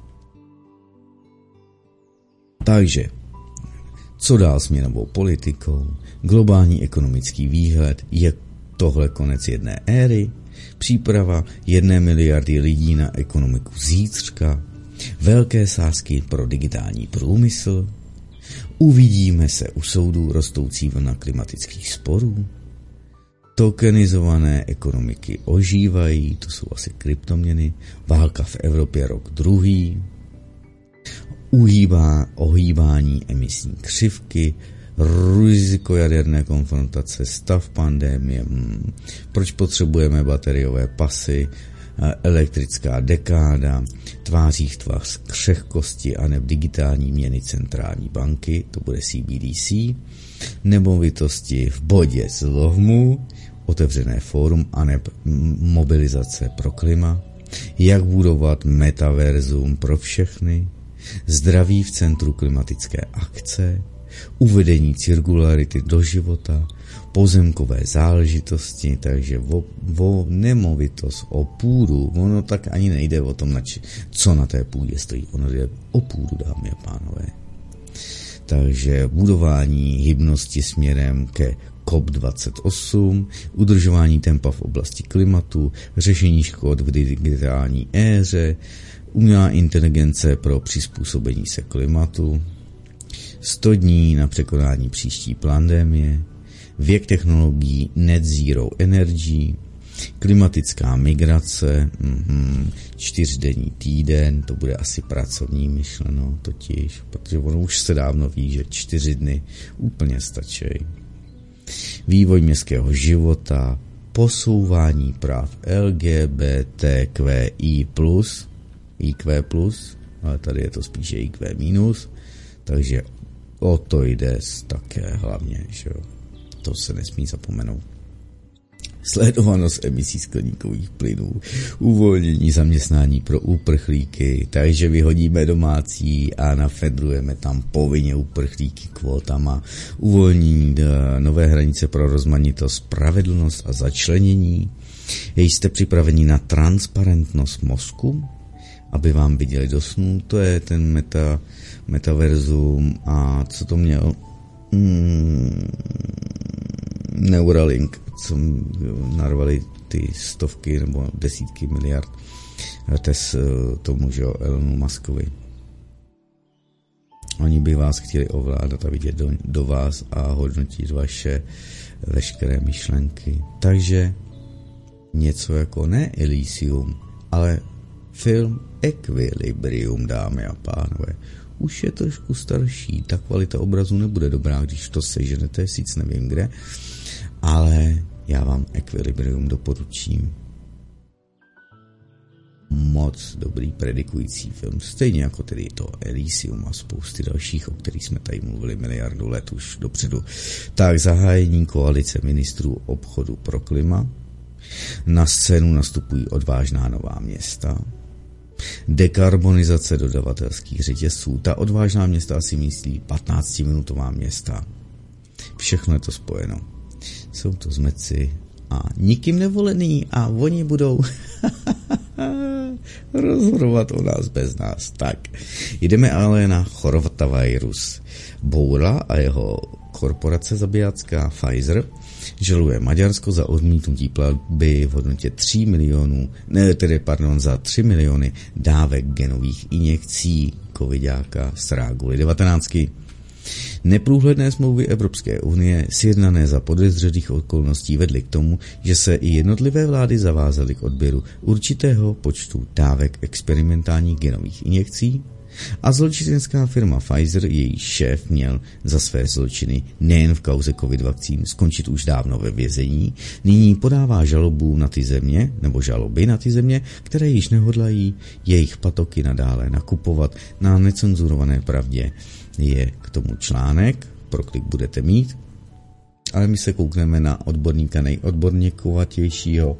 Takže, co dál s měnovou politikou, globální ekonomický výhled, je tohle konec jedné éry, příprava jedné miliardy lidí na ekonomiku zítřka, velké sázky pro digitální průmysl, uvidíme se u soudu rostoucí vlna klimatických sporů, tokenizované ekonomiky ožívají, to jsou asi kryptoměny, válka v Evropě rok druhý, uhýbá, ohýbání emisní křivky, riziko jaderné konfrontace, stav pandémie, hmm, proč potřebujeme bateriové pasy, elektrická dekáda, tváří v tvář křehkosti a neb digitální měny centrální banky, to bude C B D C, nemovitosti v bodě zlomu, otevřené fórum a neb mobilizace pro klima, jak budovat metaverzum pro všechny, zdraví v centru klimatické akce, uvedení cirkularity do života, pozemkové záležitosti, takže o, o nemovitost, o půdu, ono tak ani nejde o tom, co na té půdě stojí, ono jde o půdu, dámy a pánové. Takže budování hybnosti směrem ke C O P dvacet osm, udržování tempa v oblasti klimatu, řešení škod v digitální éře, umělá inteligence pro přizpůsobení se klimatu, sto dní na překonání příští pandemie, věk technologií net zero energy, klimatická migrace, mm, čtyřdenní týden, to bude asi pracovní myšleno totiž, protože ono už se dávno ví, že čtyři dny úplně stačí. Vývoj městského života, posouvání práv L G B T Q I plus, I Q plus, ale tady je to spíše I Q minus, takže o to jde také hlavně, že jo. To se nesmí zapomenout. Sledovanost emisí skleníkových plynů, uvolnění zaměstnání pro uprchlíky, takže vyhodíme domácí a nafedrujeme tam povinně uprchlíky kvótama, uvolnění nové hranice pro rozmanitost, spravedlnost a začlenění. Jste připraveni na transparentnost mozku, aby vám viděli do snů, to je ten meta, metaverzum a co to měl? Hmm, Neuralink, co narvali ty stovky nebo desítky miliard tes tomu, že jo, Elonu Muskovi. Oni by vás chtěli ovládat a vidět do, do vás a hodnotit vaše veškeré myšlenky. Takže něco jako ne Elysium, ale film Equilibrium, dámy a pánové. Už je trošku starší, ta kvalita obrazu nebude dobrá, když to seženete, sice nevím kde, ale já vám Equilibrium doporučím. Moc dobrý predikující film, stejně jako tedy to Elysium a spousty dalších, o kterých jsme tady mluvili miliardu let už dopředu. Tak zahájení koalice ministrů obchodu pro klima, na scénu nastupují odvážná nová města, dekarbonizace dodavatelských řetězců, ta odvážná města si myslí patnáctiminutová města. Všechno je to spojeno. Jsou to zmeci a nikým nevolený a oni budou rozhodovat o nás bez nás. Tak, jdeme ale na chorotavirus. Boura a jeho korporace zabijácká Pfizer žaluje Maďarsko za odmítnutí platby v hodnotě tři milionů, ne, tedy pardon, za tři miliony dávek genových injekcí covidáka z ráguli devatenáct. Neprůhledné smlouvy Evropské unie, sjednané za podezřelých okolností, vedly k tomu, že se i jednotlivé vlády zavázaly k odběru určitého počtu dávek experimentálních genových injekcí a zločinecká firma Pfizer, její šéf, měl za své zločiny nejen v kauze covid vakcín skončit už dávno ve vězení, nyní podává žalobu na ty země, nebo žaloby na ty země, které již nehodlají jejich patoky nadále nakupovat. Na necenzurované pravdě je k tomu článek, pro klik budete mít. Ale my se koukneme na odborníka nejodborníkovatějšího,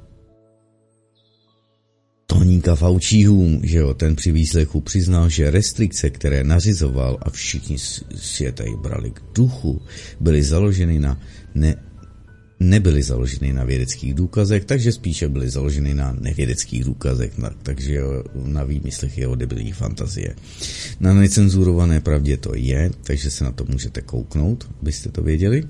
Toníka Fauciho, že jo, ten při výslechu přiznal, že restrikce, které nařizoval a všichni světají brali k duchu, byly založeny na ne, nebyly založeny na vědeckých důkazech, takže spíše byly založeny na nevědeckých důkazech, na, takže jo, na výmyslech jeho debilní fantazie. Na necenzurované pravdě to je, takže se na to můžete kouknout, abyste to věděli.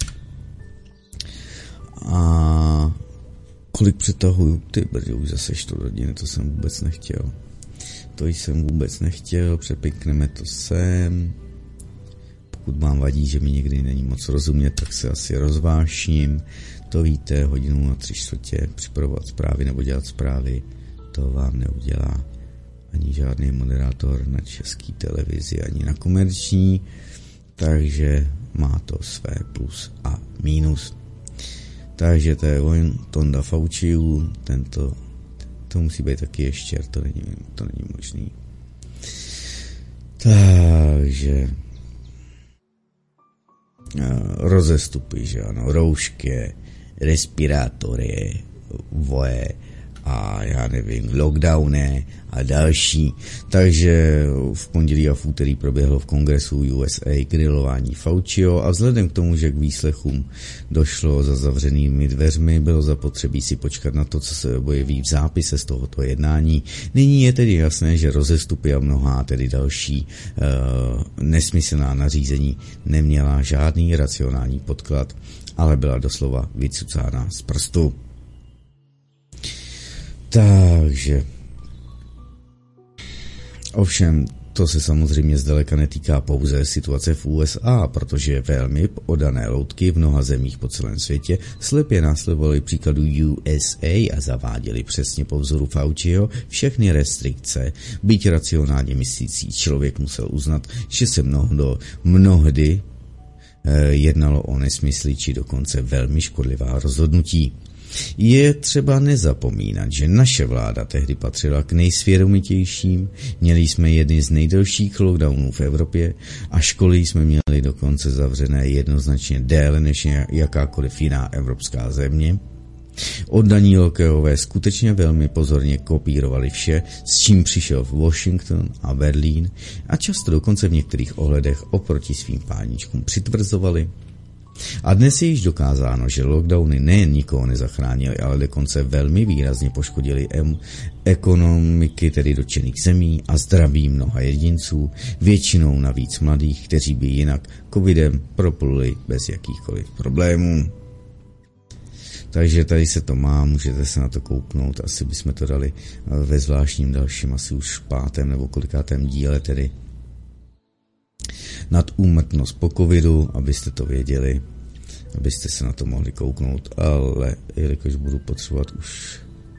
A kolik přetahuju? Ty brdě, už zase čtvrt hodiny, to jsem vůbec nechtěl. To jsem vůbec nechtěl, přepikneme to sem. Pokud vám vadí, že mi někdy není moc rozumět, tak se asi rozvášním. To víte, hodinu na tři čtvrtě připravovat zprávy nebo dělat zprávy, to vám neudělá ani žádný moderátor na české televizi, ani na komerční, takže má to své plus a mínus. Takže to je on, Tonda Fauciu, tento, to musí být taky ještě, to není, to není možný. Takže rozestupy, že ano, roušky, respirátory, voje a já nevím, lockdowny a další. Takže v pondělí a v úterý proběhlo v kongresu U S A grilování Fauciho a vzhledem k tomu, že k výslechům došlo za zavřenými dveřmi, bylo zapotřebí si počkat na to, co se objeví v zápise z tohoto jednání. Nyní je tedy jasné, že rozestupy a mnohá tedy další uh, nesmyslná nařízení neměla žádný racionální podklad, ale byla doslova vycucána z prstu. Takže ovšem to se samozřejmě zdaleka netýká pouze situace v U S A, protože velmi oddané loutky v mnoha zemích po celém světě slepě následovali příkladu U S A a zaváděli přesně po vzoru Fauciho všechny restrikce. Byť racionálně myslící člověk musel uznat, že se mnohdo, mnohdy eh, jednalo o nesmysly či dokonce velmi škodlivá rozhodnutí. Je třeba nezapomínat, že naše vláda tehdy patřila k nejsvědomitějším, měli jsme jedny z nejdelších lockdownů v Evropě a školy jsme měli dokonce zavřené jednoznačně déle než jakákoliv jiná evropská země. Oddaní lokajové skutečně velmi pozorně kopírovali vše, s čím přišel Washington a Berlín a často dokonce v některých ohledech oproti svým páničkům přitvrzovali. A dnes je již dokázáno, že lockdowny nejen nikoho nezachránily, ale dokonce velmi výrazně poškodily em- ekonomiky tedy dotčených zemí a zdraví mnoha jedinců, většinou navíc mladých, kteří by jinak covidem propluli bez jakýchkoliv problémů. Takže tady se to má, můžete se na to kouknout, asi bychom to dali ve zvláštním dalším, asi už pátém nebo kolikátém díle tedy. Nad úmrtnost po covidu, abyste to věděli, abyste se na to mohli kouknout, ale jelikož budu potřebovat už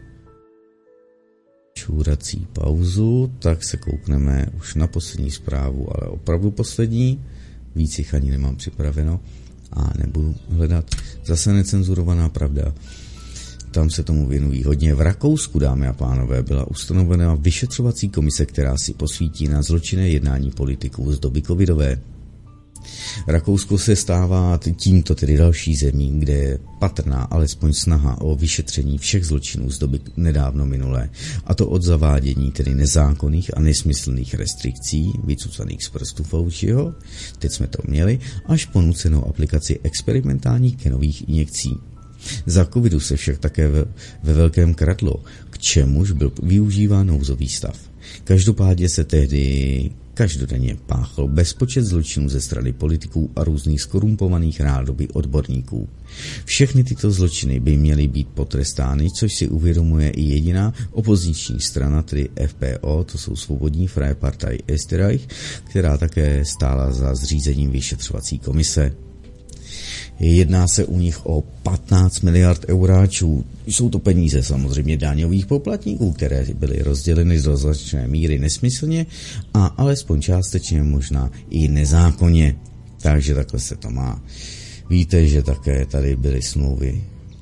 čůrací pauzu, tak se koukneme už na poslední zprávu, ale opravdu poslední, víc jich ani nemám připraveno a nebudu hledat. Zase necenzurovaná pravda. Tam se tomu věnují hodně. V Rakousku, dámy a pánové, byla ustanovena vyšetřovací komise, která si posvítí na zločinné jednání politiků z doby covidové. Rakousko se stává tímto tedy další zemí, kde je patrná alespoň snaha o vyšetření všech zločinů z doby nedávno minulé, a to od zavádění tedy nezákonných a nesmyslných restrikcí, vycucaných z prstu Fauciho, teď jsme to měli, až po nucenou aplikaci experimentálních genových injekcí. Za covidu se však také ve, ve velkém kradlo, k čemuž byl využíván nouzový stav. Každopádně se tehdy každodenně páchl bezpočet zločinů ze strany politiků a různých skorumpovaných rádoby odborníků. Všechny tyto zločiny by měly být potrestány, což si uvědomuje i jediná opoziční strana, tedy F P O, to jsou Svobodní Freie Partei Österreich, která také stála za zřízením vyšetřovací komise. Jedná se u nich o patnáct miliard euráčů. Jsou to peníze samozřejmě daňových poplatníků, které byly rozděleny do značné míry nesmyslně a alespoň částečně možná i nezákonně. Takže takhle se to má. Víte, že také tady byly smlouvy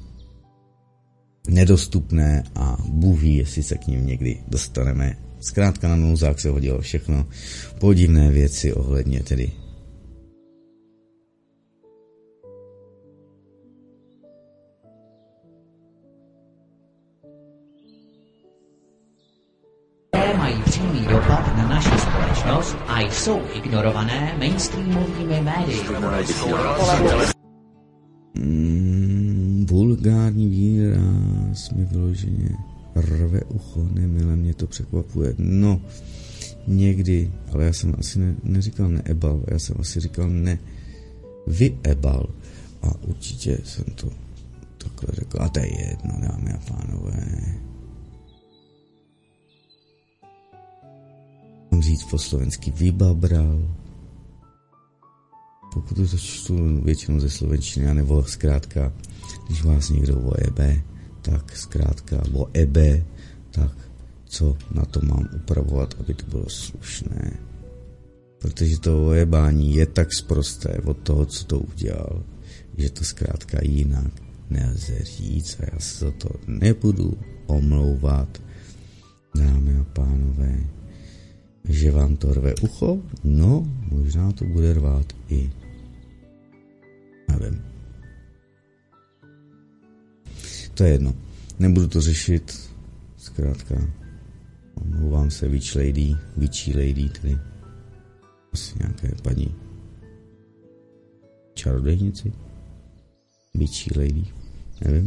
nedostupné a Bůh ví, jestli se k nim někdy dostaneme. Zkrátka na nouzák se hodilo všechno. Podivné věci ohledně tedy a jsou ignorované mainstreamovými médii. Mm, vulgární výraz mi vyloženě rve ucho, nemile, mě to překvapuje. No, někdy, ale já jsem asi ne, neříkal neebal, já jsem asi říkal ne vyebal. A určitě jsem to takhle řekl. A to je jedno, dámy a pánové. Mám říct po slovensky vybabral. Pokud to čtu většinou ze slovenčiny, nebo zkrátka, když vás někdo ojebe, tak zkrátka ojebe, tak co na to mám upravovat, aby to bylo slušné. Protože to ojebání je tak sprosté od toho, co to udělal, že to zkrátka jinak nelze říct a já se za to nebudu omlouvat, dámy a pánové. Že vám to rve ucho? No, možná to bude rvát i nevím. To je jedno. Nebudu to řešit. Zkrátka. Omlouvám se witch lady, witchy lady, tedy asi nějaké paní čarodejnici. Witchy lady, nevím.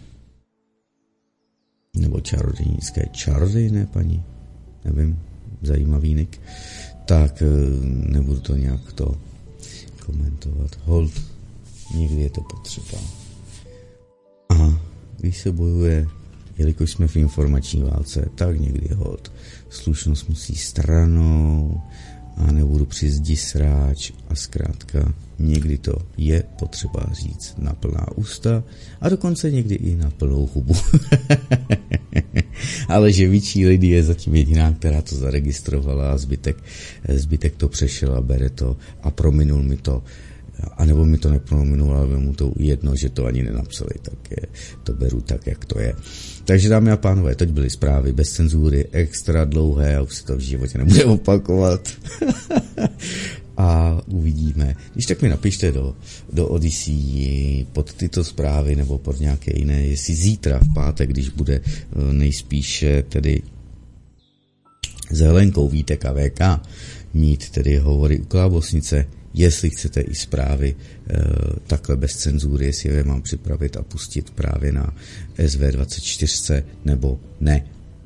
Nebo čarodejnické čarodejné paní, nevím. Zajímavý nick. Tak nebudu to nějak to komentovat. Hold, někdy je to potřeba. A když se bojuje, jelikož jsme v informační válce, tak někdy hold. Slušnost musí stranou a nebudu při zdi sráč a zkrátka někdy to je potřeba říct na plná ústa a dokonce někdy i na plnou hubu. Ale že Witchy Lady je zatím jediná, která to zaregistrovala a zbytek, zbytek to přešel a bere to a prominul mi to. A nebo mi to neprominul, ale mu to jedno, že to ani nenapsali, tak je, to beru tak, jak to je. Takže dámy a pánové, teď byly zprávy bez cenzury, extra dlouhé a už se to v životě nebude opakovat. A uvidíme. Když tak mi napište do, do Odyssey pod tyto zprávy nebo pod nějaké jiné, jestli zítra v pátek, když bude nejspíše tedy s Helenkou Vítek a V K mít tedy hovory u klávesnice, jestli chcete i zprávy e, takhle bez cenzury, jestli je mám připravit a pustit právě na S V dvacet čtyři nebo ne.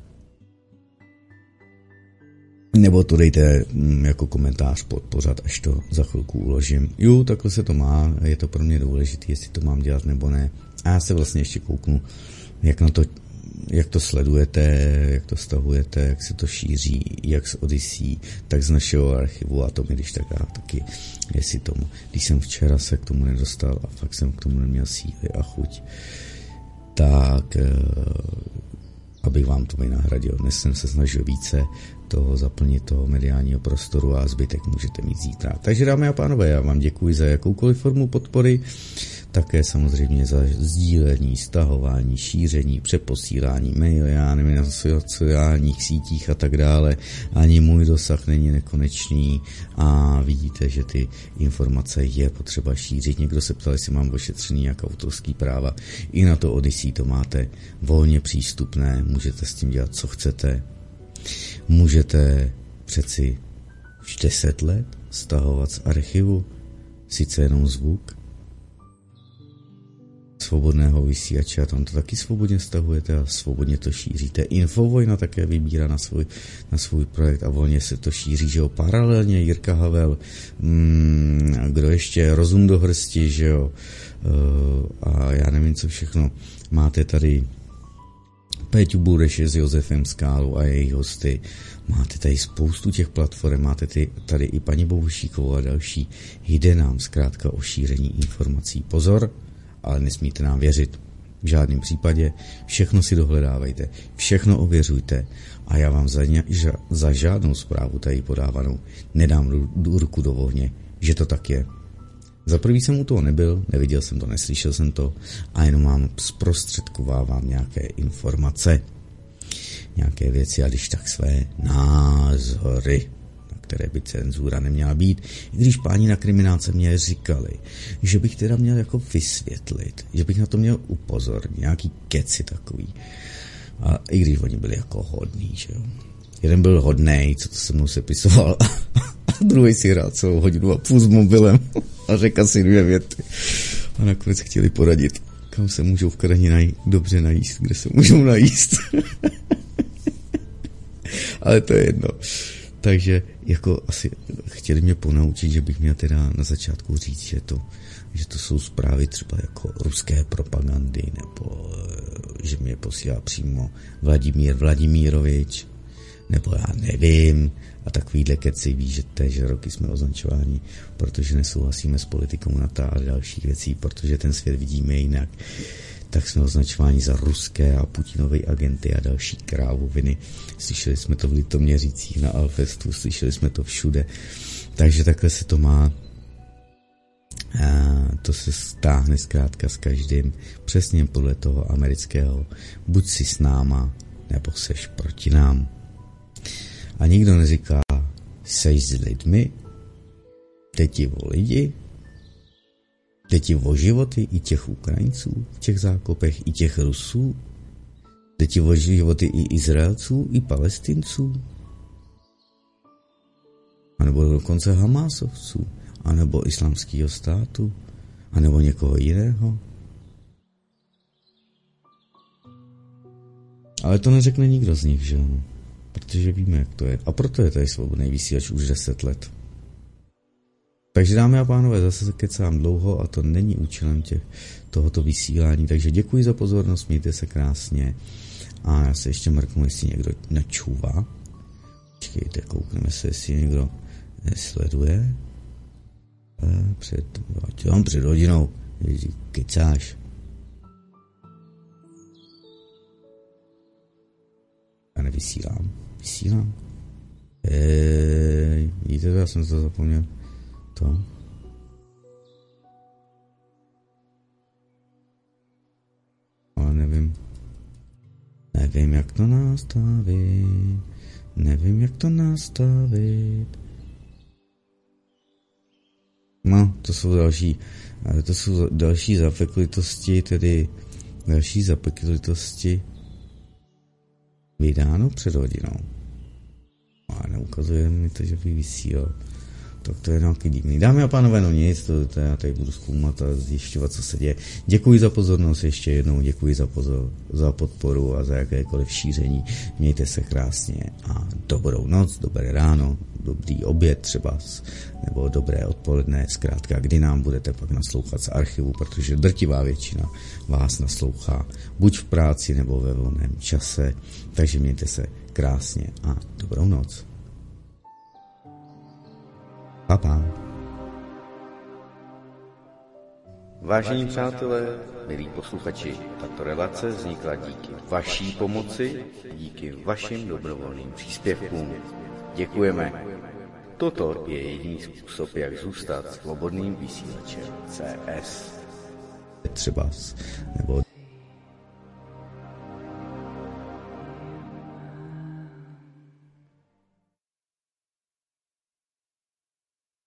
Nebo to dejte mm, jako komentář pod pořad, až to za chvilku uložím. Jo, takhle se to má, je to pro mě důležité, jestli to mám dělat nebo ne. A já se vlastně ještě kouknu, jak na to, jak to sledujete, jak to stahujete, jak se to šíří, jak z Odyssey, tak z našeho archivu a to mi když tak já taky, jestli tomu. Když jsem včera se k tomu nedostal a fakt jsem k tomu neměl síly a chuť, tak abych vám to vynahradil. Dnes jsem se snažil více toho zaplnit toho mediálního prostoru a zbytek můžete mít zítra. Takže dámy a pánové, já vám děkuji za jakoukoliv formu podpory, také samozřejmě za sdílení, stahování, šíření, přeposílání mail, já nevím, na sociálních sítích a tak dále. Ani můj dosah není nekonečný a vidíte, že ty informace je potřeba šířit. Někdo se ptal, jestli mám ošetřený jak autorský práva. I na to Odyssey to máte volně přístupné, můžete s tím dělat, co chcete. Můžete přeci už deset let stahovat z archivu, sice jenom zvuk, svobodného vysílače a tam to taky svobodně stahujete a svobodně to šíříte. Infovojna také vybírá na svůj, na svůj projekt a volně se to šíří, že jo, paralelně Jirka Havel, mm, kdo ještě, Rozum do hrsti, že jo, uh, a já nevím, co všechno. Máte tady Péťu Bureše s Josefem Skálou a jejich hosty. Máte tady spoustu těch platform, máte ty, tady i paní Bohušíkovou a další. Jde nám zkrátka o šíření informací. Pozor, ale nesmíte nám věřit. V žádném případě. Všechno si dohledávejte, všechno ověřujte a já vám za, ně, za žádnou zprávu tady podávanou nedám ruku do ohně, že to tak je. Za prvý jsem u toho nebyl, neviděl jsem to, neslyšel jsem to a jenom vám zprostředkovávám nějaké informace, nějaké věci a když tak své názory, na které by cenzura neměla být. I když páni na kriminálce mě říkali, že bych teda měl jako vysvětlit, že bych na to měl upozornit, nějaký keci takový. A i když oni byli jako hodný, že jo. Jeden byl hodnej, co to se mnou sepisoval, druhý si hrál celou hodinu a půl s mobilem a řekl asi dvě věty. A nakonec chtěli poradit, kam se můžou v Kadani naj- dobře najíst, kde se můžou najíst. Ale to je jedno. Takže jako asi chtěli mě ponaučit, že bych měl teda na začátku říct, že to, že to jsou zprávy třeba jako ruské propagandy, nebo že mě posílá přímo Vladimír Vladimírovič, nebo já nevím, a takovýhle keci, víš, že též roky jsme označováni, protože nesouhlasíme s politikou NATO a dalších věcí, protože ten svět vidíme jinak, tak jsme označováni za ruské a Putinové agenty a další krávoviny. Slyšeli jsme to v Litoměřicích na Alfestu, slyšeli jsme to všude. Takže takhle se to má. A to se stáhne zkrátka s každým přesně podle toho amerického. Buď si s náma, nebo seš proti nám. A nikdo neříká, seš s lidmi, jde ti o lidi, jde ti o životy i těch Ukrajinců v těch zákopech, i těch Rusů, jde ti o životy i Izraelců, i Palestinců, anebo dokonce Hamásovců, anebo Islámského státu, anebo někoho jiného. Ale to neřekne nikdo z nich, že jo? Protože víme, jak to je. A proto je tady Svobodný vysílač už deset let. Takže dámy a pánové, zase se kecám dlouho a to není účelem těch, tohoto vysílání. Takže děkuji za pozornost, mějte se krásně. A já se ještě mrknu, jestli někdo načůvá. Počkejte, koukneme se, jestli někdo nesleduje. A před, mám před hodinou, ježi, kecáš. Já nevysílám. Vysílám. Ej, vidíte to, já jsem to zapomněl. To. Ale nevím. Nevím, jak to nastavit. Nevím, jak to nastavit. No, to jsou další, to jsou další zapeklitosti, tedy další zapeklitosti vydáno před hodinou. A neukazuje mi to, že bych vysílal. Tak to je nějaký divný. Dámy a pánové, no nic, to, to já tady budu zkoumat a zjišťovat, co se děje. Děkuji za pozornost ještě jednou, děkuji za, pozor, za podporu a za jakékoliv šíření. Mějte se krásně a dobrou noc, dobré ráno, dobrý oběd třeba, nebo dobré odpoledne, zkrátka, kdy nám budete pak naslouchat z archivu, protože drtivá většina vás naslouchá buď v práci nebo ve volném čase. Takže mějte se krásně a dobrou noc. Pa, pa. Vážení přátelé, milí posluchači, tato relace vznikla díky vaší pomoci, díky vašim dobrovolným příspěvkům. Děkujeme. Toto je jediný způsob, jak zůstat svobodným vysílačem C S. Třeba, nebo